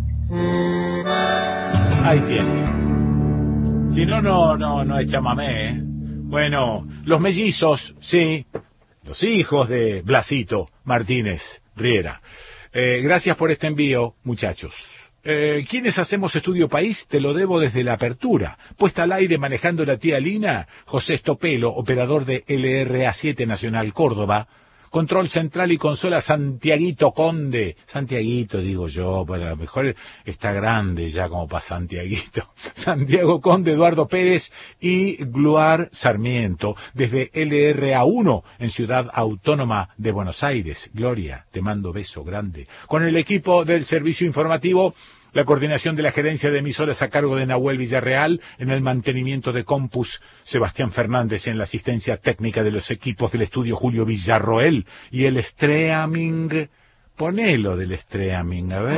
Ahí tiene. Si no, no, no, no es chamamé, ¿eh? Bueno, los mellizos, sí. Los hijos de Blasito Martínez Riera. Eh, gracias por este envío, muchachos. Eh, ¿Quiénes hacemos Estudio País? Te lo debo desde la apertura. Puesta al aire manejando la tía Lina, José Estopelo, operador de L R A siete Nacional Córdoba. Control central y consola Santiaguito Conde. Santiaguito, digo yo, pero a lo mejor está grande ya como para Santiaguito. Santiago Conde, Eduardo Pérez y Gluar Sarmiento, desde L R A uno, en Ciudad Autónoma de Buenos Aires. Gloria, te mando beso grande. Con el equipo del servicio informativo, la coordinación de la gerencia de emisoras a cargo de Nahuel Villarreal, en el mantenimiento de Compus, Sebastián Fernández en la asistencia técnica de los equipos del estudio Julio Villarroel y el streaming. Ponelo del streaming, a ver.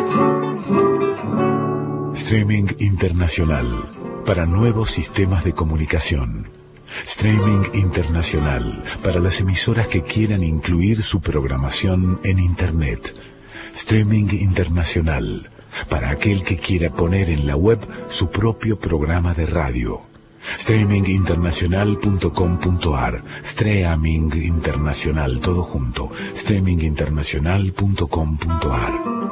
Streaming internacional para nuevos sistemas de comunicación. Streaming internacional para las emisoras que quieran incluir su programación en Internet. Streaming internacional para aquel que quiera poner en la web su propio programa de radio. streaming internacional punto com punto a r. Streaming Internacional, todo junto. streaming internacional punto com punto a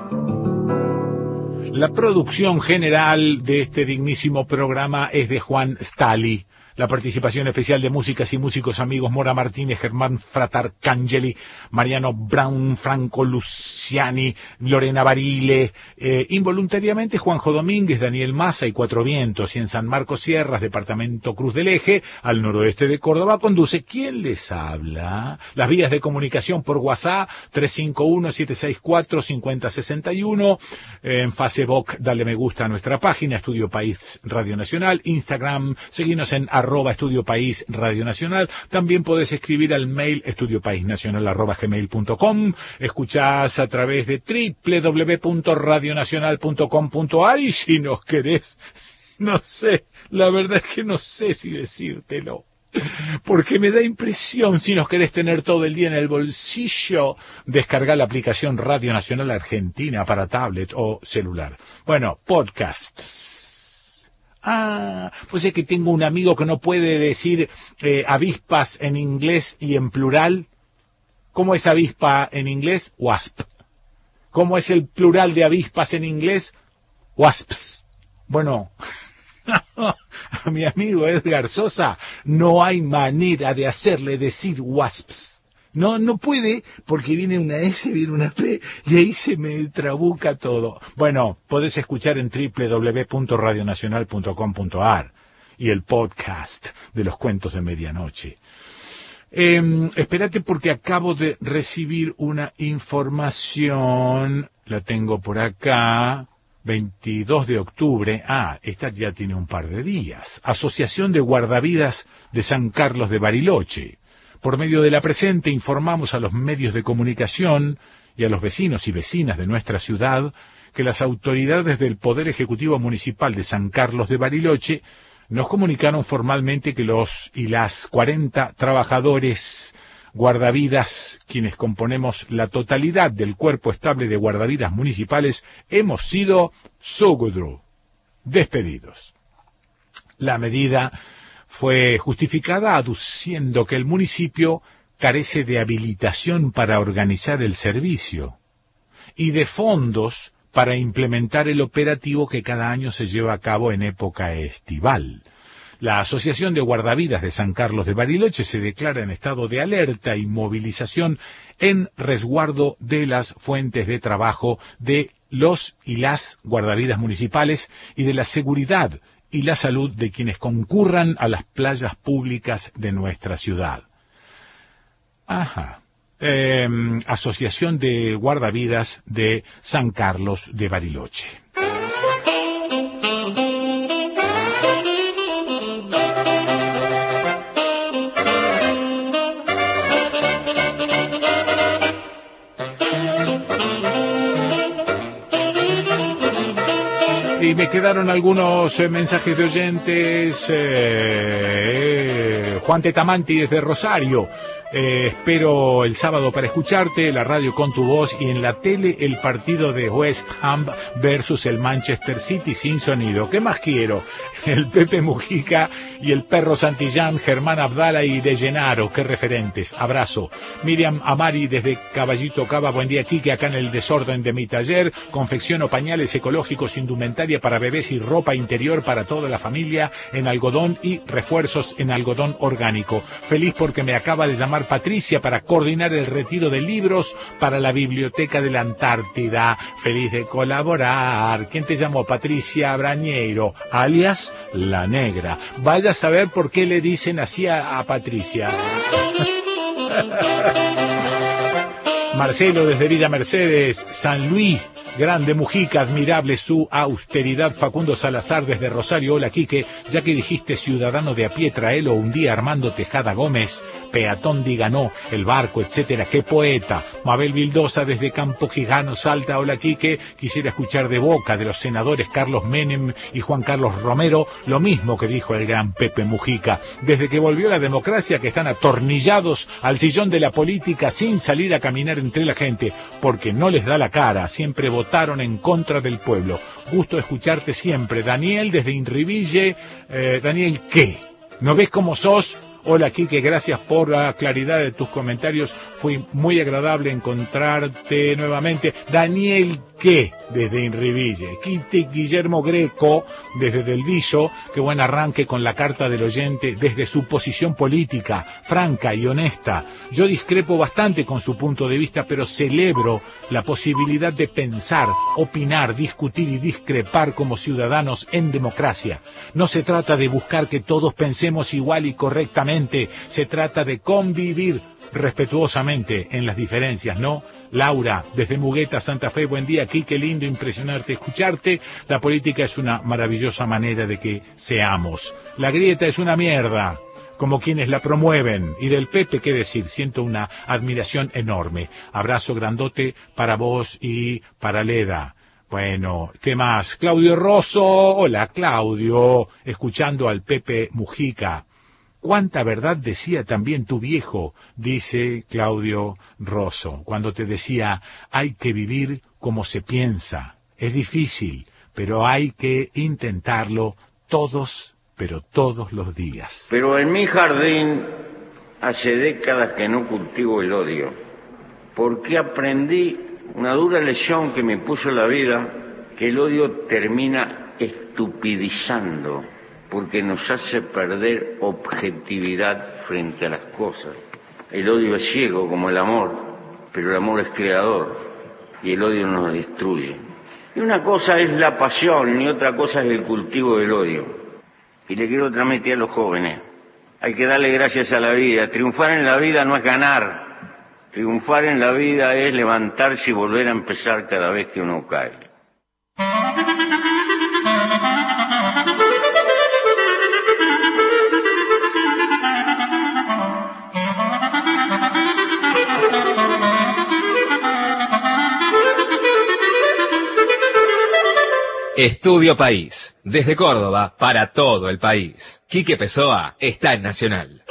r. La producción general de este dignísimo programa es de Juan Stali. La participación especial de músicas y músicos amigos Mora Martínez, Germán Fratarcangeli, Mariano Brown, Franco Luciani, Lorena Barile, eh, involuntariamente Juanjo Domínguez, Daniel Massa y Cuatro Vientos, y en San Marcos Sierras, departamento Cruz del Eje, al noroeste de Córdoba, conduce. ¿Quién les habla? Las vías de comunicación por WhatsApp, tres cinco uno, siete seis cuatro, cinco cero seis uno, en Facebook, dale me gusta a nuestra página, Estudio País Radio Nacional, Instagram, seguinos en arroba Estudio País Radio Nacional. También podés escribir al mail estudiopaisnacional arroba gmail punto com. Escuchás a través de doble u doble u doble u punto radio nacional punto com punto a r, y si nos querés, no sé, la verdad es que no sé si decírtelo, porque me da impresión, si nos querés tener todo el día en el bolsillo, descargar la aplicación Radio Nacional Argentina para tablet o celular. Bueno, podcasts. Ah, pues es que tengo un amigo que no puede decir eh, avispas en inglés y en plural. ¿Cómo es avispa en inglés? Wasp. ¿Cómo es el plural de avispas en inglés? Wasps. Bueno, a mi amigo Edgar Sosa no hay manera de hacerle decir wasps. No, no puede, porque viene una S, viene una P, y ahí se me trabuca todo. Bueno, podés escuchar en doble u doble u doble u punto radio nacional punto com punto a r y el podcast de los cuentos de medianoche. Eh, espérate, porque acabo de recibir una información, la tengo por acá, veintidós de octubre, ah, esta ya tiene un par de días. Asociación de Guardavidas de San Carlos de Bariloche. Por medio de la presente informamos a los medios de comunicación y a los vecinos y vecinas de nuestra ciudad que las autoridades del Poder Ejecutivo Municipal de San Carlos de Bariloche nos comunicaron formalmente que los y las cuarenta trabajadores guardavidas, quienes componemos la totalidad del cuerpo estable de guardavidas municipales, hemos sido sugudru, despedidos. La medida fue justificada aduciendo que el municipio carece de habilitación para organizar el servicio y de fondos para implementar el operativo que cada año se lleva a cabo en época estival. La Asociación de Guardavidas de San Carlos de Bariloche se declara en estado de alerta y movilización en resguardo de las fuentes de trabajo de los y las guardavidas municipales y de la seguridad y la salud de quienes concurran a las playas públicas de nuestra ciudad. Ajá. Eh, Asociación de Guardavidas de San Carlos de Bariloche. Y me quedaron algunos eh, mensajes de oyentes. Eh, Juan Tetamanti desde Rosario. Eh, espero el sábado para escucharte, la radio con tu voz y en la tele el partido de West Ham versus el Manchester City sin sonido. ¿Qué más quiero? El Pepe Mujica y el perro Santillán, Germán Abdala y De Llenaro, qué referentes. Abrazo. Miriam Amari desde Caballito Cava, buen día Quique, acá en el desorden de mi taller, confecciono pañales ecológicos, indumentaria para bebés y ropa interior para toda la familia en algodón y refuerzos en algodón orgánico. Feliz porque me acaba de llamar Patricia para coordinar el retiro de libros para la Biblioteca de la Antártida. Feliz de colaborar. ¿Quién te llamó? Patricia Brañeiro, alias La Negra. Vaya a saber por qué le dicen así a, a Patricia. Marcelo desde Villa Mercedes, San Luis. Grande Mujica, admirable su austeridad. Facundo Salazar desde Rosario, hola Quique, ya que dijiste ciudadano de a pie, traelo un día. Armando Tejada Gómez, peatón diganó, el barco, etcétera, qué poeta. Mabel Vildosa desde Campo Gijano, Salta, hola Quique, quisiera escuchar de boca de los senadores Carlos Menem y Juan Carlos Romero lo mismo que dijo el gran Pepe Mujica. Desde que volvió la democracia, que están atornillados al sillón de la política sin salir a caminar entre la gente, porque no les da la cara, siempre votaron en contra del pueblo. Gusto escucharte siempre. Daniel desde Inriville. Eh, Daniel, ¿qué? ¿No ves cómo sos? Hola Quique, gracias por la claridad de tus comentarios. Fue muy agradable encontrarte nuevamente. Daniel, ¿qué? Desde Inriville. Quinte Guillermo Greco desde Del Villo. Qué buen arranque con la carta del oyente desde su posición política, franca y honesta. Yo discrepo bastante con su punto de vista, pero celebro la posibilidad de pensar, opinar, discutir y discrepar como ciudadanos en democracia. No se trata de buscar que todos pensemos igual y correctamente. Se trata de convivir respetuosamente en las diferencias, ¿no? Laura, desde Mugueta, Santa Fe, buen día aquí, qué lindo impresionarte, escucharte. La política es una maravillosa manera de que seamos. La grieta es una mierda, como quienes la promueven. Y del Pepe, qué decir, siento una admiración enorme. Abrazo grandote para vos y para Leda. Bueno, ¿qué más? Claudio Rosso, hola Claudio, escuchando al Pepe Mujica. ¿Cuánta verdad decía también tu viejo? Dice Claudio Rosso, cuando te decía, hay que vivir como se piensa. Es difícil, pero hay que intentarlo todos, pero todos los días. Pero en mi jardín hace décadas que no cultivo el odio, porque aprendí una dura lección que me puso la vida, que el odio termina estupidizando, porque nos hace perder objetividad frente a las cosas. El odio es ciego como el amor, pero el amor es creador y el odio nos destruye. Y una cosa es la pasión y otra cosa es el cultivo del odio. Y le quiero transmitir a los jóvenes, hay que darle gracias a la vida. Triunfar en la vida no es ganar, triunfar en la vida es levantarse y volver a empezar cada vez que uno cae. Estudio País, desde Córdoba para todo el país. Quique Pessoa está en Nacional.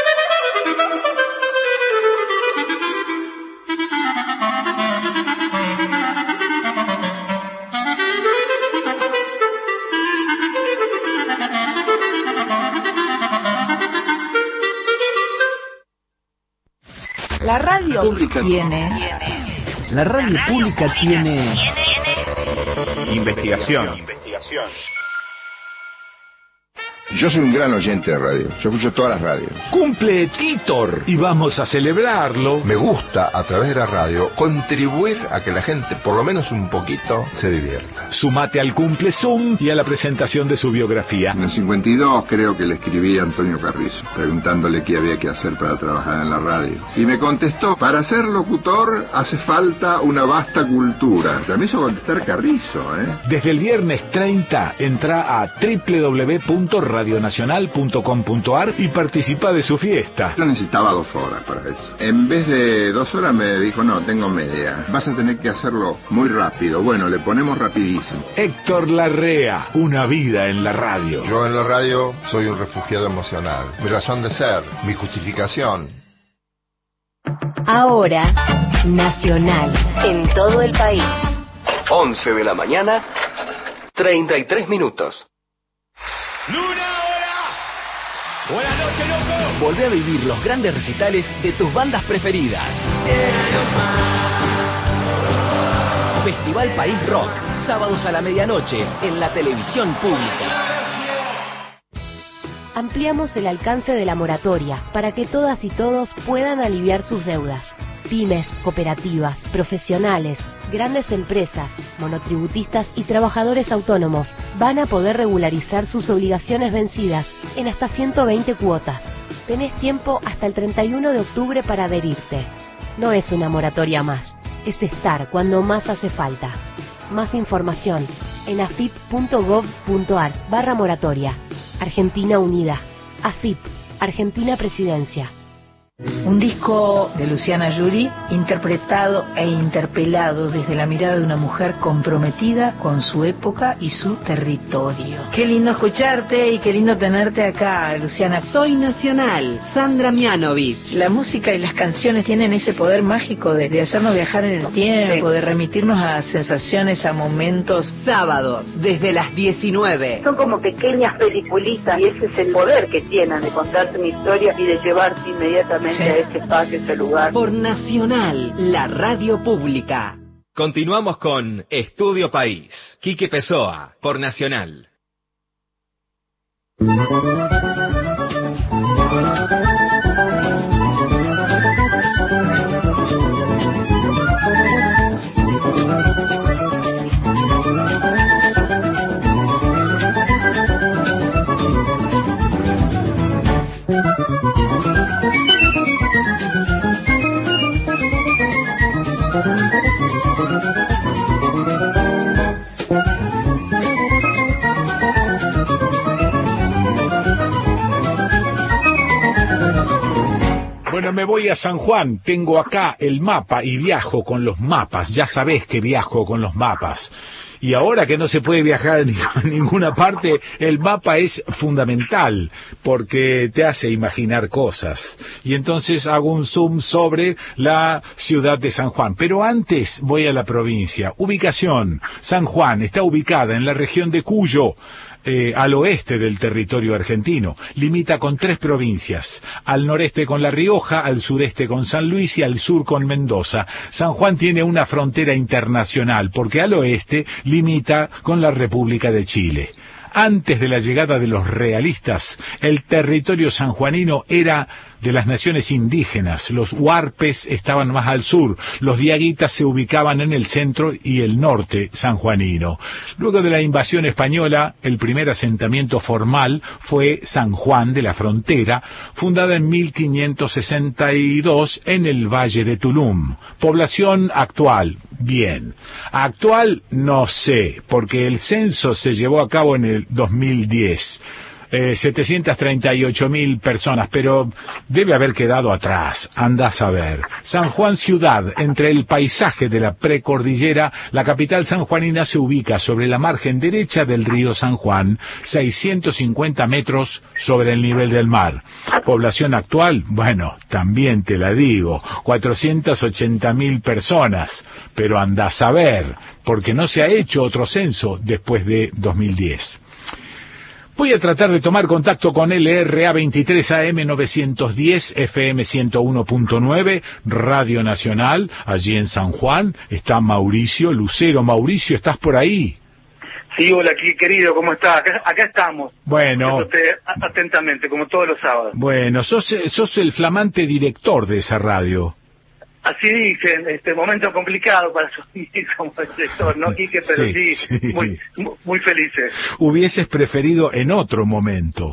La radio pública tiene. La radio pública tiene. Investigación. Investigación. Yo soy un gran oyente de radio. Yo escucho todas las radios. Cumple Titor y vamos a celebrarlo. Me gusta, a través de la radio, contribuir a que la gente, por lo menos un poquito, se divierta. Sumate al Cumple Zoom y a la presentación de su biografía. En el cincuenta y dos creo que le escribí a Antonio Carrizo, preguntándole qué había que hacer para trabajar en la radio. Y me contestó, para ser locutor hace falta una vasta cultura. Me hizo contestar Carrizo, ¿eh? Desde el viernes treinta, entra a doble u doble u doble u punto radio nacional punto com punto a r y participa de su fiesta. Yo necesitaba dos horas para eso. En vez de dos horas me dijo, no, tengo media. Vas a tener que hacerlo muy rápido. Bueno, le ponemos rapidísimo. Héctor Larrea, una vida en la radio. Yo en la radio soy un refugiado emocional. Mi razón de ser, mi justificación. Ahora, Nacional, en todo el país. once de la mañana, treinta y tres minutos. ¡Luna, hola! ¡Buenas noches, loco! Volvé a vivir los grandes recitales de tus bandas preferidas. Festival País Rock, sábados a la medianoche, en la televisión pública. Ampliamos el alcance de la moratoria para que todas y todos puedan aliviar sus deudas. Pymes, cooperativas, profesionales, grandes empresas, monotributistas y trabajadores autónomos van a poder regularizar sus obligaciones vencidas en hasta ciento veinte cuotas. Tenés tiempo hasta el treinta y uno de octubre para adherirte. No es una moratoria más, es estar cuando más hace falta. Más información en afip punto gov punto ar barra moratoria. Argentina Unida. AFIP, Argentina Presidencia. Un disco de Luciana Yuri, interpretado e interpelado desde la mirada de una mujer comprometida con su época y su territorio. Qué lindo escucharte y qué lindo tenerte acá, Luciana. Soy Nacional, Sandra Mianovich. La música y las canciones tienen ese poder mágico de, de hacernos viajar en el tiempo, de remitirnos a sensaciones, a momentos. Sábados, desde las diecinueve. Son como pequeñas peliculitas y ese es el poder que tienen de contarte una historia y de llevarte inmediatamente sí. a ese espacio, ese lugar. Por Nacional, la radio pública. Continuamos con Estudio País. Quique Pessoa, por Nacional. Bueno, me voy a San Juan, tengo acá el mapa y viajo con los mapas, ya sabés que viajo con los mapas. Y ahora que no se puede viajar a ninguna parte, el mapa es fundamental, porque te hace imaginar cosas. Y entonces hago un zoom sobre la ciudad de San Juan. Pero antes voy a la provincia. Ubicación. San Juan está ubicada en la región de Cuyo, Eh, al oeste del territorio argentino. Limita con tres provincias, al noreste con La Rioja, al sureste con San Luis y al sur con Mendoza. San Juan tiene una frontera internacional porque al oeste limita con la República de Chile. Antes de la llegada de los realistas, el territorio sanjuanino era de las naciones indígenas. Los huarpes estaban más al sur, los diaguitas se ubicaban en el centro y el norte sanjuanino. Luego de la invasión española, el primer asentamiento formal fue San Juan de la Frontera, fundada en mil quinientos sesenta y dos en el Valle de Tulum. Población actual, bien. Actual, no sé, porque el censo se llevó a cabo en el dos mil diez. Eh, setecientas treinta y ocho mil personas, pero debe haber quedado atrás, andás a ver. San Juan ciudad, entre el paisaje de la precordillera, la capital sanjuanina se ubica sobre la margen derecha del río San Juan, seiscientos cincuenta metros sobre el nivel del mar. Población actual, bueno, también te la digo, cuatrocientas ochenta mil personas, pero andás a ver, porque no se ha hecho otro censo después de dos mil diez. Voy a tratar de tomar contacto con L R A veintitrés A M novecientos diez, F M ciento uno punto nueve, Radio Nacional, allí en San Juan. Está Mauricio Lucero. Mauricio, ¿estás por ahí? Sí, hola, aquí, querido, ¿cómo está? Acá, acá estamos. Bueno. Usted, atentamente, como todos los sábados. Bueno, sos, sos el flamante director de esa radio. Así dicen, este momento complicado para su como director, ¿no, Quique? Pero sí, sí, sí. Muy, muy felices. Hubieses preferido en otro momento.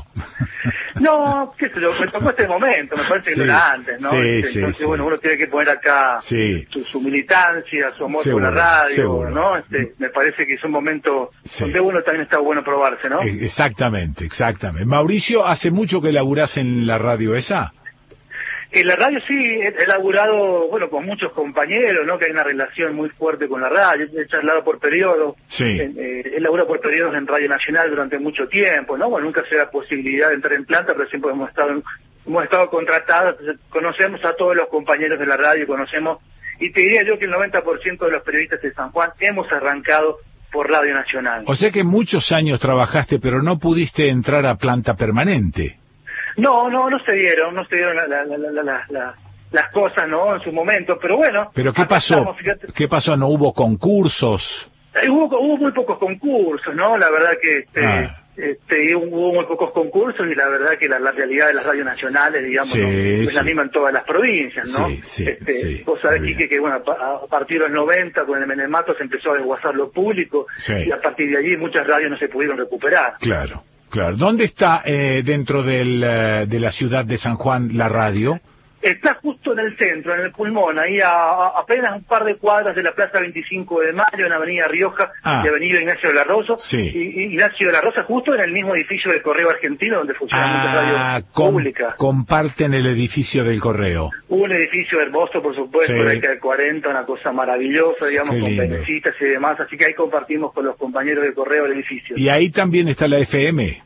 No, qué sé yo, me tocó este momento, me parece que Sí, no era antes, ¿no? sí, Este, sí, Entonces, sí. bueno, uno tiene que poner acá Sí. su, su militancia, su amor Seguro, por la radio, seguro. ¿no? Este, me parece que es un momento Sí. donde uno también está bueno probarse, ¿no? Eh, Exactamente, exactamente. Mauricio, ¿hace mucho que laburás en la radio esa? En la radio sí, he, he laburado, bueno, con muchos compañeros, ¿no? Que hay una relación muy fuerte con la radio, he charlado por periodos, Sí. eh, he laburado por periodos en Radio Nacional durante mucho tiempo, ¿no? Bueno, nunca se da posibilidad de entrar en planta, pero siempre hemos estado en- hemos estado contratados, entonces conocemos a todos los compañeros de la radio, conocemos, y te diría yo que el noventa por ciento de los periodistas de San Juan hemos arrancado por Radio Nacional. O sea que muchos años trabajaste, pero no pudiste entrar a planta permanente. No, no, no se dieron, no se dieron la- la- la- la- la- la- las cosas, ¿no? En su momento, pero bueno. ¿Pero qué acá pasó? estamos, fíjate. ¿Qué pasó? ¿No hubo concursos? Eh, Hubo, hubo muy pocos concursos, ¿no? La verdad que este, Ah. este, hubo muy pocos concursos y la verdad que la, la realidad de las radios nacionales, digamos, Sí, no, es la sí. misma en todas las provincias, ¿no? Sí, sí, este, sí, vos sabés, está bien. Quique, que bueno, a, a partir de los noventa con el Menemato se empezó a desguazar lo público Sí. y a partir de allí muchas radios no se pudieron recuperar. Claro, claro. ¿Dónde está eh, dentro del, eh, de la ciudad de San Juan la radio? Está justo en el centro, en el pulmón, ahí a, a- apenas un par de cuadras de la Plaza veinticinco de Mayo, en Avenida Rioja Ah. y Avenida Ignacio de la Rosa. Sí. Y, y Ignacio de la Rosa justo en el mismo edificio del Correo Argentino donde funcionan muchas Ah, radios com- públicas. comparten el edificio del correo. Un edificio hermoso, por supuesto, Sí. de la década del cuarenta, una cosa maravillosa, digamos, Qué con lindo. benecitas y demás. Así que ahí compartimos con los compañeros de Correo el edificio. Y ahí también está la F M.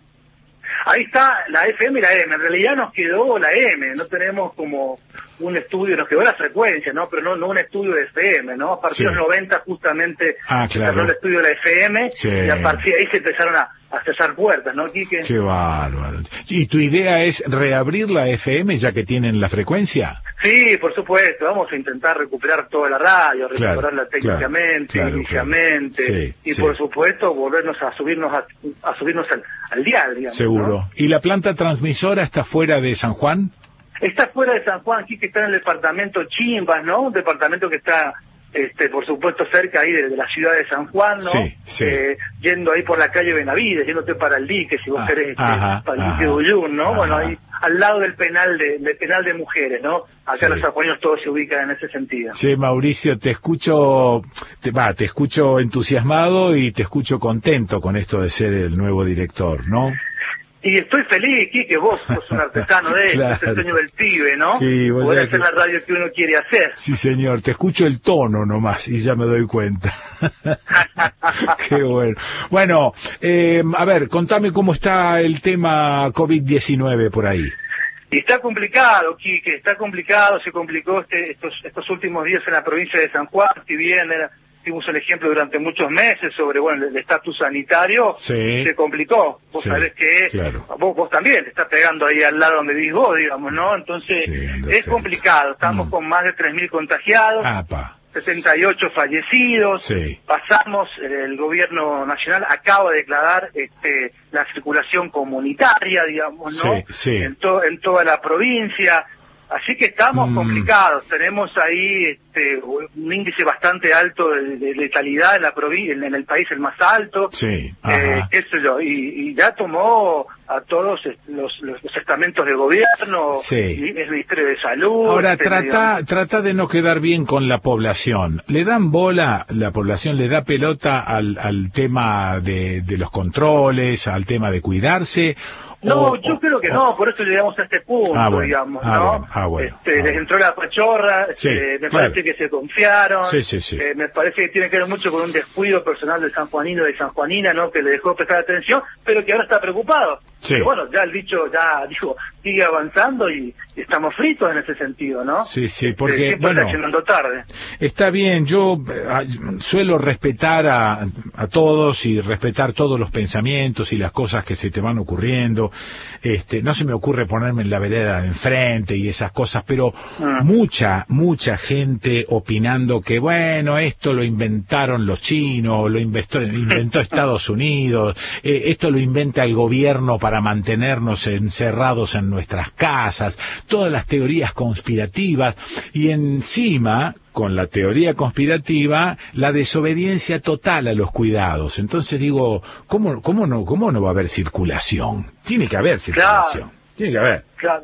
Ahí está la F M y la M. En realidad nos quedó la M. No tenemos como un estudio, nos quedó la frecuencia, ¿no? Pero no, no un estudio de F M, ¿no? A partir Sí. de los noventa justamente Ah, se claro. cerró el estudio de la F M Sí. y a partir de ahí se empezaron a, a cerrar puertas, ¿no, Quique? Qué bárbaro. ¿Y tu idea es reabrir la F M ya que tienen la frecuencia? Sí, por supuesto. Vamos a intentar recuperar toda la radio, Claro, recuperarla técnicamente, claro, claro, inicialmente, claro. Sí, y sí. por supuesto volvernos a subirnos a, a subirnos al, al dial, digamos. Seguro. ¿no? ¿Y la planta transmisora está fuera de San Juan? Está fuera de San Juan, aquí que está en el departamento Chimbas, ¿no? Un departamento que está, este, por supuesto, cerca ahí de, de la ciudad de San Juan, ¿no? Sí, sí. Eh, yendo ahí por la calle Benavides, yéndote para el dique, si vos Ah, querés, este, ajá, para el ajá, dique de Uyún, ¿no? ajá. Bueno, ahí al lado del penal de, del penal de mujeres, ¿no? Acá Sí. los sanjuaninos todos se ubican en ese sentido. Sí, Mauricio, te escucho, te, va, te escucho entusiasmado y te escucho contento con esto de ser el nuevo director, ¿no? Y estoy feliz, Quique, vos sos un artesano de esto, Claro. es el sueño del pibe, ¿no? Sí, vos Poder sabés hacer que- la radio que uno quiere hacer. Sí, señor, te escucho el tono nomás y ya me doy cuenta. Qué bueno. Bueno, eh, a ver, contame cómo está el tema COVID diecinueve por ahí. Y está complicado, Quique, está complicado, se complicó este, estos, estos últimos días en la provincia de San Juan, si bien era, tuvimos el ejemplo durante muchos meses sobre bueno el estatus sanitario, Sí. se complicó. Vos Sí, sabés que claro. vos, vos también te estás pegando ahí al lado donde vivís vos, digamos, ¿no? Entonces Sí, anda es cerca. complicado, estamos con más de tres mil contagiados, Apa, sesenta y ocho fallecidos, sí. pasamos, eh, el gobierno nacional acaba de declarar este, la circulación comunitaria, digamos, ¿no? Sí, sí. En, to- en toda la provincia, así que estamos Mm. complicados, tenemos ahí este, un índice bastante alto de, de letalidad en la provincia, en, en el país el más alto, Sí, eh, ajá. qué sé yo, y, y ya tomó a todos est- los, los, los estamentos de gobierno, Sí. y el Ministerio de Salud. Ahora, este, trata, trata de no quedar bien con la población. ¿Le dan bola, la población le da pelota al, al tema de, de los controles, al tema de cuidarse? No, o- yo o- creo que o- no, por eso llegamos a este punto, Ah, bueno, digamos, ah, ¿no? bueno, ah, bueno, este, ah, les entró la pachorra, Sí, este, me claro. parece que se confiaron, Sí, sí, sí. eh, me parece que tiene que ver mucho con un descuido personal del sanjuanino y de sanjuanina, ¿no? Que le dejó prestar atención, pero que ahora está preocupado. Sí. Pero bueno, ya el bicho ya dijo, sigue avanzando y, y estamos fritos en ese sentido, ¿no? Sí, sí, Este, porque, siempre bueno, está llegando tarde. está bien, yo eh, suelo respetar a, a todos y respetar todos los pensamientos y las cosas que se te van ocurriendo. Este, no se me ocurre ponerme en la vereda de enfrente y esas cosas, pero Ah. mucha, mucha gente opinando que, bueno, esto lo inventaron los chinos, lo inventó, inventó Estados Unidos, eh, esto lo inventa el gobierno para mantenernos encerrados en nuestras casas, todas las teorías conspirativas, y encima, con la teoría conspirativa, la desobediencia total a los cuidados. Entonces digo, ¿cómo, cómo no, cómo no va a haber circulación? Tiene que haber circulación, Claro. tiene que haber. Claro.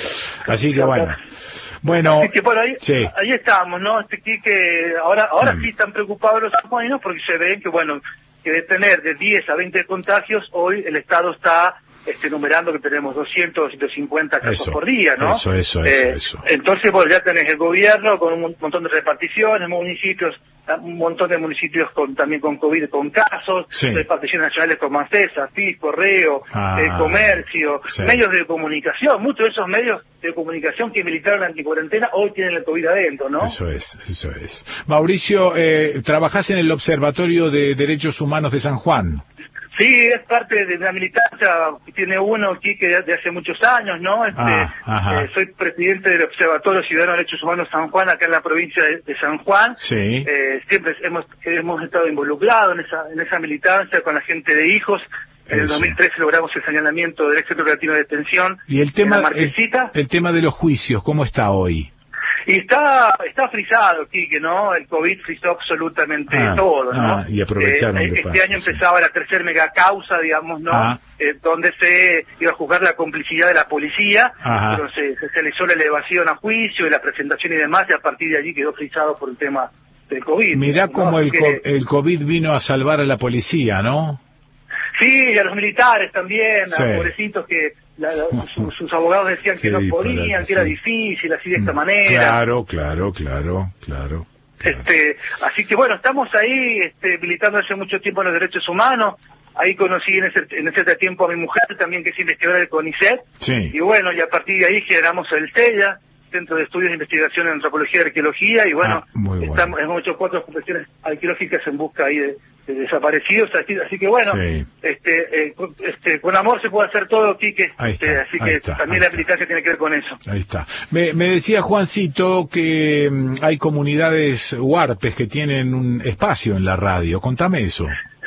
Así que bueno, bueno, Así que bueno, ahí, sí. ahí estamos, ¿no? Este, que, que ahora ahora Mm. sí están preocupados los sanjuaninos porque se ven que, bueno, que de tener de diez a veinte contagios, hoy el Estado está este, numerando que tenemos doscientos, doscientos cincuenta casos Eso, por día, ¿no? eso, eso, Eh, eso, eso. Entonces, bueno, ya tenés el gobierno con un montón de reparticiones, municipios, un montón de municipios con también con COVID, con casos, Sí. reparticiones nacionales con Mancesa, P I S, Correo, Ah, eh, Comercio, sí. medios de comunicación. Muchos de esos medios de comunicación que militaron la anticuarentena hoy tienen el COVID adentro, ¿no? Eso es, eso es. Mauricio, eh, trabajás en el Observatorio de Derechos Humanos de San Juan. Sí, es parte de la militancia que tiene uno aquí que de, de hace muchos años, ¿no? Este, Ah, ajá. eh, soy presidente del Observatorio Ciudadano de Derechos Humanos San Juan, acá en la provincia de, de San Juan. Sí. Eh, siempre hemos hemos estado involucrados en esa en esa militancia con la gente de Hijos. En el Eso. dos mil trece logramos el señalamiento del Centro Creativo de Detención. Y el en tema, la Marquesita. el, el tema de los juicios, ¿cómo está hoy? Y está está frisado, Quique, ¿no? El COVID frizó absolutamente Ah, todo, ¿no? ah, y aprovecharon Eh, de Este paso, año empezaba la tercera mega causa, digamos, ¿no? Ah. Eh, donde se iba a juzgar la complicidad de la policía, Ajá. pero se, se realizó la elevación a juicio y la presentación y demás, y a partir de allí quedó frisado por el tema del COVID. Mirá ¿no? cómo el, Que- co- el COVID vino a salvar a la policía, ¿no? Sí, y a los militares también, Sí. a pobrecitos que la- la- su- sus abogados decían que Qué no disparate, podían, que era sí. difícil, así de esta Mm, manera. Claro, claro, claro, claro. Este, así que bueno, estamos ahí este, militando hace mucho tiempo en los derechos humanos. Ahí conocí en ese, en ese tiempo a mi mujer también, que es investigadora del CONICET. Sí. Y bueno, y a partir de ahí generamos el CELLA, Centro de Estudios de Investigación en Antropología y Arqueología. Y bueno, Ah, muy bueno. estamos, hemos hecho cuatro profesiones arqueológicas en busca ahí de, de desaparecidos. Así, así que bueno, Sí. este, eh, con, este, con amor se puede hacer todo, Quique. Ahí Este, está, así ahí que está, también ahí la militancia tiene que ver con eso. Ahí está. Me, me decía Juancito que mm, hay comunidades huarpes que tienen un espacio en la radio. Contame eso.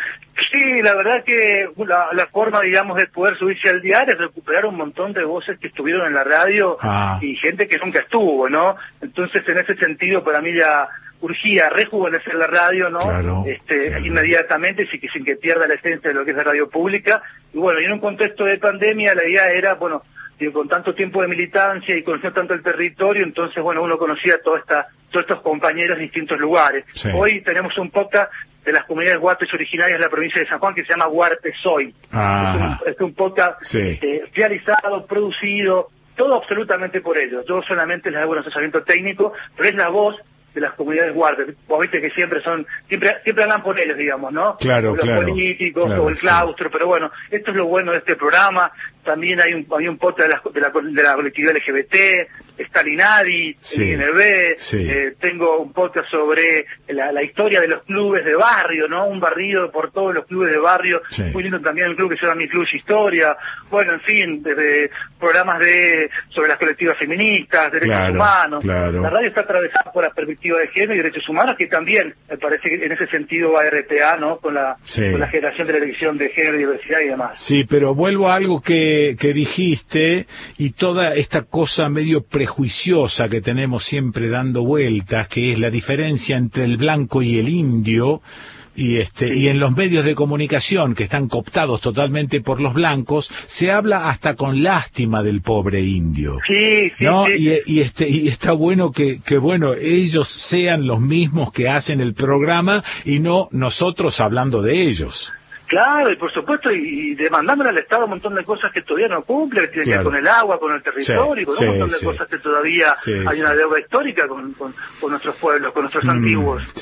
Sí, la verdad que la, la forma, digamos, de poder subirse al diario es recuperar un montón de voces que estuvieron en la radio Ah. y gente que nunca estuvo, ¿no? Entonces, en ese sentido, para mí ya urgía rejuvenecer la radio, ¿no? Claro, este, claro. inmediatamente, sin que, sin que pierda la esencia de lo que es la radio pública. Y bueno, y en un contexto de pandemia, la idea era, bueno, digo, con tanto tiempo de militancia y conociendo tanto el territorio, entonces, bueno, uno conocía a toda esta, todos estos compañeros en distintos lugares. Sí. Hoy tenemos un podcast de las comunidades huarpes originarias de la provincia de San Juan que se llama Huarpes Hoy. Ajá. Es un, es un podcast Sí. eh, realizado, producido, todo absolutamente por ellos. Yo solamente les hago un asesoramiento técnico, pero es la voz de las comunidades huarpes. Vos viste que siempre son, siempre siempre hablan por ellos, digamos, ¿no? Claro, Los claro, políticos claro, o el sí. claustro, pero bueno, esto es lo bueno de este programa. También hay un hay un podcast de la, de la, de la colectividad L G B T, está Linadi, Sí, el I N B, sí. eh, tengo un podcast sobre la, la historia de los clubes de barrio, ¿no? Un barrido por todos los clubes de barrio. Sí. Muy lindo también el club que se llama Mi Club Historia. Bueno, en fin, desde programas de sobre las colectivas feministas, derechos Claro, humanos. claro. La radio está atravesada por la perspectiva de género y derechos humanos, que también me parece que en ese sentido va R T A, ¿no? Con la, Sí. con la generación de la elección de género, diversidad y demás. Sí, pero vuelvo a algo que, que dijiste y toda esta cosa medio prejuiciosa que tenemos siempre dando vueltas, que es la diferencia entre el blanco y el indio. Y este y en los medios de comunicación que están cooptados totalmente por los blancos se habla hasta con lástima del pobre indio. Sí, sí, ¿No? sí. Y, y este y está bueno que, que bueno ellos sean los mismos que hacen el programa y no nosotros hablando de ellos. Claro, y por supuesto, y, y demandándole al Estado un montón de cosas que todavía no cumple, que tienen que ver Claro. con el agua, con el territorio, Sí, con sí, un montón de sí. cosas que todavía Sí, hay sí. una deuda histórica con, con, con nuestros pueblos, con nuestros Mm, antiguos. sí,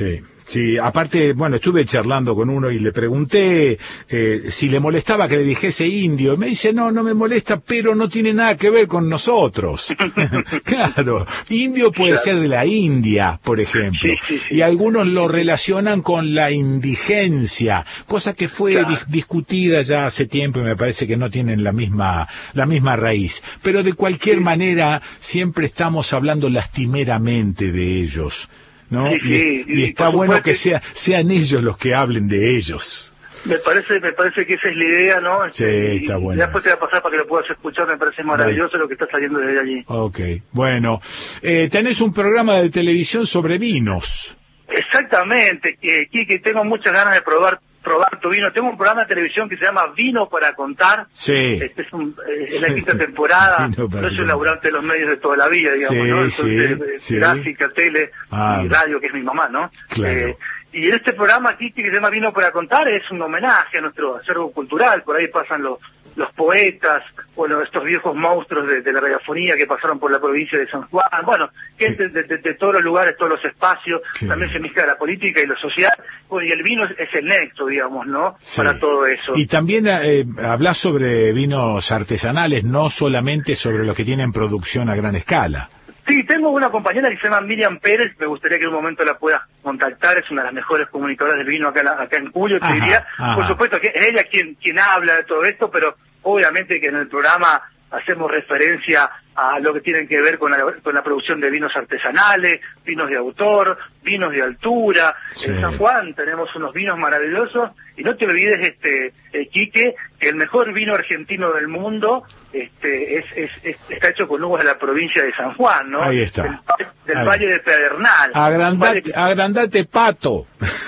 Sí, aparte, bueno, estuve charlando con uno y le pregunté eh, si le molestaba que le dijese indio. Me dice, no, no me molesta, pero no tiene nada que ver con nosotros. Claro, indio puede claro. ser de la India, por ejemplo. Sí, sí, sí. Y algunos lo relacionan con la indigencia, cosa que fue claro. dis discutida ya hace tiempo y me parece que no tienen la misma, la misma raíz. Pero de cualquier sí. manera, siempre estamos hablando lastimeramente de ellos. ¿No? Sí, sí, y, y está bueno que sea, sean ellos los que hablen de ellos. Me parece, me parece que esa es la idea, ¿no? Sí, está y, bueno. Y después te va a pasar para que lo puedas escuchar, me parece maravilloso Dale. Lo que está saliendo desde allí. Ok, bueno. Eh, tenés un programa de televisión sobre vinos. Exactamente, que, que tengo muchas ganas de probar probar tu vino. Tengo un programa de televisión que se llama Vino para Contar. Sí. Este es, un, eh, es la quinta temporada. No soy laburante de los medios de toda la vida, digamos, sí, ¿no? Entonces, sí, gráfica, sí. tele ah, y radio, que es mi mamá, ¿no? Claro. Eh, y en este programa aquí que se llama Vino para Contar es un homenaje a nuestro acervo cultural. Por ahí pasan los los poetas, bueno, estos viejos monstruos de, de la radiofonía que pasaron por la provincia de San Juan, bueno, gente de, de, de todos los lugares, todos los espacios, sí. También se mezcla la política y lo social, bueno, y el vino es, es el nexo, digamos, ¿no? Sí. Para todo eso. Y también eh, hablas sobre vinos artesanales, no solamente sobre los que tienen producción a gran escala. Sí, tengo una compañera que se llama Miriam Pérez, me gustaría que en un momento la puedas contactar, es una de las mejores comunicadoras del vino acá, acá en Cuyo, te ajá, diría. Ajá. Por supuesto que es ella quien, quien habla de todo esto, pero obviamente que en el programa hacemos referencia a lo que tienen que ver con la, con la producción de vinos artesanales, vinos de autor, vinos de altura. Sí. En San Juan tenemos unos vinos maravillosos y no te olvides, este, eh, Quique, que el mejor vino argentino del mundo este, es, es, es está hecho con uvas de la provincia de San Juan, ¿no? Ahí está. Del, del Ahí. Valle de Pedernal. Agrandate, que... agrandate pato.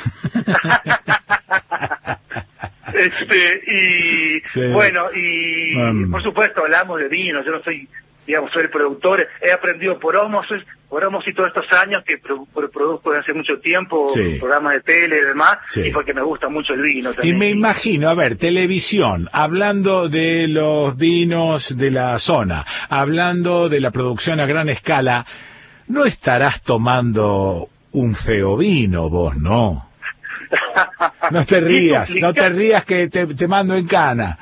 Este, y sí. Bueno, y um. por supuesto hablamos de vino, yo no soy, digamos, soy el productor, he aprendido por osmosis, por osmosis todos estos años que pro, pro, produzco desde hace mucho tiempo, sí. Programas de tele y demás, sí. Y porque me gusta mucho el vino también. Y me imagino, a ver, televisión, hablando de los vinos de la zona, hablando de la producción a gran escala, no estarás tomando un feo vino vos, ¿no? No te rías, no te rías que te, te mando en cana.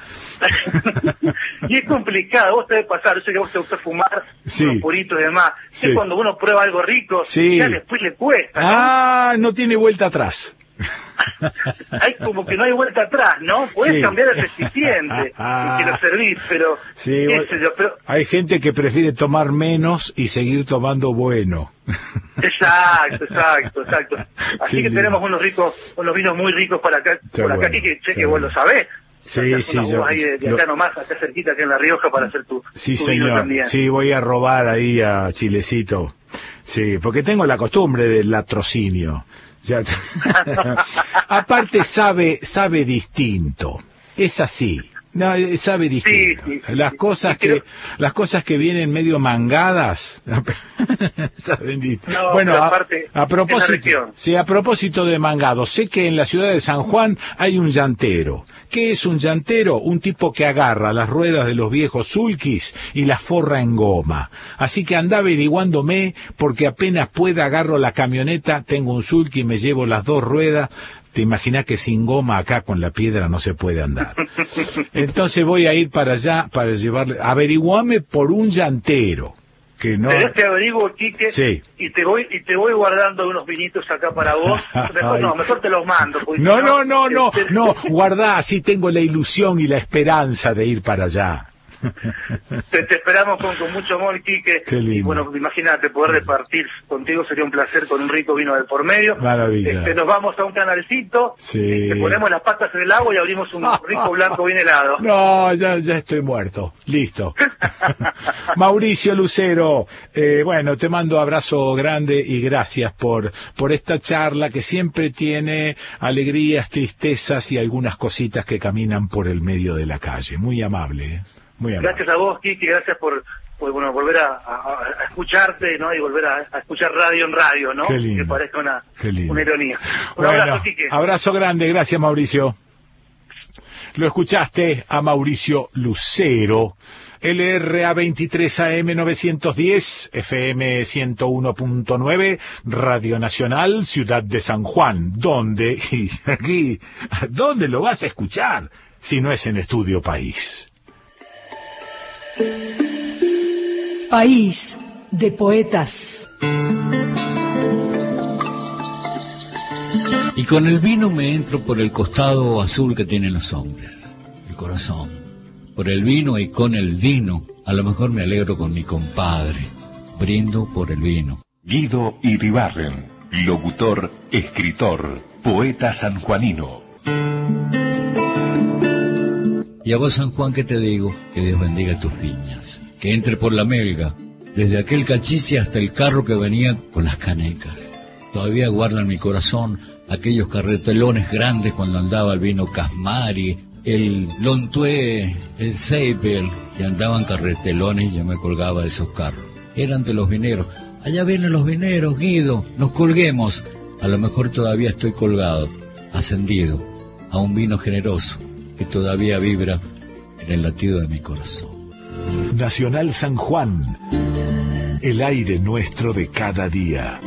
Y es complicado, vos te debe pasar, yo sé que vos te gusta fumar, sí. Unos puritos y demás, sí. Es cuando uno prueba algo rico, sí. Ya después le cuesta, ¿no? Ah, no tiene vuelta atrás. Hay como que no hay vuelta atrás, ¿no? Puedes sí. Cambiar el recipiente y que lo servís, pero, sí, qué sé yo, pero... Hay gente que prefiere tomar menos y seguir tomando bueno. Exacto, exacto, exacto. Así sí, que tenemos unos ricos, unos vinos muy ricos para acá, está por acá, bueno, aquí, que sé que vos lo sabés. Sí, sí, yo, ahí de, de acá lo... nomás, acá cerquita, acá en La Rioja, para hacer tu, sí, tu señor. vino también. Sí, voy a robar ahí a Chilecito. Sí, porque tengo la costumbre del latrocinio. Ya. Aparte sabe, sabe distinto. Es así. No, sabe distinto. Sí, sí, las sí, cosas sí, que pero... las cosas que vienen medio mangadas saben distinto. No, bueno, a, aparte, a propósito, sí, a propósito de mangado, sé que en la ciudad de San Juan hay un llantero. ¿Qué es un llantero? Un tipo que agarra las ruedas de los viejos sulkis y las forra en goma. Así que anda averiguándome, porque apenas pueda agarro la camioneta, tengo un sulky y me llevo las dos ruedas. Te imaginas que sin goma acá con la piedra no se puede andar. Entonces voy a ir para allá para llevarle... Averiguame por un llantero. Que no... Pero te averiguo, Quique, sí. y te voy y te voy guardando unos vinitos acá para vos. Mejor no, mejor te los mando. No, no, no, no, no, no, guardá, así tengo la ilusión y la esperanza de ir para allá. Te, te esperamos con, con mucho amor, Quique. Y bueno, imagínate, poder repartir contigo sería un placer con un rico vino de por medio. Maravilla. Este, nos vamos a un canalcito, sí. Te ponemos las patas en el agua y abrimos un rico blanco bien helado. No, ya, ya estoy muerto. Listo. Mauricio Lucero, eh, bueno, te mando abrazo grande y gracias por, por esta charla que siempre tiene alegrías, tristezas y algunas cositas que caminan por el medio de la calle. Muy amable, ¿eh? Muy amable. Gracias a vos, Kiki, gracias por, por bueno, volver a, a, a escucharte, ¿no? Y volver a, a escuchar radio en radio, ¿no? Qué lindo. Que parezca una, una ironía. Un bueno, abrazo, Kiki. Abrazo grande, gracias, Mauricio. Lo escuchaste a Mauricio Lucero, L R A veintitrés A M novecientos diez, F M ciento uno punto nueve, Radio Nacional, Ciudad de San Juan. ¿Dónde? Y aquí, ¿dónde lo vas a escuchar si no es en Estudio País? País de poetas. Y con el vino me entro por el costado azul que tienen los hombres, el corazón. Por el vino y con el vino, a lo mejor me alegro con mi compadre. Brindo por el vino. Guido Iribarren, locutor, escritor, poeta sanjuanino. Y a vos, San Juan, ¿qué te digo? Que Dios bendiga tus viñas. Que entre por la melga, desde aquel cachiche hasta el carro que venía con las canecas. Todavía guardan mi corazón aquellos carretelones grandes cuando andaba el vino Casmari, el Lontué, el Seipel, que andaban carretelones y yo me colgaba de esos carros. Eran de los vineros. Allá vienen los vineros, Guido, nos colguemos. A lo mejor todavía estoy colgado, ascendido, a un vino generoso que todavía vibra en el latido de mi corazón. Nacional San Juan, el aire nuestro de cada día.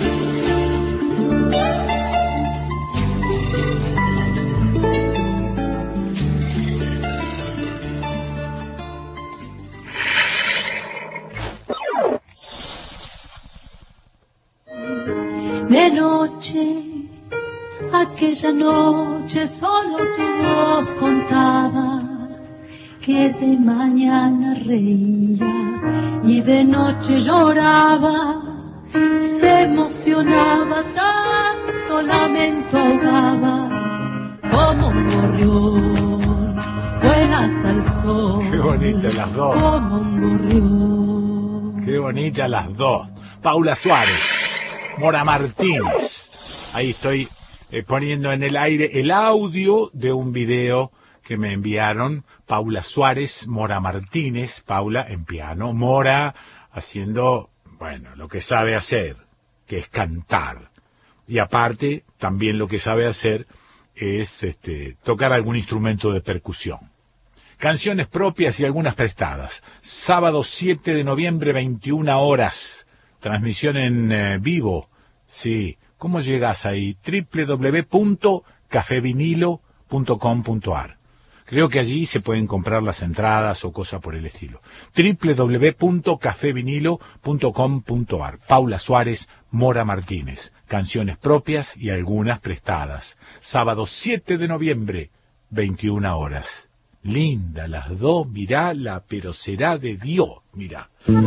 De noche, aquella noche solo tu voz contaba que de mañana reía y de noche lloraba, se emocionaba tanto, lamento ahogaba como un gorrión, vuela hasta el sol. Qué bonitas las dos. Como un gorrión. Qué bonitas las dos. Paula Suárez, Mora Martínez. Ahí estoy eh, poniendo en el aire el audio de un video que me enviaron. Paula Suárez, Mora Martínez, Paula en piano, Mora haciendo, bueno, lo que sabe hacer, que es cantar. Y aparte, también lo que sabe hacer es este, tocar algún instrumento de percusión. Canciones propias y algunas prestadas. Sábado siete de noviembre, veintiuna horas. Transmisión en eh, vivo. Sí. ¿Cómo llegas ahí? doble u doble u doble u punto café vinilo punto com punto a r. Creo que allí se pueden comprar las entradas o cosas por el estilo. doble u doble u doble u punto café vinilo punto com punto a r. Paula Suárez, Mora Martínez. Canciones propias y algunas prestadas. Sábado siete de noviembre, veintiuna horas. Linda las dos, mirala, pero será de Dios, mirá.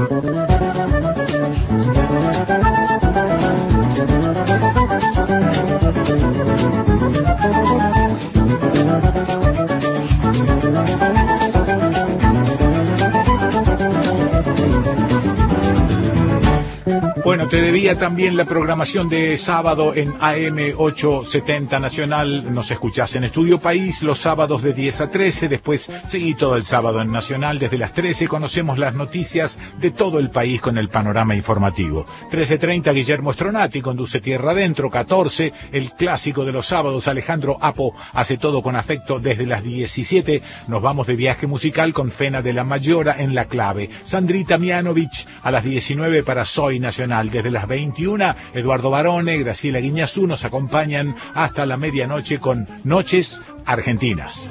Bueno, te debía también la programación de sábado en A M ochocientos setenta Nacional. Nos escuchás en Estudio País los sábados de diez a trece. Después seguí todo el sábado en Nacional. Desde las trece conocemos las noticias de todo el país con el panorama informativo. trece treinta Guillermo Stronati conduce Tierra Adentro. catorce el clásico de los sábados, Alejandro Apo hace todo con afecto. Desde las diecisiete nos vamos de viaje musical con Fena de la Mayora en La Clave. Sandrita Mianovich a las diecinueve para Soy Nacional. Desde las veintiuna, Eduardo Barone, Graciela Guiñazú nos acompañan hasta la medianoche con Noches Argentinas.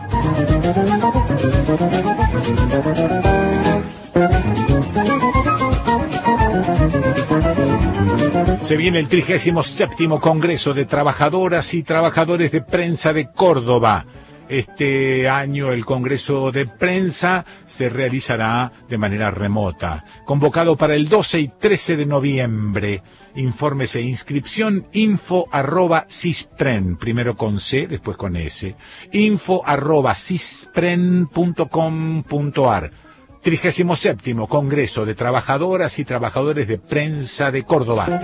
Se viene el trigésimo séptimo Congreso de Trabajadoras y Trabajadores de Prensa de Córdoba. Este año el Congreso de Prensa se realizará de manera remota. Convocado para el doce y trece de noviembre. Informes e inscripción info arroba cispren, primero con C, después con S. Info arroba cispren punto com punto a r. trigésimo séptimo Congreso de Trabajadoras y Trabajadores de Prensa de Córdoba.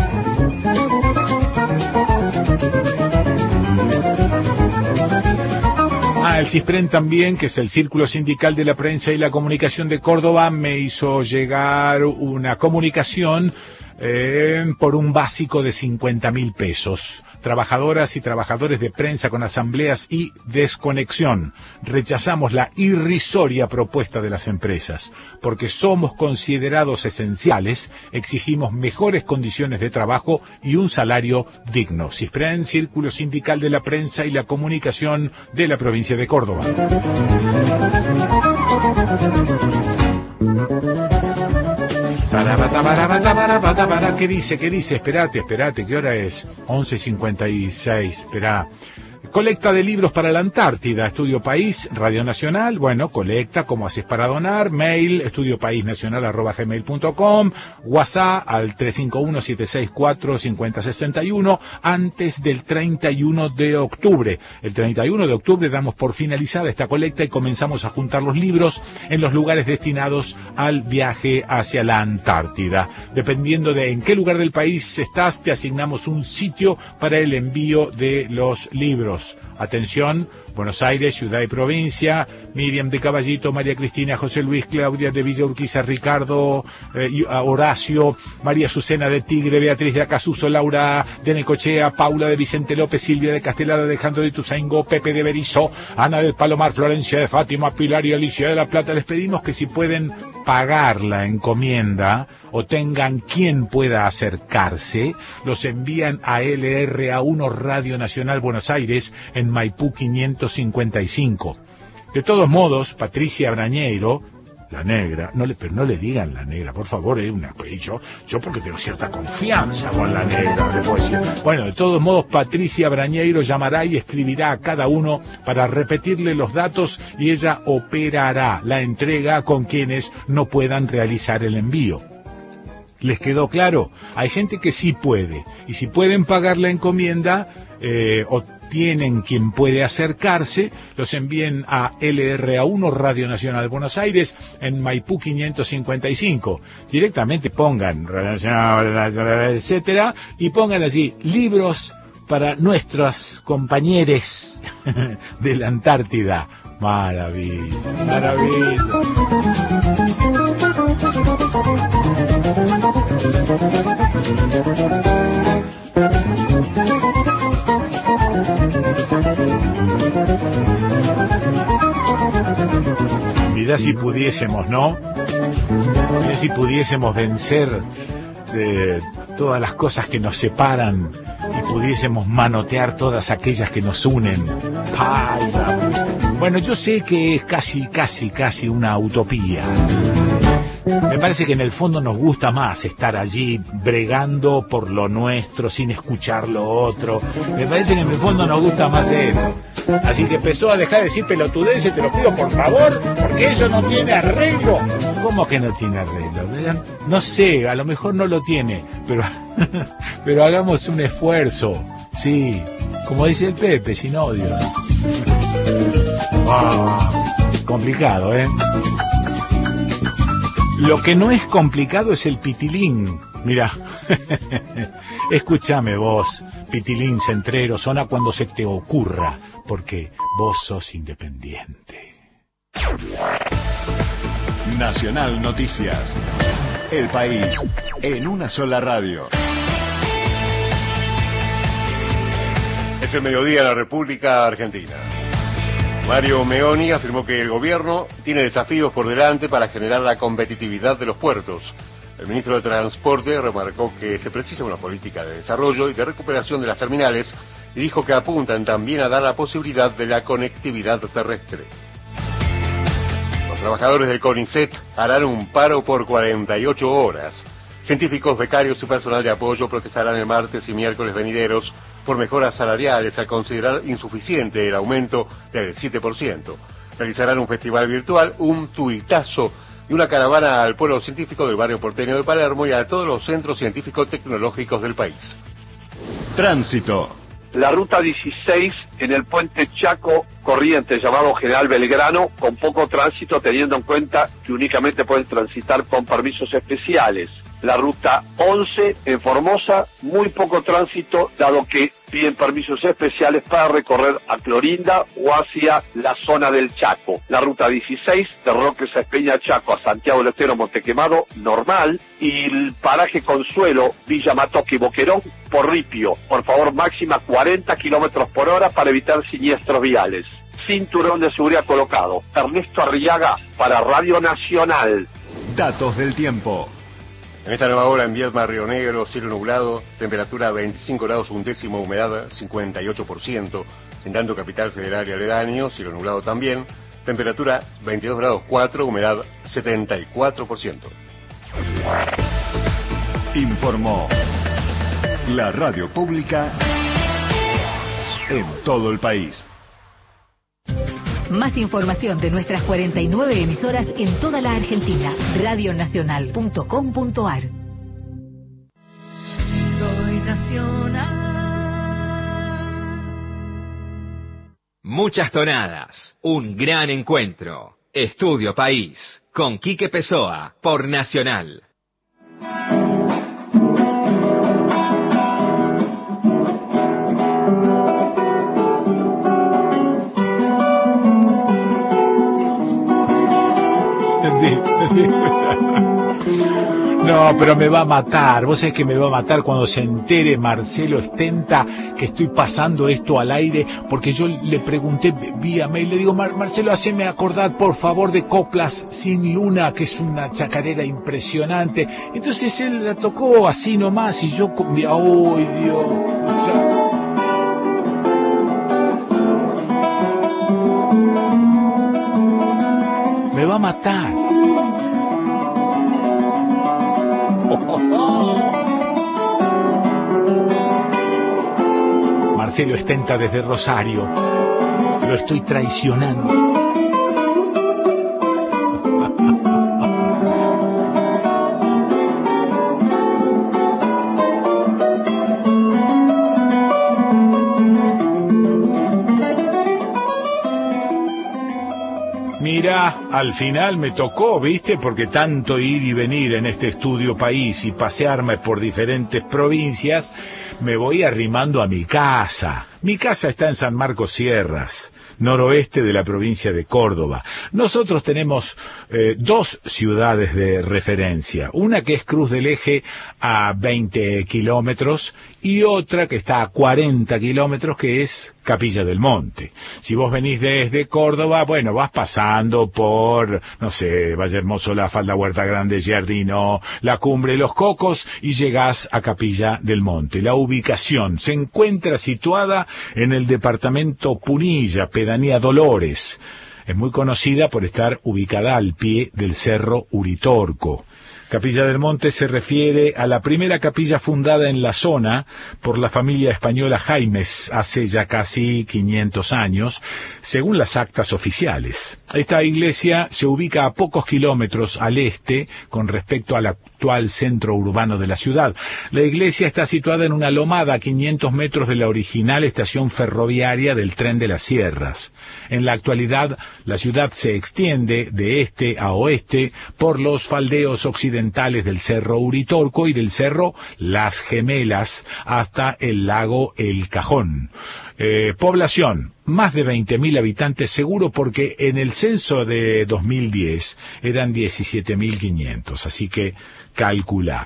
Ah, el CISPREN también, que es el Círculo Sindical de la Prensa y la Comunicación de Córdoba, me hizo llegar una comunicación eh, por un básico de cincuenta mil pesos. trabajadoras y trabajadores de prensa con asambleas y desconexión. Rechazamos la irrisoria propuesta de las empresas. Porque somos considerados esenciales, exigimos mejores condiciones de trabajo y un salario digno. CISPREN, Círculo Sindical de la Prensa y la Comunicación de la provincia de Córdoba. ¿Qué dice? ¿Qué dice? Esperate, esperate, ¿qué hora es? once cincuenta y seis, esperá. Colecta de libros para la Antártida, Estudio País, Radio Nacional, bueno, colecta, ¿cómo haces para donar? Mail, estudiopaisnacional arroba gmail punto com, WhatsApp al tres cinco uno, siete seis cuatro, cinco cero seis uno, antes del treinta y uno de octubre. El treinta y uno de octubre damos por finalizada esta colecta y comenzamos a juntar los libros en los lugares destinados al viaje hacia la Antártida. Dependiendo de en qué lugar del país estás, te asignamos un sitio para el envío de los libros. Atención, Buenos Aires, ciudad y provincia, Miriam de Caballito, María Cristina, José Luis, Claudia de Villa Urquiza, Ricardo, eh, Horacio, María Azucena de Tigre, Beatriz de Acasuso, Laura de Necochea, Paula de Vicente López, Silvia de Castelar, Alejandro de Ituzaingó, Pepe de Berizo, Ana del Palomar, Florencia de Fátima, Pilar y Alicia de la Plata. Les pedimos que si pueden pagar la encomienda o tengan quien pueda acercarse, los envían a L R A uno Radio Nacional Buenos Aires en Maipú quinientos cincuenta y cinco. De todos modos, Patricia Brañeiro, la negra, no le, pero no le digan la negra, por favor, eh, una, yo, yo porque tengo cierta confianza con la negra, le puedo decir. Bueno, de todos modos, Patricia Brañeiro llamará y escribirá a cada uno para repetirle los datos y ella operará la entrega con quienes no puedan realizar el envío. ¿Les quedó claro? Hay gente que sí puede, y si pueden pagar la encomienda, eh, o tienen quien puede acercarse, los envíen a L R A uno Radio Nacional Buenos Aires en Maipú quinientos cincuenta y cinco. Directamente pongan Radio Nacional, etcétera, y pongan allí libros para nuestros compañeros de la Antártida. Maravilla, maravilla. Mirá si pudiésemos, ¿no? Mirá si pudiésemos vencer de todas las cosas que nos separan y pudiésemos manotear todas aquellas que nos unen. ¡Ay! Bueno, yo sé que es casi, casi, casi una utopía. Me parece que en el fondo nos gusta más estar allí bregando por lo nuestro sin escuchar lo otro. Me parece que en el fondo nos gusta más eso. Así que empezó a dejar de decir pelotudeces, te lo pido por favor, porque eso no tiene arreglo. ¿Cómo que no tiene arreglo? No sé, a lo mejor no lo tiene, pero, pero hagamos un esfuerzo. Sí, como dice el Pepe, sin odios. Ah, complicado, ¿eh? Lo que no es complicado es el pitilín. Mira, escúchame vos, pitilín centrero, sona cuando se te ocurra, porque vos sos independiente. Nacional Noticias. El país en una sola radio. Es el mediodía de la República Argentina. Mario Meoni afirmó que el gobierno tiene desafíos por delante para generar la competitividad de los puertos. El ministro de Transporte remarcó que se precisa una política de desarrollo y de recuperación de las terminales y dijo que apuntan también a dar la posibilidad de la conectividad terrestre. Los trabajadores del CONICET harán un paro por cuarenta y ocho horas. Científicos, becarios y personal de apoyo protestarán el martes y miércoles venideros por mejoras salariales al considerar insuficiente el aumento del siete por ciento. Realizarán un festival virtual, un tuitazo y una caravana al pueblo científico del barrio porteño de Palermo y a todos los centros científicos tecnológicos del país. Tránsito. La ruta dieciséis en el puente Chaco Corrientes, llamado General Belgrano, con poco tránsito, teniendo en cuenta que únicamente pueden transitar con permisos especiales. La ruta once en Formosa, muy poco tránsito, dado que piden permisos especiales para recorrer a Clorinda o hacia la zona del Chaco. La ruta dieciséis, de Roques a Espeña Chaco a Santiago del Estero, Montequemado, normal. Y el paraje Consuelo, Villa Matoque y Boquerón, por ripio. Por favor, máxima cuarenta kilómetros por hora para evitar siniestros viales. Cinturón de seguridad colocado. Ernesto Arriaga para Radio Nacional. Datos del tiempo. En esta nueva hora en Viedma, Río Negro, cielo nublado, temperatura veinticinco grados un décimo, humedad cincuenta y ocho por ciento. En tanto Capital Federal y aledaño, cielo nublado también, temperatura veintidós grados cuatro, humedad setenta y cuatro por ciento. Informó la radio pública en todo el país. Más información de nuestras cuarenta y nueve emisoras en toda la Argentina. radio nacional punto com punto ar. Soy nacional. Muchas tonadas, un gran encuentro. Estudio País, con Quique Pessoa, por Nacional. No, pero me va a matar. Vos sabés que me va a matar cuando se entere Marcelo Stenta que estoy pasando esto al aire, porque yo le pregunté vía mail, le digo, Mar Marcelo, haceme acordar por favor de Coplas sin Luna, que es una chacarera impresionante. Entonces él la tocó así nomás y yo, ¡ay, Dios! Ya. Me va a matar. Marcelo Stenta desde Rosario. Lo estoy traicionando. Mira, al final me tocó, ¿viste? Porque tanto ir y venir en este Estudio País y pasearme por diferentes provincias, me voy arrimando a mi casa. Mi casa está en San Marcos Sierras, noroeste de la provincia de Córdoba. Nosotros tenemos eh, dos ciudades de referencia, una que es Cruz del Eje a veinte kilómetros y otra que está a cuarenta kilómetros, que es Capilla del Monte. Si vos venís desde Córdoba, bueno, vas pasando por, no sé, Valle Hermoso, La Falda, Huerta Grande, Giardino, La Cumbre, Los Cocos, y llegás a Capilla del Monte. La ubicación se encuentra situada en el departamento Punilla, pedanía Dolores. Es muy conocida por estar ubicada al pie del Cerro Uritorco. Capilla del Monte se refiere a la primera capilla fundada en la zona por la familia española Jaimes hace ya casi quinientos años, según las actas oficiales. Esta iglesia se ubica a pocos kilómetros al este con respecto al actual centro urbano de la ciudad. La iglesia está situada en una lomada a quinientos metros de la original estación ferroviaria del Tren de las Sierras. En la actualidad, la ciudad se extiende de este a oeste por los faldeos occidentales del Cerro Uritorco y del Cerro Las Gemelas hasta el lago El Cajón. Eh, población, más de veinte mil habitantes seguro, porque en el censo de dos mil diez eran diecisiete mil quinientos, así que calcula.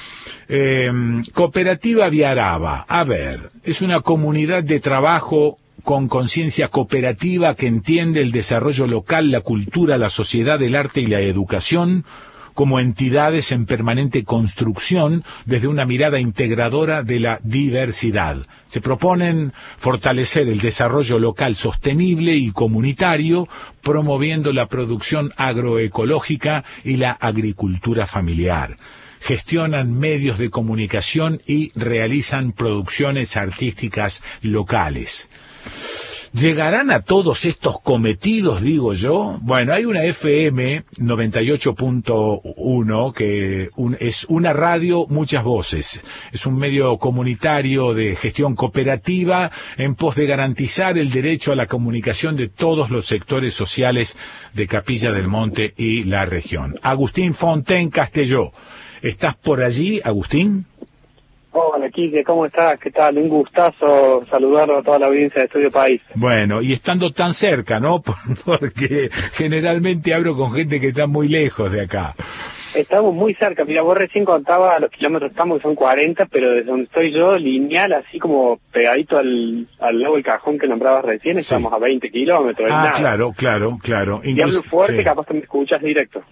Eh, Cooperativa Viaraba, a ver, es una comunidad de trabajo con conciencia cooperativa que entiende el desarrollo local, la cultura, la sociedad, el arte y la educación como entidades en permanente construcción desde una mirada integradora de la diversidad. Se proponen fortalecer el desarrollo local sostenible y comunitario, promoviendo la producción agroecológica y la agricultura familiar. Gestionan medios de comunicación y realizan producciones artísticas locales. ¿Llegarán a todos estos cometidos, digo yo? Bueno, hay una F M noventa y ocho punto uno que un, es una radio, muchas voces. Es un medio comunitario de gestión cooperativa en pos de garantizar el derecho a la comunicación de todos los sectores sociales de Capilla del Monte y la región. Agustín Fontaine Castelló ¿Estás por allí, Agustín? Hola, Quique, ¿cómo estás? ¿Qué tal? Un gustazo saludarlo a toda la audiencia de Estudio País. Bueno, y estando tan cerca, ¿no? Porque generalmente hablo con gente que está muy lejos de acá. Estamos muy cerca. Mira, vos recién contabas los kilómetros que estamos, que son cuarenta, pero desde donde estoy yo, lineal, así como pegadito al, al lado del cajón que nombrabas recién, sí. Estamos a veinte kilómetros. Ah, nada. claro, claro, claro. Y hablo fuerte, sí. Capaz que me escuchas directo.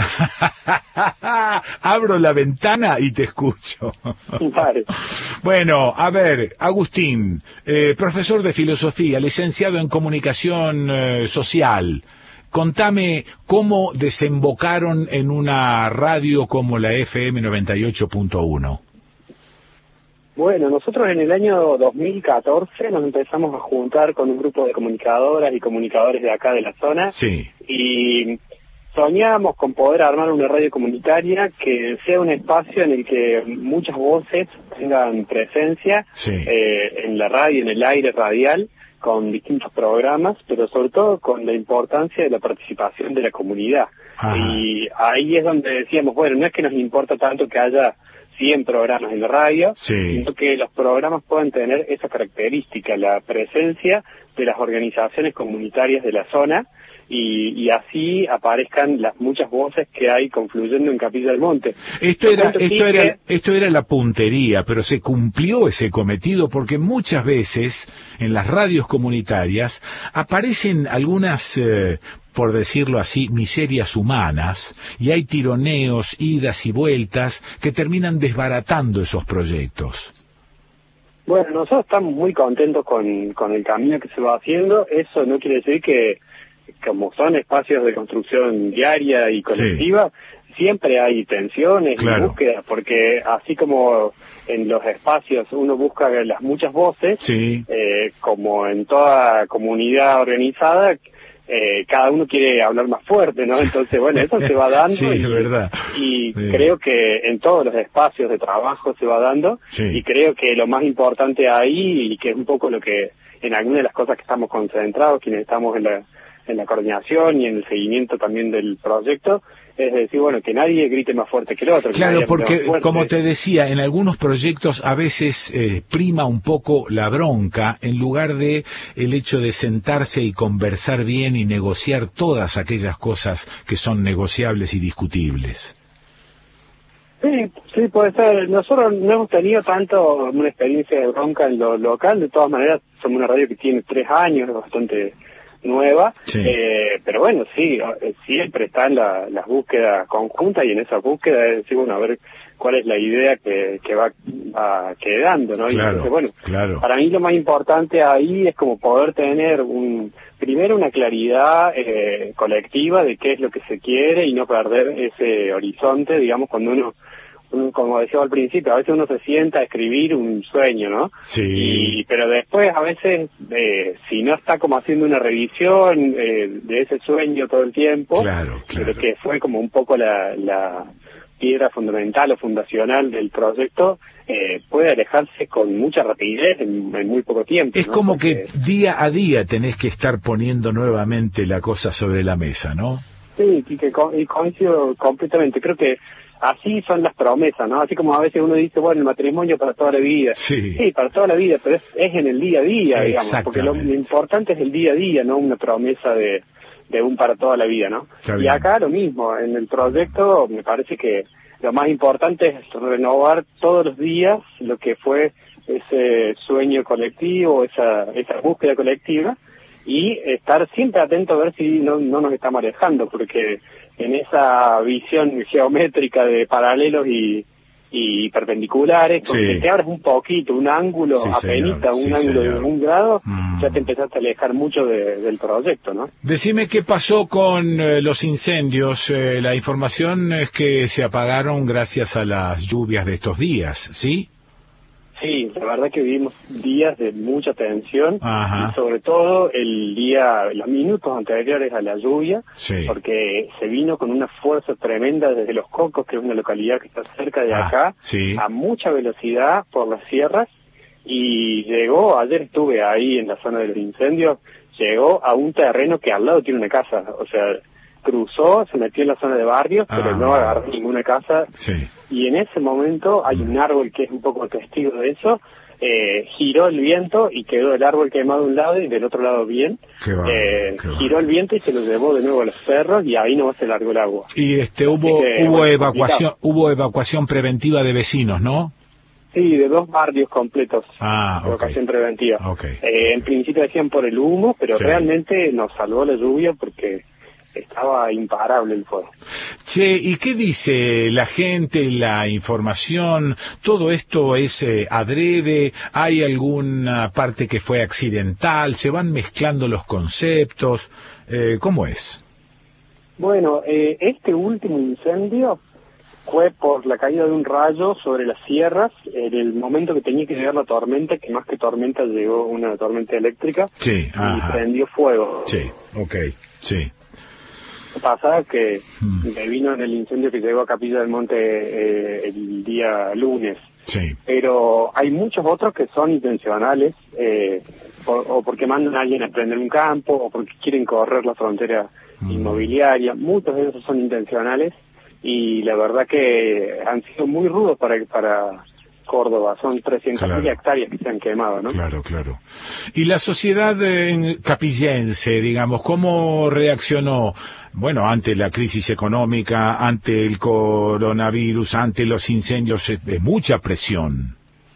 Abro la ventana y te escucho. Vale. Bueno, a ver, Agustín, eh, profesor de filosofía, licenciado en comunicación eh, social. Contame cómo desembocaron en una radio como la F M noventa y ocho punto uno. Bueno, nosotros en el año dos mil catorce nos empezamos a juntar con un grupo de comunicadoras y comunicadores de acá de la zona. Sí. Y soñábamos con poder armar una radio comunitaria que sea un espacio en el que muchas voces tengan presencia, sí. eh, en la radio, en el aire radial, con distintos programas, pero sobre todo con la importancia de la participación de la comunidad. Ajá. Y ahí es donde decíamos, bueno, no es que nos importa tanto que haya cien programas en la radio, sí. sino que los programas puedan tener esa característica, la presencia de las organizaciones comunitarias de la zona, y, y así aparezcan las muchas voces que hay confluyendo en Capilla del Monte. Esto era, esto era, esto era la puntería, pero se cumplió ese cometido porque muchas veces en las radios comunitarias aparecen algunas, eh, por decirlo así, miserias humanas, y hay tironeos, idas y vueltas que terminan desbaratando esos proyectos. Bueno, nosotros estamos muy contentos con, con el camino que se va haciendo. Eso no quiere decir que, como son espacios de construcción diaria y colectiva, sí. siempre hay tensiones claro. y búsquedas, porque así como en los espacios uno busca las muchas voces, sí. eh, como en toda comunidad organizada, eh, cada uno quiere hablar más fuerte, ¿no? Entonces, bueno, eso se va dando. Sí, y, es verdad. Y sí. creo que en todos los espacios de trabajo se va dando, sí. y creo que lo más importante ahí, y que es un poco lo que en algunas de las cosas que estamos concentrados, quienes estamos en la en la coordinación y en el seguimiento también del proyecto, es decir, bueno, que nadie grite más fuerte que el otro. Claro, porque, como te decía, en algunos proyectos a veces eh, prima un poco la bronca en lugar de el hecho de sentarse y conversar bien y negociar todas aquellas cosas que son negociables y discutibles. Sí, sí, puede ser. Nosotros no hemos tenido tanto una experiencia de bronca en lo local. De todas maneras, somos una radio que tiene tres años, bastante nueva, sí. eh, pero bueno, sí, siempre están la, las búsquedas conjuntas, y en esa búsqueda es decir, bueno, a ver cuál es la idea que, que va, va quedando, ¿no? Claro, y entonces, bueno, claro. para mí lo más importante ahí es como poder tener un primero una claridad eh, colectiva de qué es lo que se quiere y no perder ese horizonte, digamos, cuando uno como decía al principio, a veces uno se sienta a escribir un sueño, ¿no? Sí. Y, pero después, a veces, eh, si no está como haciendo una revisión eh, de ese sueño todo el tiempo, claro, claro. que fue como un poco la, la piedra fundamental o fundacional del proyecto, eh, puede alejarse con mucha rapidez en, en muy poco tiempo. Es ¿no? como Porque... que día a día tenés que estar poniendo nuevamente la cosa sobre la mesa, ¿no? Sí, y, que co- y coincido completamente. Creo que así son las promesas, ¿no? Así como a veces uno dice, bueno, el matrimonio para toda la vida. Sí, sí para toda la vida, pero es, es en el día a día, digamos, porque lo, lo importante es el día a día, no una promesa de, de un para toda la vida, ¿no? Está y bien. acá lo mismo, en el proyecto me parece que lo más importante es renovar todos los días lo que fue ese sueño colectivo, esa, esa búsqueda colectiva, y estar siempre atento a ver si no, no nos estamos alejando, porque en esa visión geométrica de paralelos y, y perpendiculares, con sí. que te abres un poquito, un ángulo, sí, apenita, un sí, ángulo señor. de un grado, mm. ya te empezaste a alejar mucho de, del proyecto, ¿no? Decime qué pasó con eh, los incendios. Eh, la información es que se apagaron gracias a las lluvias de estos días, ¿sí? Sí, la verdad que vivimos días de mucha tensión, Ajá. y sobre todo el día, los minutos anteriores a la lluvia, sí. porque se vino con una fuerza tremenda desde Los Cocos, que es una localidad que está cerca de ah, acá, sí. a mucha velocidad por las sierras, y llegó, ayer estuve ahí en la zona de los incendios, llegó a un terreno que al lado tiene una casa, o sea, cruzó, se metió en la zona de barrios, Ah. pero no agarró ninguna casa. Sí. Y en ese momento hay un árbol que es un poco testigo de eso, eh, giró el viento y quedó el árbol quemado de un lado y del otro lado bien. Qué bárbaro, eh, qué bárbaro. giró el viento y se lo llevó de nuevo a los cerros y ahí no se largó el agua. Y este hubo que, hubo bueno, evacuación complicado. hubo evacuación preventiva de vecinos, ¿no? Sí, de dos barrios completos. Ah, ok. Evacuación preventiva. Ok. Eh, en principio decían por el humo, pero Sí. realmente nos salvó la lluvia porque estaba imparable el fuego. Che, ¿y qué dice la gente, la información? ¿Todo esto es eh, adrede? ¿Hay alguna parte que fue accidental? ¿Se van mezclando los conceptos? Eh, ¿Cómo es? Bueno, eh, este último incendio fue por la caída de un rayo sobre las sierras en el momento que tenía que llegar la tormenta, que más que tormenta llegó una tormenta eléctrica Sí, y ajá. prendió fuego. Sí, ok, sí. Lo que pasa es que Mm. me vino en el incendio que llegó a Capilla del Monte eh, el día lunes. Sí. Pero hay muchos otros que son intencionales, eh, o, o porque mandan a alguien a prender un campo, o porque quieren correr la frontera Mm. inmobiliaria. Muchos de esos son intencionales y la verdad que han sido muy rudos para para Córdoba. Son trescientas mil Claro. hectáreas que se han quemado, ¿no? Claro, claro. ¿Y la sociedad eh, capillense, digamos, cómo reaccionó? Bueno, ante la crisis económica, ante el coronavirus, ante los incendios, eh, de mucha presión.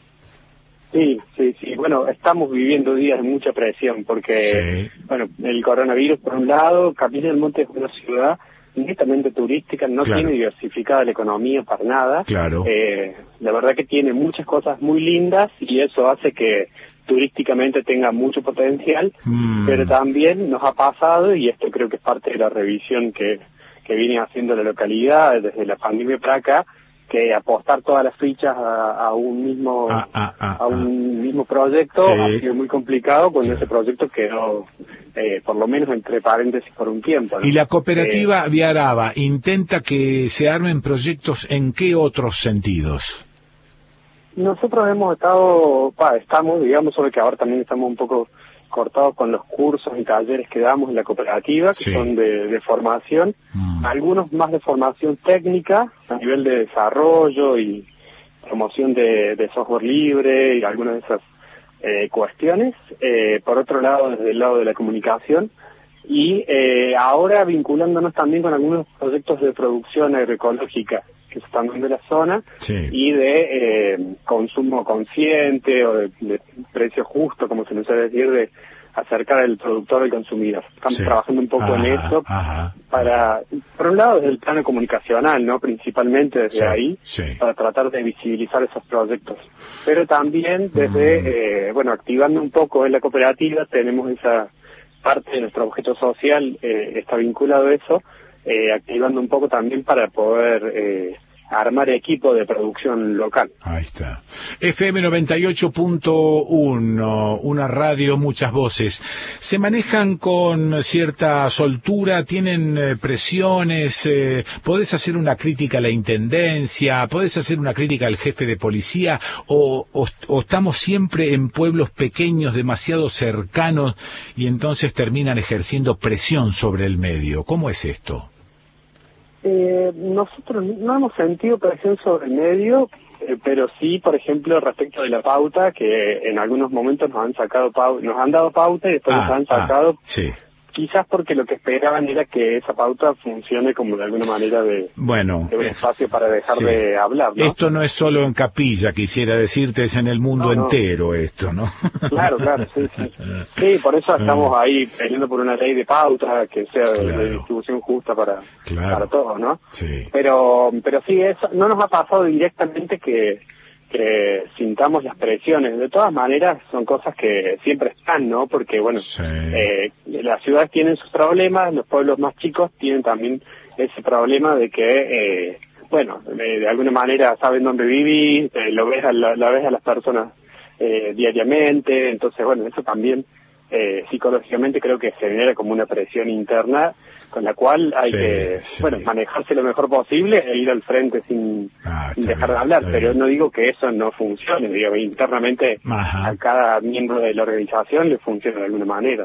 Sí, sí, sí. Bueno, estamos viviendo días de mucha presión porque, Sí. bueno, el coronavirus por un lado, Capilla del Monte es una ciudad netamente turística, no Claro. tiene diversificada la economía para nada. Claro. Eh, la verdad que tiene muchas cosas muy lindas y eso hace que turísticamente tenga mucho potencial, Mm. pero también nos ha pasado, y esto creo que es parte de la revisión que, que viene haciendo la localidad desde la pandemia para acá, que apostar todas las fichas a, a un mismo Ah, ah, ah, a un mismo proyecto Sí. ha sido muy complicado cuando ese proyecto quedó eh, por lo menos entre paréntesis por un tiempo, ¿no? ¿Y la Eh, cooperativa Viaraba intenta que se armen proyectos en qué otros sentidos? nosotros hemos estado, pa, estamos, digamos, sobre que ahora también estamos un poco cortados con los cursos y talleres que damos en la cooperativa, que Sí. son de, de formación, Mm. algunos más de formación técnica, a nivel de desarrollo y promoción de, de software libre y algunas de esas eh, cuestiones. Eh, por otro lado, desde el lado de la comunicación, y eh, ahora vinculándonos también con algunos proyectos de producción agroecológica que se están dando en la zona Sí. y de eh, consumo consciente o de, de precio justo, como se nos suele decir, de acercar al productor al consumidor. Estamos Sí. trabajando un poco en Ajá, eso ajá. para, por un lado, desde el plano comunicacional, ¿no? Principalmente desde Sí, ahí, sí. para tratar de visibilizar esos proyectos. Pero también desde, Mm. eh, bueno, activando un poco en la cooperativa, tenemos esa parte de nuestro objeto social, eh, está vinculado a eso, eh, activando un poco también para poder eh, armar equipo de producción local. Ahí está. F M noventa y ocho punto uno, una radio, muchas voces. ¿Se manejan con cierta soltura? ¿Tienen eh, presiones? Eh, ¿Podés hacer una crítica a la intendencia? ¿Podés hacer una crítica al jefe de policía? ¿O, o, o estamos siempre en pueblos pequeños, demasiado cercanos, y entonces terminan ejerciendo presión sobre el medio? ¿Cómo es esto? Eh, nosotros no hemos sentido presión sobre el medio, eh, pero sí, por ejemplo, respecto de la pauta, que en algunos momentos nos han sacado pau nos han dado pauta y después Ah, nos han ah, sacado, sí. quizás porque lo que esperaban era que esa pauta funcione como de alguna manera de, Bueno, de un eh, espacio para dejar sí. de hablar, ¿no? Esto no es solo en Capilla, quisiera decirte, es en el mundo No, no. entero esto, ¿no? Claro, claro, sí, sí. Sí, por eso estamos ahí peleando por una ley de pauta que sea de- Claro. de distribución justa para, Claro. para todos, ¿no? Sí. Pero, pero sí, eso no nos ha pasado directamente que, que sintamos las presiones. De todas maneras, son cosas que siempre están, ¿no? Porque, bueno, Sí. eh, las ciudades tienen sus problemas, los pueblos más chicos tienen también ese problema de que, eh, bueno, de, de alguna manera saben dónde vivís, eh, lo ves a la, la ves a las personas eh, diariamente, entonces, bueno, eso también eh, psicológicamente creo que genera como una presión interna con la cual hay Sí, que, sí. bueno, manejarse lo mejor posible e ir al frente sin, Ah, sin está dejar bien, de hablar, está pero bien. no digo que eso no funcione, digo, internamente Ajá. a cada miembro de la organización le funciona de alguna manera.